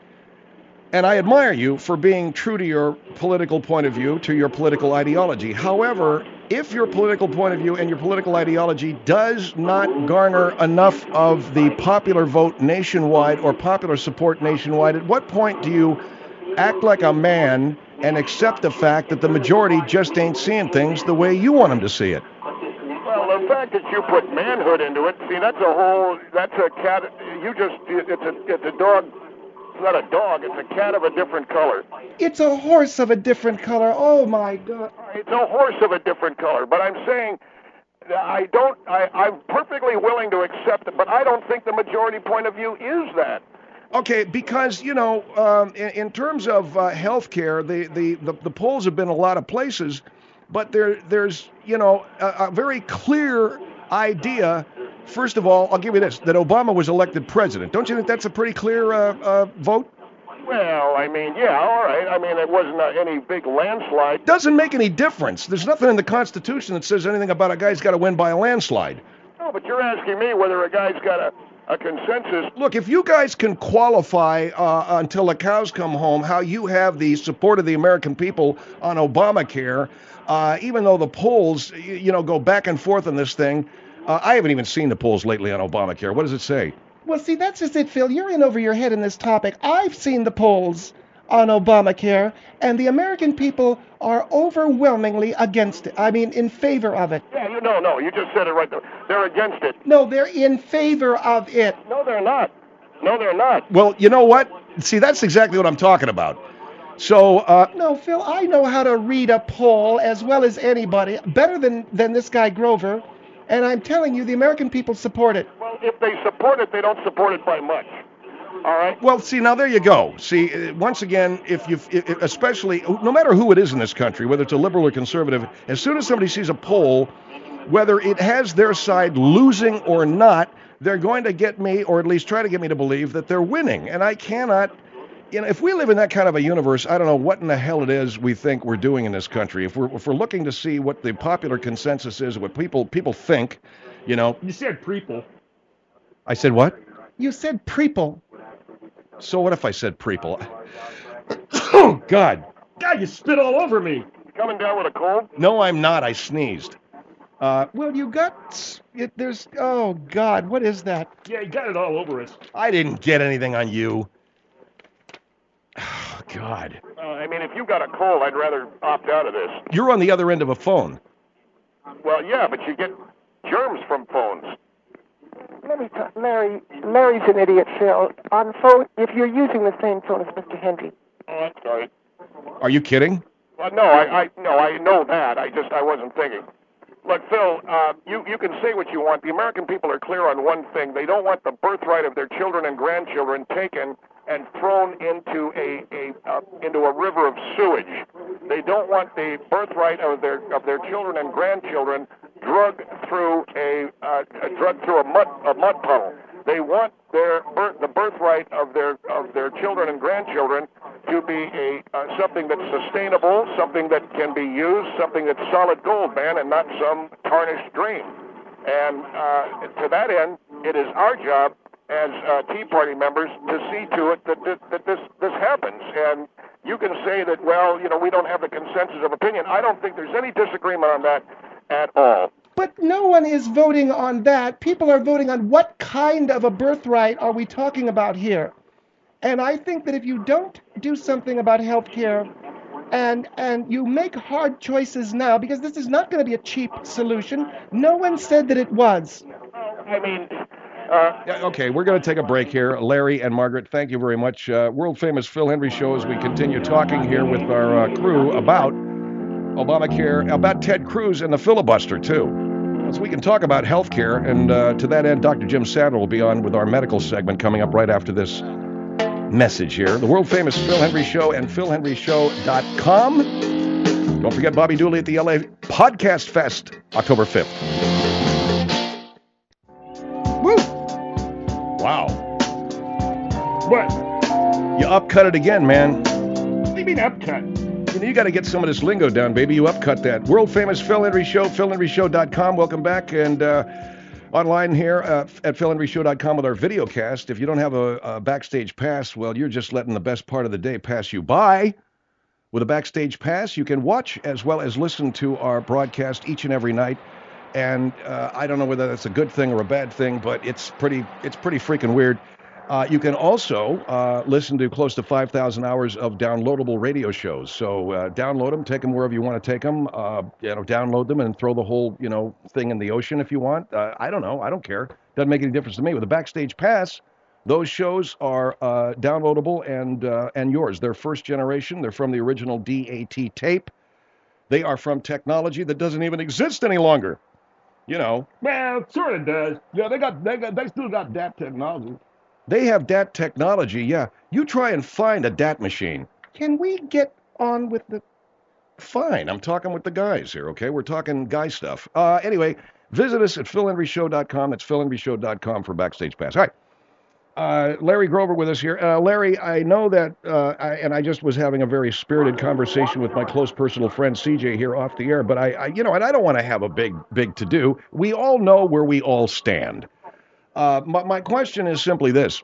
And I admire you for being true to your political point of view, to your political ideology. However, if your political point of view and your political ideology does not garner enough of the popular vote nationwide or popular support nationwide, at what point do you act like a man and accept the fact that the majority just ain't seeing things the way you want them to see it? Well, the fact that you put manhood into it, see, that's a whole, that's a cat, you just, it's a, it's a dog. It's not a dog, it's a cat of a different color. It's a horse of a different color. Oh, my God. It's a horse of a different color, but I'm saying that I don't, I, I'm perfectly willing to accept it, but I don't think the majority point of view is that. Okay, because, you know, um, in, in terms of uh, health care, the, the, the, the polls have been a lot of places, but there there's, you know, a, a very clear idea. First of all, I'll give you this, that Obama was elected president. Don't you think that's a pretty clear uh, uh, vote? Well, I mean, yeah, all right. I mean, it wasn't uh, any big landslide. Doesn't make any difference. There's nothing in the Constitution that says anything about a guy's got to win by a landslide. No, but you're asking me whether a guy's got a, a consensus. Look, if you guys can qualify uh, until the cows come home how you have the support of the American people on Obamacare, uh, even though the polls, you, you know, go back and forth on this thing, Uh, I haven't even seen the polls lately on Obamacare. What does it say? Well, see, that's just it, Phil. You're in over your head in this topic. I've seen the polls on Obamacare, and the American people are overwhelmingly against it. I mean, in favor of it. Yeah, you no, no, you just said it right there. They're against it. No, they're in favor of it. No, they're not. No, they're not. Well, you know what? See, that's exactly what I'm talking about. So, uh... No, Phil, I know how to read a poll as well as anybody, better than, than this guy Grover. And I'm telling you, the American people support it. Well, if they support it, they don't support it by much. All right? Well, see, now there you go. See, uh, once again, if you, if, especially, no matter who it is in this country, whether it's a liberal or conservative, as soon as somebody sees a poll, whether it has their side losing or not, they're going to get me, or at least try to get me to believe that they're winning. And I cannot, you know, if we live in that kind of a universe, I don't know what in the hell it is we think we're doing in this country. If we're if we're looking to see what the popular consensus is, what people people think, you know. You said preeple. I said what? You said preeple. So what if I said preeple? Oh, God. God, you spit all over me. Coming down with a cold? No, I'm not. I sneezed. Uh, well, you got it. There's. Oh God, what is that? Yeah, you got it all over us. I didn't get anything on you. Oh, God. Uh, I mean, if you got a cold, I'd rather opt out of this. You're on the other end of a phone. Well, yeah, but you get germs from phones. Let me talk. Larry, Larry's an idiot, Phil. On phone, if you're using the same phone as Mister Henry. Oh, I'm sorry. Are you kidding? Well, no, I, I, no, I know that. I just, I wasn't thinking. Look, Phil, uh, you, you can say what you want. The American people are clear on one thing. They don't want the birthright of their children and grandchildren taken and thrown into a, a uh, into a river of sewage. They don't want the birthright of their of their children and grandchildren drugged through a uh, drugged through a mud a mud puddle. They want their birth, the birthright of their of their children and grandchildren to be a uh, something that's sustainable, something that can be used, something that's solid gold, man, and not some tarnished dream. And uh, to that end, it is our job as uh, Tea Party members to see to it that this, that this this happens. And you can say that, well, you know, we don't have the consensus of opinion. I don't think there's any disagreement on that at all. But no one is voting on that. People are voting on what kind of a birthright are we talking about here. And I think that if you don't do something about health care and and you make hard choices now, because this is not going to be a cheap solution, no one said that it was. I mean... Uh, yeah, okay, we're going to take a break here. Larry and Margaret, thank you very much. Uh, world-famous Phil Henry Show as we continue talking here with our uh, crew about Obamacare, about Ted Cruz and the filibuster, too. So we can talk about health care, and uh, to that end, Doctor Jim Sadler will be on with our medical segment coming up right after this message here. The world-famous Phil Henry Show and phil henry show dot com. Don't forget Bobby Dooley at the L A Podcast Fest, October fifth. Woo! Wow. What? You upcut it again, man. What do you mean upcut? You know, you got to get some of this lingo down, baby. You upcut that. World famous Phil Henry Show, phil henry show dot com. Welcome back. And uh, online here uh, at phil henry show dot com with our video cast. If you don't have a, a backstage pass, well, you're just letting the best part of the day pass you by. With a backstage pass, you can watch as well as listen to our broadcast each and every night. And uh, I don't know whether that's a good thing or a bad thing, but it's pretty it's pretty freaking weird. Uh, you can also uh, listen to close to five thousand hours of downloadable radio shows. So uh, download them, take them wherever you want to take them. Uh, you know, download them and throw the whole you know thing in the ocean if you want. Uh, I don't know. I don't care. Doesn't make any difference to me. With a backstage pass, those shows are uh, downloadable and uh, and yours. They're first generation. They're from the original D A T tape. They are from technology that doesn't even exist any longer. You know. Well, it sort of does. Yeah, they got they got they still got that technology. They have D A T technology, yeah. You try and find a D A T machine. Can we get on with the... Fine, I'm talking with the guys here, okay? We're talking guy stuff. Uh, anyway, visit us at phil henry show dot com. That's phil henry show dot com for Backstage Pass. All right. Uh, Larry Grover with us here. Uh, Larry, I know that, uh, I, and I just was having a very spirited conversation with my close personal friend C J here off the air, but I, I you know, and I don't want to have a big, big to-do. We all know where we all stand. Uh, my, my question is simply this.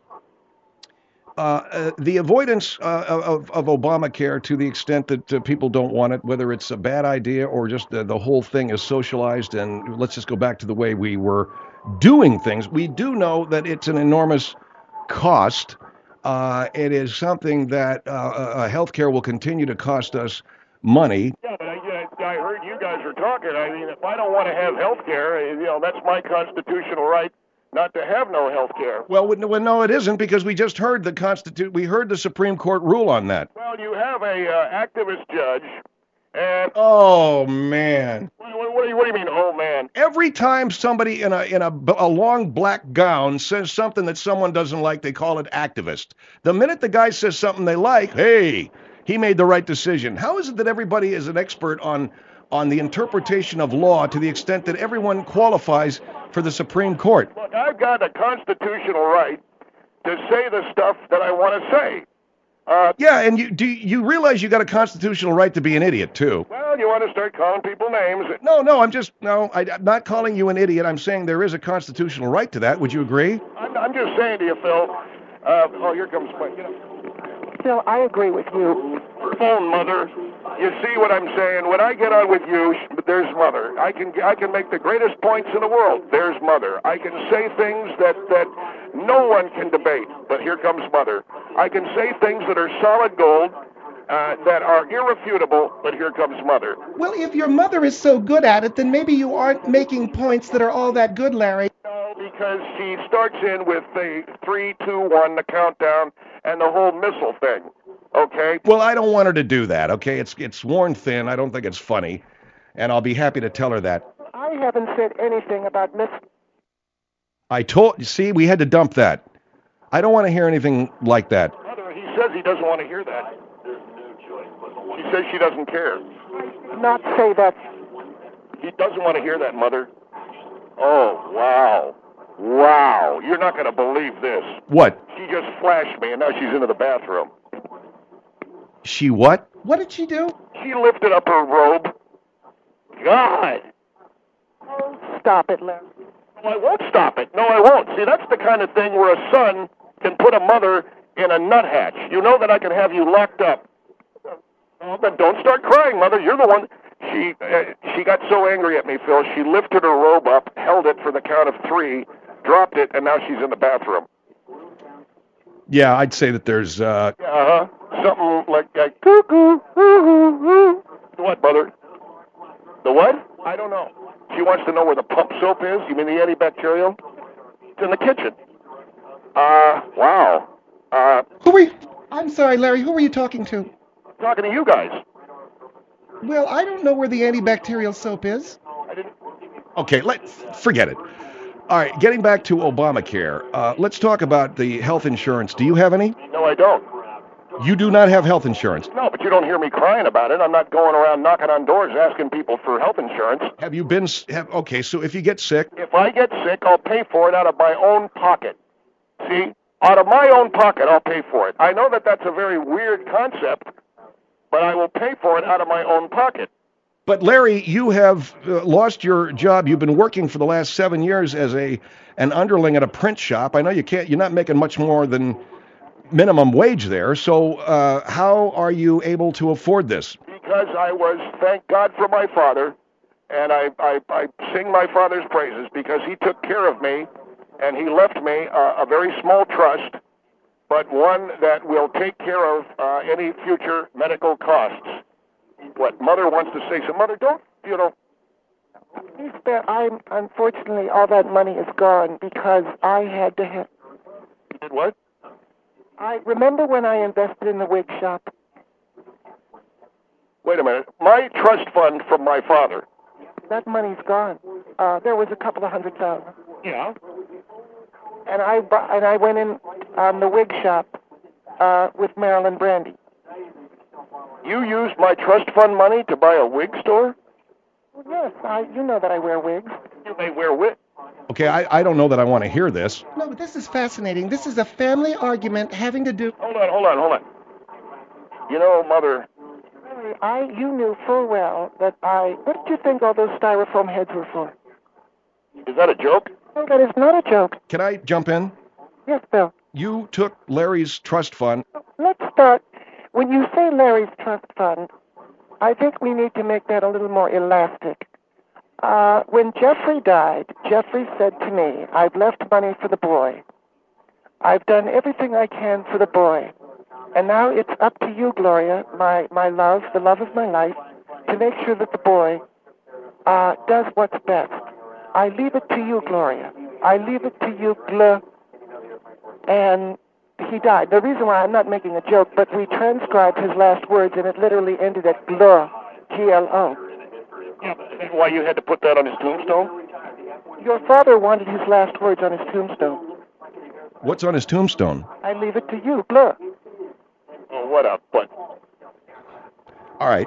Uh, uh, the avoidance uh, of, of Obamacare to the extent that uh, people don't want it, whether it's a bad idea or just uh, the whole thing is socialized, and let's just go back to the way we were doing things. We do know that it's an enormous cost. Uh, it is something that uh, uh, healthcare will continue to cost us money. Yeah, but I, I heard you guys were talking. I mean, if I don't want to have health care, you know, that's my constitutional right not to have no health care. Well, well, no, it isn't, because we just heard the Constitu- we heard the Supreme Court rule on that. Well, you have a uh, activist judge, and oh man, what, what, what, do you, what do you mean, oh man? Every time somebody in a in a, a long black gown says something that someone doesn't like, they call it activist. The minute the guy says something they like, hey, he made the right decision. How is it that everybody is an expert on on the interpretation of law to the extent that everyone qualifies for the Supreme Court? Look, I've got a constitutional right to say the stuff that I want to say. Uh, yeah, and you do you realize you got a constitutional right to be an idiot, too? Well, you want to start calling people names. No, no, I'm just, no, I, I'm not calling you an idiot. I'm saying there is a constitutional right to that. Would you agree? I'm, I'm just saying to you, Phil. Uh, oh, here comes Mike. You know. Phil, I agree with you. Phone, Mother. You see what I'm saying? When I get on with you, there's Mother. I can I can make the greatest points in the world. There's Mother. I can say things that, that no one can debate, but here comes Mother. I can say things that are solid gold, uh, that are irrefutable, but here comes Mother. Well, if your mother is so good at it, then maybe you aren't making points that are all that good, Larry. No, because she starts in with the three, two, one, the countdown, and the whole missile thing. Okay? Well, I don't want her to do that, okay? It's it's worn thin. I don't think it's funny. And I'll be happy to tell her that. I haven't said anything about Miss... I told... See, we had to dump that. I don't want to hear anything like that. Mother, he says he doesn't want to hear that. She says she doesn't care. I did not say that. He doesn't want to hear that, Mother. Oh, wow. Wow. You're not going to believe this. What? She just flashed me, and now she's into the bathroom. She what? What did she do? She lifted up her robe. God. Oh, stop it, Larry. No, I won't stop it. No, I won't. See, that's the kind of thing where a son can put a mother in a nuthatch. You know that I can have you locked up. Oh, then don't start crying, Mother. You're the one. She uh, she got so angry at me, Phil. She lifted her robe up, held it for the count of three, dropped it, and now she's in the bathroom. Yeah, I'd say that there's... Uh... Uh-huh. Something like, like cuckoo, ooh, The what, Mother? The what? I don't know. She wants to know where the pump soap is. You mean the antibacterial? It's in the kitchen. Uh, wow. Uh, Who were you? I'm sorry, Larry. Who were you talking to? Talking to you guys. Well, I don't know where the antibacterial soap is. I didn't. Okay, let forget it. All right, getting back to Obamacare. Uh, let's talk about the health insurance. Do you have any? No, I don't. You do not have health insurance. No, but you don't hear me crying about it. I'm not going around knocking on doors asking people for health insurance. Have you been... Have, okay, so if you get sick... If I get sick, I'll pay for it out of my own pocket. See? Out of my own pocket, I'll pay for it. I know that that's a very weird concept, but I will pay for it out of my own pocket. But Larry, you have uh, lost your job. You've been working for the last seven years as a an underling at a print shop. I know you can't. You're not making much more than minimum wage there. So uh, how are you able to afford this? Because I was, thank God for my father, and I I, I sing my father's praises because he took care of me, and he left me uh, a very small trust, but one that will take care of uh, any future medical costs. What Mother wants to say. So, Mother, don't, you know. He's there. I'm, unfortunately, all that money is gone because I had to have... You did what? I remember when I invested in the wig shop. Wait a minute. My trust fund from my father. That money's gone. Uh, there was a couple of hundred thousand. Yeah. And I, bu- and I went in on the wig shop uh, with Marilyn Brandy. You used my trust fund money to buy a wig store? Yes, I, you know that I wear wigs. You may wear wig. Okay, I, I don't know that I want to hear this. No, but this is fascinating. This is a family argument having to do... Hold on, hold on, hold on. You know, Mother... I, you knew full well that I... What did you think all those styrofoam heads were for? Is that a joke? No, that is not a joke. Can I jump in? Yes, Bill. You took Larry's trust fund. Let's start... When you say Larry's trust fund, I think we need to make that a little more elastic. Uh, when Jeffrey died, Jeffrey said to me, I've left money for the boy. I've done everything I can for the boy. And now it's up to you, Gloria, my, my love, the love of my life, to make sure that the boy uh, does what's best. I leave it to you, Gloria. I leave it to you, Gl. And he died. The reason why I'm not making a joke, but we transcribed his last words, and it literally ended at Gl, G L O. Yeah, that's why you had to put that on his tombstone? Your father wanted his last words on his tombstone. What's on his tombstone? I leave it to you, Gl. Oh, what a... What? All right.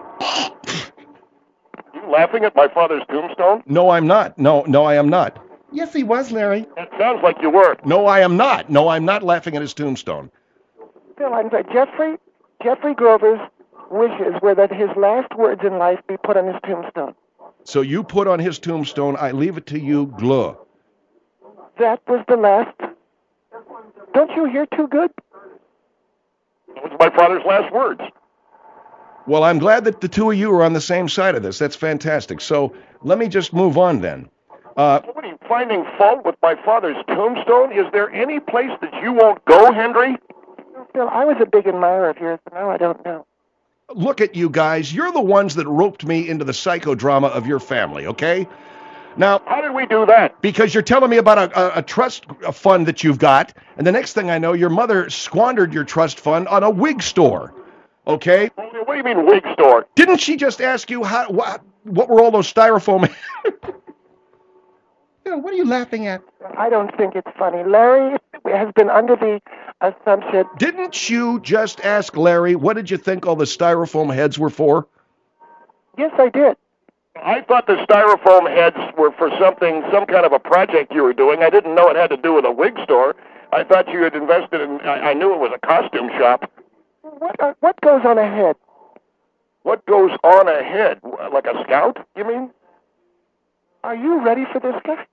You laughing at my father's tombstone? No, I'm not. No, no, I am not. Yes, he was, Larry. That sounds like you were. No, I am not. No, I'm not laughing at his tombstone. Bill, I'm sorry. Jeffrey, Jeffrey Grover's wishes were that his last words in life be put on his tombstone. So you put on his tombstone, I leave it to you, Gl. That was the last... Don't you hear too good? That was my father's last words. Well, I'm glad that the two of you are on the same side of this. That's fantastic. So let me just move on then. Uh, What are you finding fault with my father's tombstone? Is there any place that you won't go, Henry? Bill, I was a big admirer of yours, but now I don't know. look at you guys. You're the ones that roped me into the psychodrama of your family, okay? Now, how did we do that? Because you're telling me about a, a, a trust fund that you've got, and the next thing I know, your mother squandered your trust fund on a wig store, okay? What do you mean wig store? Didn't she just ask you how what, what were all those styrofoam? Bill, what are you laughing at? I don't think it's funny. Larry has been under the assumption... Didn't you just ask Larry, what did you think all the styrofoam heads were for? Yes, I did. I thought the styrofoam heads were for something, some kind of a project you were doing. I didn't know it had to do with a wig store. I thought you had invested in, I, I knew it was a costume shop. What, uh, what goes on a head? What goes on a head? Like a scout, you mean? Are you ready for this guy?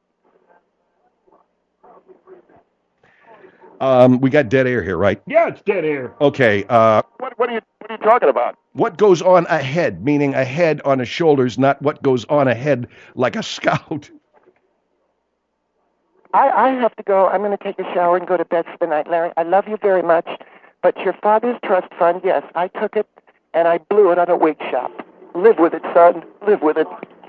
Um, we got dead air here, right? Yeah, it's dead air. Okay, uh... What, what, are you, what are you talking about? What goes on a head, meaning a head on a shoulders, not what goes on a head like a scout. I, I have to go. I'm going to take a shower and go to bed for the night, Larry. I love you very much, but your father's trust fund, yes, I took it, and I blew it on a wig shop. Live with it, son. Live with it.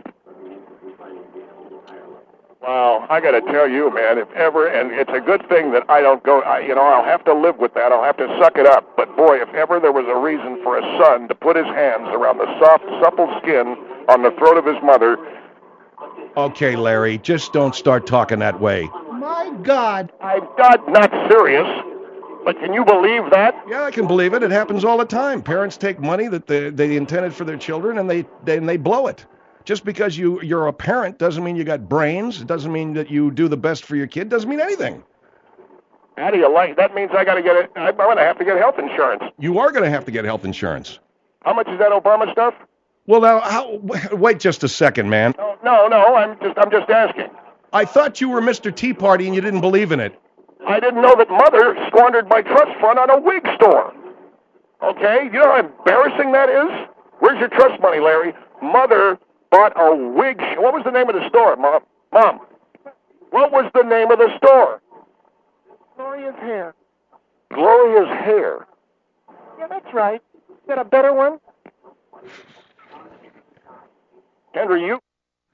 Wow, I got to tell you, man, if ever, and it's a good thing that I don't go, I, you know, I'll have to live with that. I'll have to suck it up. But, boy, if ever there was a reason for a son to put his hands around the soft, supple skin on the throat of his mother. Okay, Larry, just don't start talking that way. My God. I'm not, not serious. But can you believe that? Yeah, I can believe it. It happens all the time. Parents take money that they, they intended for their children, and they, they and they blow it. Just because you, you're a parent doesn't mean you got brains. It doesn't mean that you do the best for your kid. Doesn't mean anything. How do you like? That means I got to get it. I'm going to have to get health insurance. You are going to have to get health insurance. How much is that Obama stuff? Well, now, how, wait just a second, man. No, no, no. I'm just, I'm just asking. I thought you were Mister Tea Party and you didn't believe in it. I didn't know that Mother squandered my trust fund on a wig store. Okay, you know how embarrassing that is? Where's your trust money, Larry? Mother bought a wig. Sh- what was the name of the store, Mom? Mom, what was the name of the store? Gloria's hair. Gloria's Hair. Yeah, that's right. Is that a better one? Henry, you...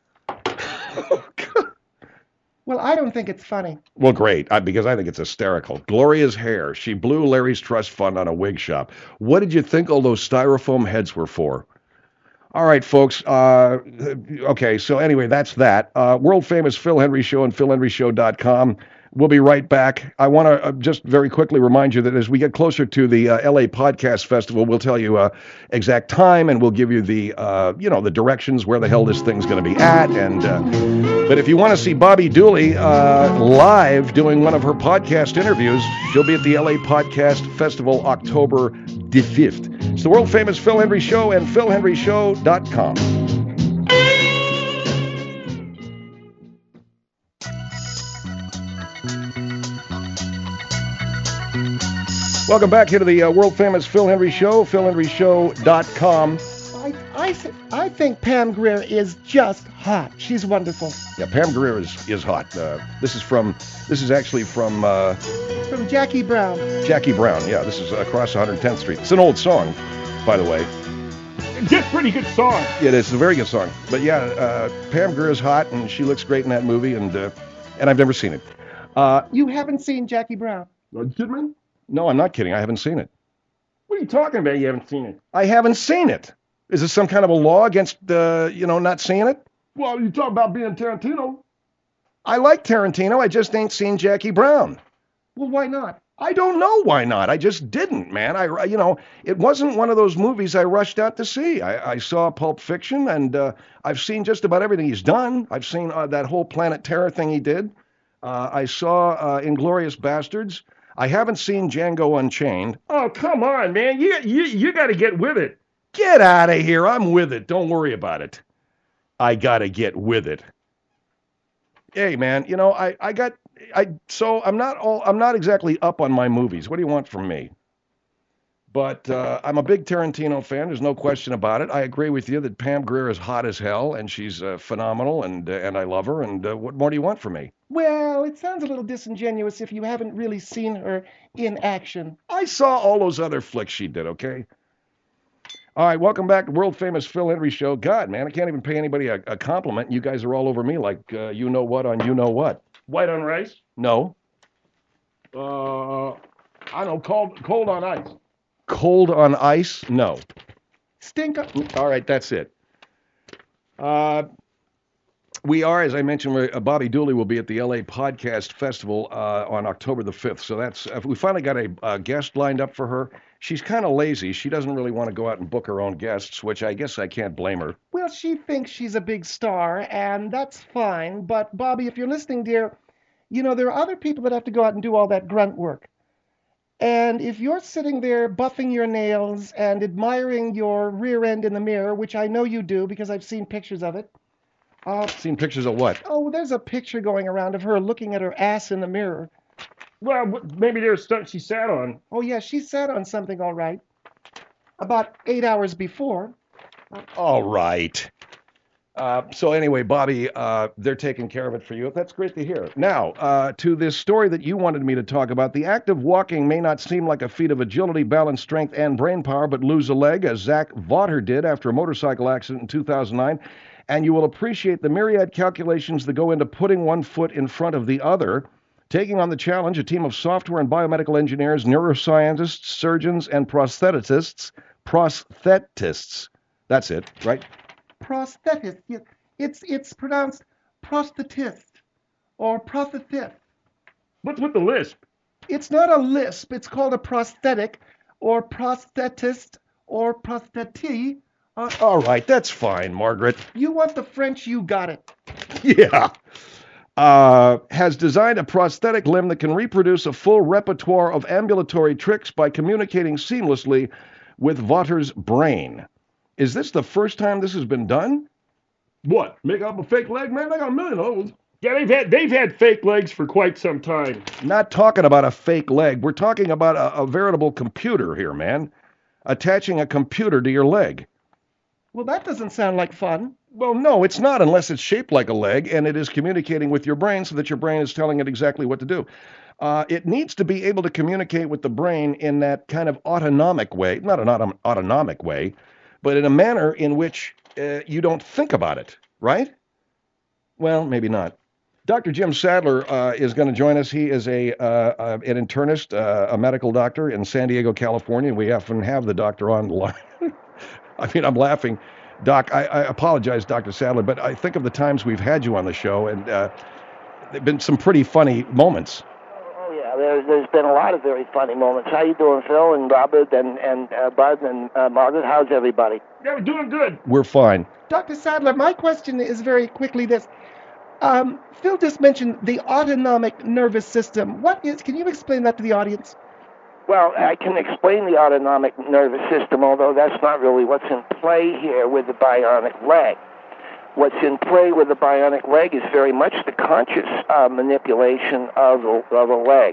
Well, I don't think it's funny. Well, great, I, because I think it's hysterical. Gloria's Hair. She blew Larry's trust fund on a wig shop. What did you think all those styrofoam heads were for? All right, folks. Uh, okay, so anyway, that's that. Uh, world famous Phil Hendrie Show and phil hendrie show dot com. We'll be right back. I want to uh, just very quickly remind you that as we get closer to the uh, L A Podcast Festival, we'll tell you uh, exact time, and we'll give you the, uh, you know, the directions where the hell this thing's going to be at. And uh, but if you want to see Bobby Dooley uh, live doing one of her podcast interviews, she'll be at the L A Podcast Festival October the fifth. It's the world famous Phil Hendrie Show and phil hendrie show dot com. Welcome back here to the uh, world-famous Phil Hendrie Show, phil hendrie show dot com. I, I, th- I think Pam Grier is just hot. She's wonderful. Yeah, Pam Grier is, is hot. Uh, this is from, this is actually from uh, From Jackie Brown. Jackie Brown. Yeah, this is across one hundred tenth Street. It's an old song, by the way. Just pretty good song. Yeah, it's a very good song. But yeah, uh, Pam Grier is hot, and she looks great in that movie, and uh, and I've never seen it. Uh, You haven't seen Jackie Brown? Are you kidding me? no, I'm not kidding. I haven't seen it. What are you talking about? You haven't seen it? I haven't seen it. Is this some kind of a law against, uh, you know, not seeing it? Well, you talk about being Tarantino. I like Tarantino. I just ain't seen Jackie Brown. Well, why not? I don't know why not. I just didn't, man. I, you know, it wasn't one of those movies I rushed out to see. I, I saw Pulp Fiction, and uh, I've seen just about everything he's done. I've seen uh, that whole Planet Terror thing he did. Uh, I saw uh, Inglourious Bastards. I haven't seen Django Unchained. Oh, come on, man. You you you got to get with it. Get out of here. I'm with it. Don't worry about it. I got to get with it. Hey, man, you know, I, I got, I, so I'm not all, I'm not exactly up on my movies. What do you want from me? But uh, I'm a big Tarantino fan. There's no question about it. I agree with you that Pam Grier is hot as hell, and she's uh, phenomenal, and uh, and I love her. And uh, what more do you want from me? Well, it sounds a little disingenuous if you haven't really seen her in action. I saw all those other flicks she did, okay? All right, welcome back to world famous Phil Hendrie Show. God, man, I can't even pay anybody a, a compliment. You guys are all over me like uh, you know what on you know what. White on rice. No. Uh, I don't know. Cold cold on ice. Cold on ice? No. Stink up. All right, that's it. Uh, we are, as I mentioned, we're- uh, Bobby Dooley will be at the L A Podcast Festival uh, on October the fifth. So that's, uh, we finally got a, a guest lined up for her. She's kind of lazy. She doesn't really want to go out and book her own guests, which I guess I can't blame her. Well, she thinks she's a big star, and that's fine. But, Bobby, if you're listening, dear, you know, there are other people that have to go out and do all that grunt work. And if you're sitting there buffing your nails and admiring your rear end in the mirror, which I know you do because I've seen pictures of it. Uh, Seen pictures of what? oh, there's a picture going around of her looking at her ass in the mirror. Well, what- maybe there's stuff she sat on. Oh, yeah, she sat on something all right. About eight hours before. All right. Uh, so anyway, Bobby, uh, they're taking care of it for you. That's great to hear. Now, uh, to this story that you wanted me to talk about. The act of walking may not seem like a feat of agility, balance, strength, and brain power, but lose a leg, as Zach Vaughter did after a motorcycle accident in two thousand nine. And you will appreciate the myriad calculations that go into putting one foot in front of the other. Taking on the challenge, a team of software and biomedical engineers, neuroscientists, surgeons, and prosthetists. Prosthetists. That's it, right? Prosthetist. Yeah, It's it's pronounced prosthetist or prosthetist. What's with the lisp? It's not a lisp. It's called a prosthetic, or prosthetist, or prosthetee. Uh, All right, that's fine, Margaret. you want the French, you got it. Yeah. Uh, has designed a prosthetic limb that can reproduce a full repertoire of ambulatory tricks by communicating seamlessly with Votter's brain. Is this the first time this has been done? What? Make up a fake leg, man? I got a million of those. Yeah, they've had they've had fake legs for quite some time. Not talking about a fake leg. We're talking about a, a veritable computer here, man. Attaching a computer to your leg. Well, that doesn't sound like fun. Well, no, it's not unless it's shaped like a leg and it is communicating with your brain so that your brain is telling it exactly what to do. Uh, it needs to be able to communicate with the brain in that kind of autonomic way, not an autom- autonomic way, but in a manner in which uh, you don't think about it, right? Well, maybe not. Doctor Jim Sadler uh, is going to join us. He is a uh, uh, an internist, uh, a medical doctor in San Diego, California. We often have the doctor on the line. I mean, I'm laughing. Doc, I, I apologize, Doctor Sadler, but I think of the times we've had you on the show, and uh, there have been some pretty funny moments. Oh, yeah, there's, there's been a lot of very funny moments. How you doing, Phil and Robert and, and uh, Bud and uh, Margaret? How's everybody? Yeah, we're doing good. We're fine. Doctor Sadler, my question is very quickly this. Um, Phil just mentioned the autonomic nervous system. What is, can you explain that to the audience? Well, I can explain the autonomic nervous system, although that's not really what's in play here with the bionic leg. What's in play with the bionic leg is very much the conscious uh, manipulation of a, of a leg.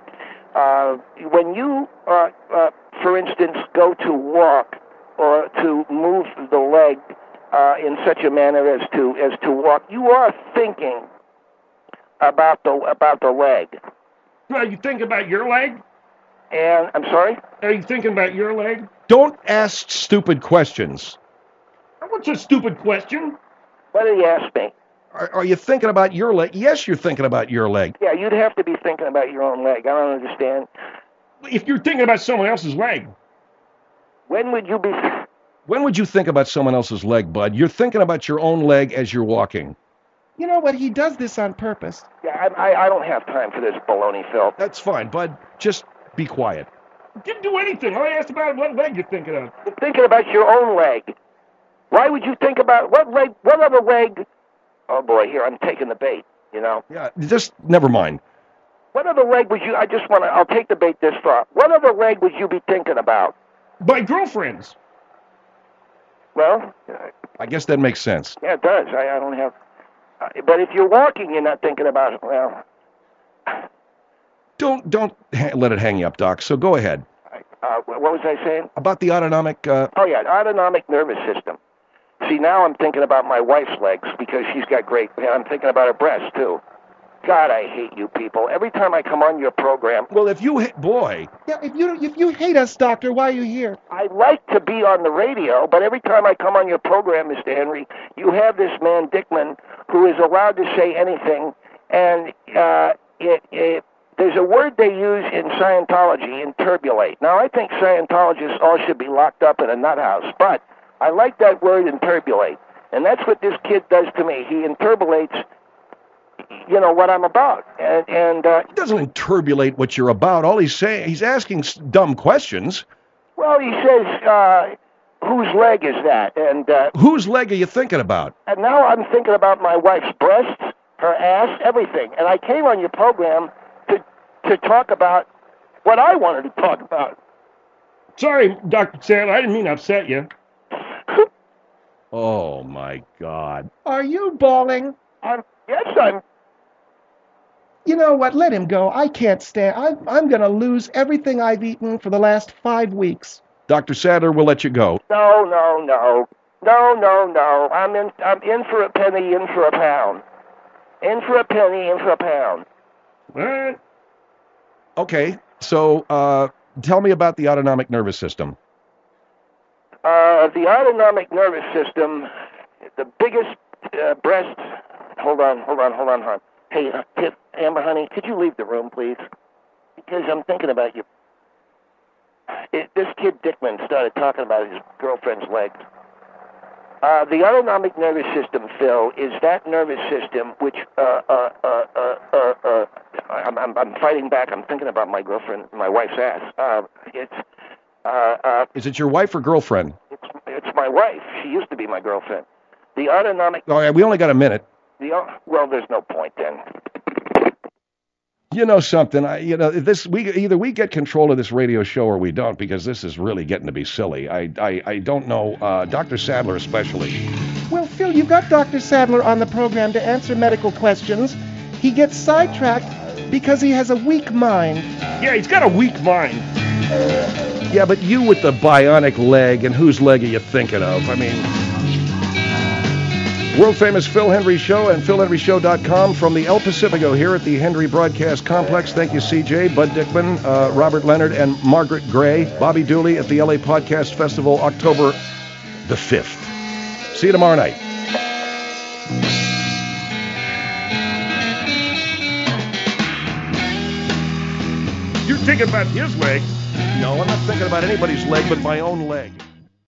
Uh, when you, uh, uh, for instance, go to walk or to move the leg uh, in such a manner as to as to walk, you are thinking about the about the leg. Are you thinking about your leg? And I'm sorry? Are you thinking about your leg? Don't ask stupid questions. What's a stupid question? What did he ask me? Are, are you thinking about your leg? Yes, you're thinking about your leg. Yeah, you'd have to be thinking about your own leg. I don't understand. If you're thinking about someone else's leg. When would you be... When would you think about someone else's leg, Bud? You're thinking about your own leg as you're walking. You know what? He does this on purpose. Yeah, I, I, I don't have time for this baloney, Phil. That's fine, Bud. Just be quiet. Didn't do anything. All I asked about what leg you're thinking of. You're thinking about your own leg. Why would you think about... What leg... What other leg... Oh, boy, here, I'm taking the bait, you know. Yeah, just never mind. What other leg would you... I just want to... I'll take the bait this far. What other leg would you be thinking about? My girlfriends. Well... I guess that makes sense. Yeah, it does. I, I don't have... Uh, but if you're walking, you're not thinking about it. Well... Don't don't ha- let it hang you up, Doc. So go ahead. Uh, what was I saying? About the autonomic... Uh... Oh, yeah, autonomic nervous system. See, now I'm thinking about my wife's legs because she's got great... I'm thinking about her breasts, too. God, I hate you people. Every time I come on your program... Well, if you... Ha- boy... Yeah, if you if you hate us, Doctor, why are you here? I like to be on the radio, but every time I come on your program, Mister Henry, you have this man, Dickman, who is allowed to say anything, and uh, it... it there's a word they use in Scientology, interbulate. Now, I think Scientologists all should be locked up in a nut house, but I like that word, interbulate. And that's what this kid does to me. He interbulates, you know, what I'm about. And, and uh, He doesn't interbulate what you're about. All he's saying... He's asking s- dumb questions. well, he says, uh, whose leg is that? And, uh, Whose leg are you thinking about? and now I'm thinking about my wife's breasts, her ass, everything. And I came on your program to to talk about what I wanted to talk about. Sorry, Doctor Sadler. I didn't mean to upset you. Oh, my God. Are you bawling? I'm, yes, I'm... You know what? Let him go. I can't stand. I'm I'm gonna lose everything I've eaten for the last five weeks. Doctor Sadler, we'll let you go. No, no, no. No, no, no. I'm in, I'm in for a penny, in for a pound. In for a penny, in for a pound. What? Okay, so uh, tell me about the autonomic nervous system. Uh, the autonomic nervous system, the biggest uh, breast... Hold on, hold on, hold on, hon. Hey, uh, Tip, Amber, honey, could you leave the room, please? Because I'm thinking about you. It, this kid Dickman started talking about his girlfriend's legs. Uh, the autonomic nervous system, Phil, is that nervous system which... Uh, uh, uh, uh, uh, uh, I'm, I'm, I'm fighting back. I'm thinking about my girlfriend, my wife's ass. Uh, it's, uh, uh, Is it your wife or girlfriend? it's, it's my wife. She used to be my girlfriend. The autonomic. Oh, yeah, we only got a minute. The well, there's no point then. You know something? I, you know this. We either we get control of this radio show or we don't, because this is really getting to be silly. I I, I don't know. Uh, Doctor Sadler especially. Well, Phil, you've got Doctor Sadler on the program to answer medical questions. He gets sidetracked because he has a weak mind. Yeah, he's got a weak mind. Yeah, but you with the bionic leg, and whose leg are you thinking of? I mean, world-famous Phil Hendrie Show and phil hendrie show dot com from the El Pacifico here at the Hendrie Broadcast Complex. Thank you, C J, Bud Dickman, uh, Robert Leonard, and Margaret Gray. Bobby Dooley at the L A Podcast Festival, October the fifth. See you tomorrow night. You're thinking about his leg. No, I'm not thinking about anybody's leg but my own leg.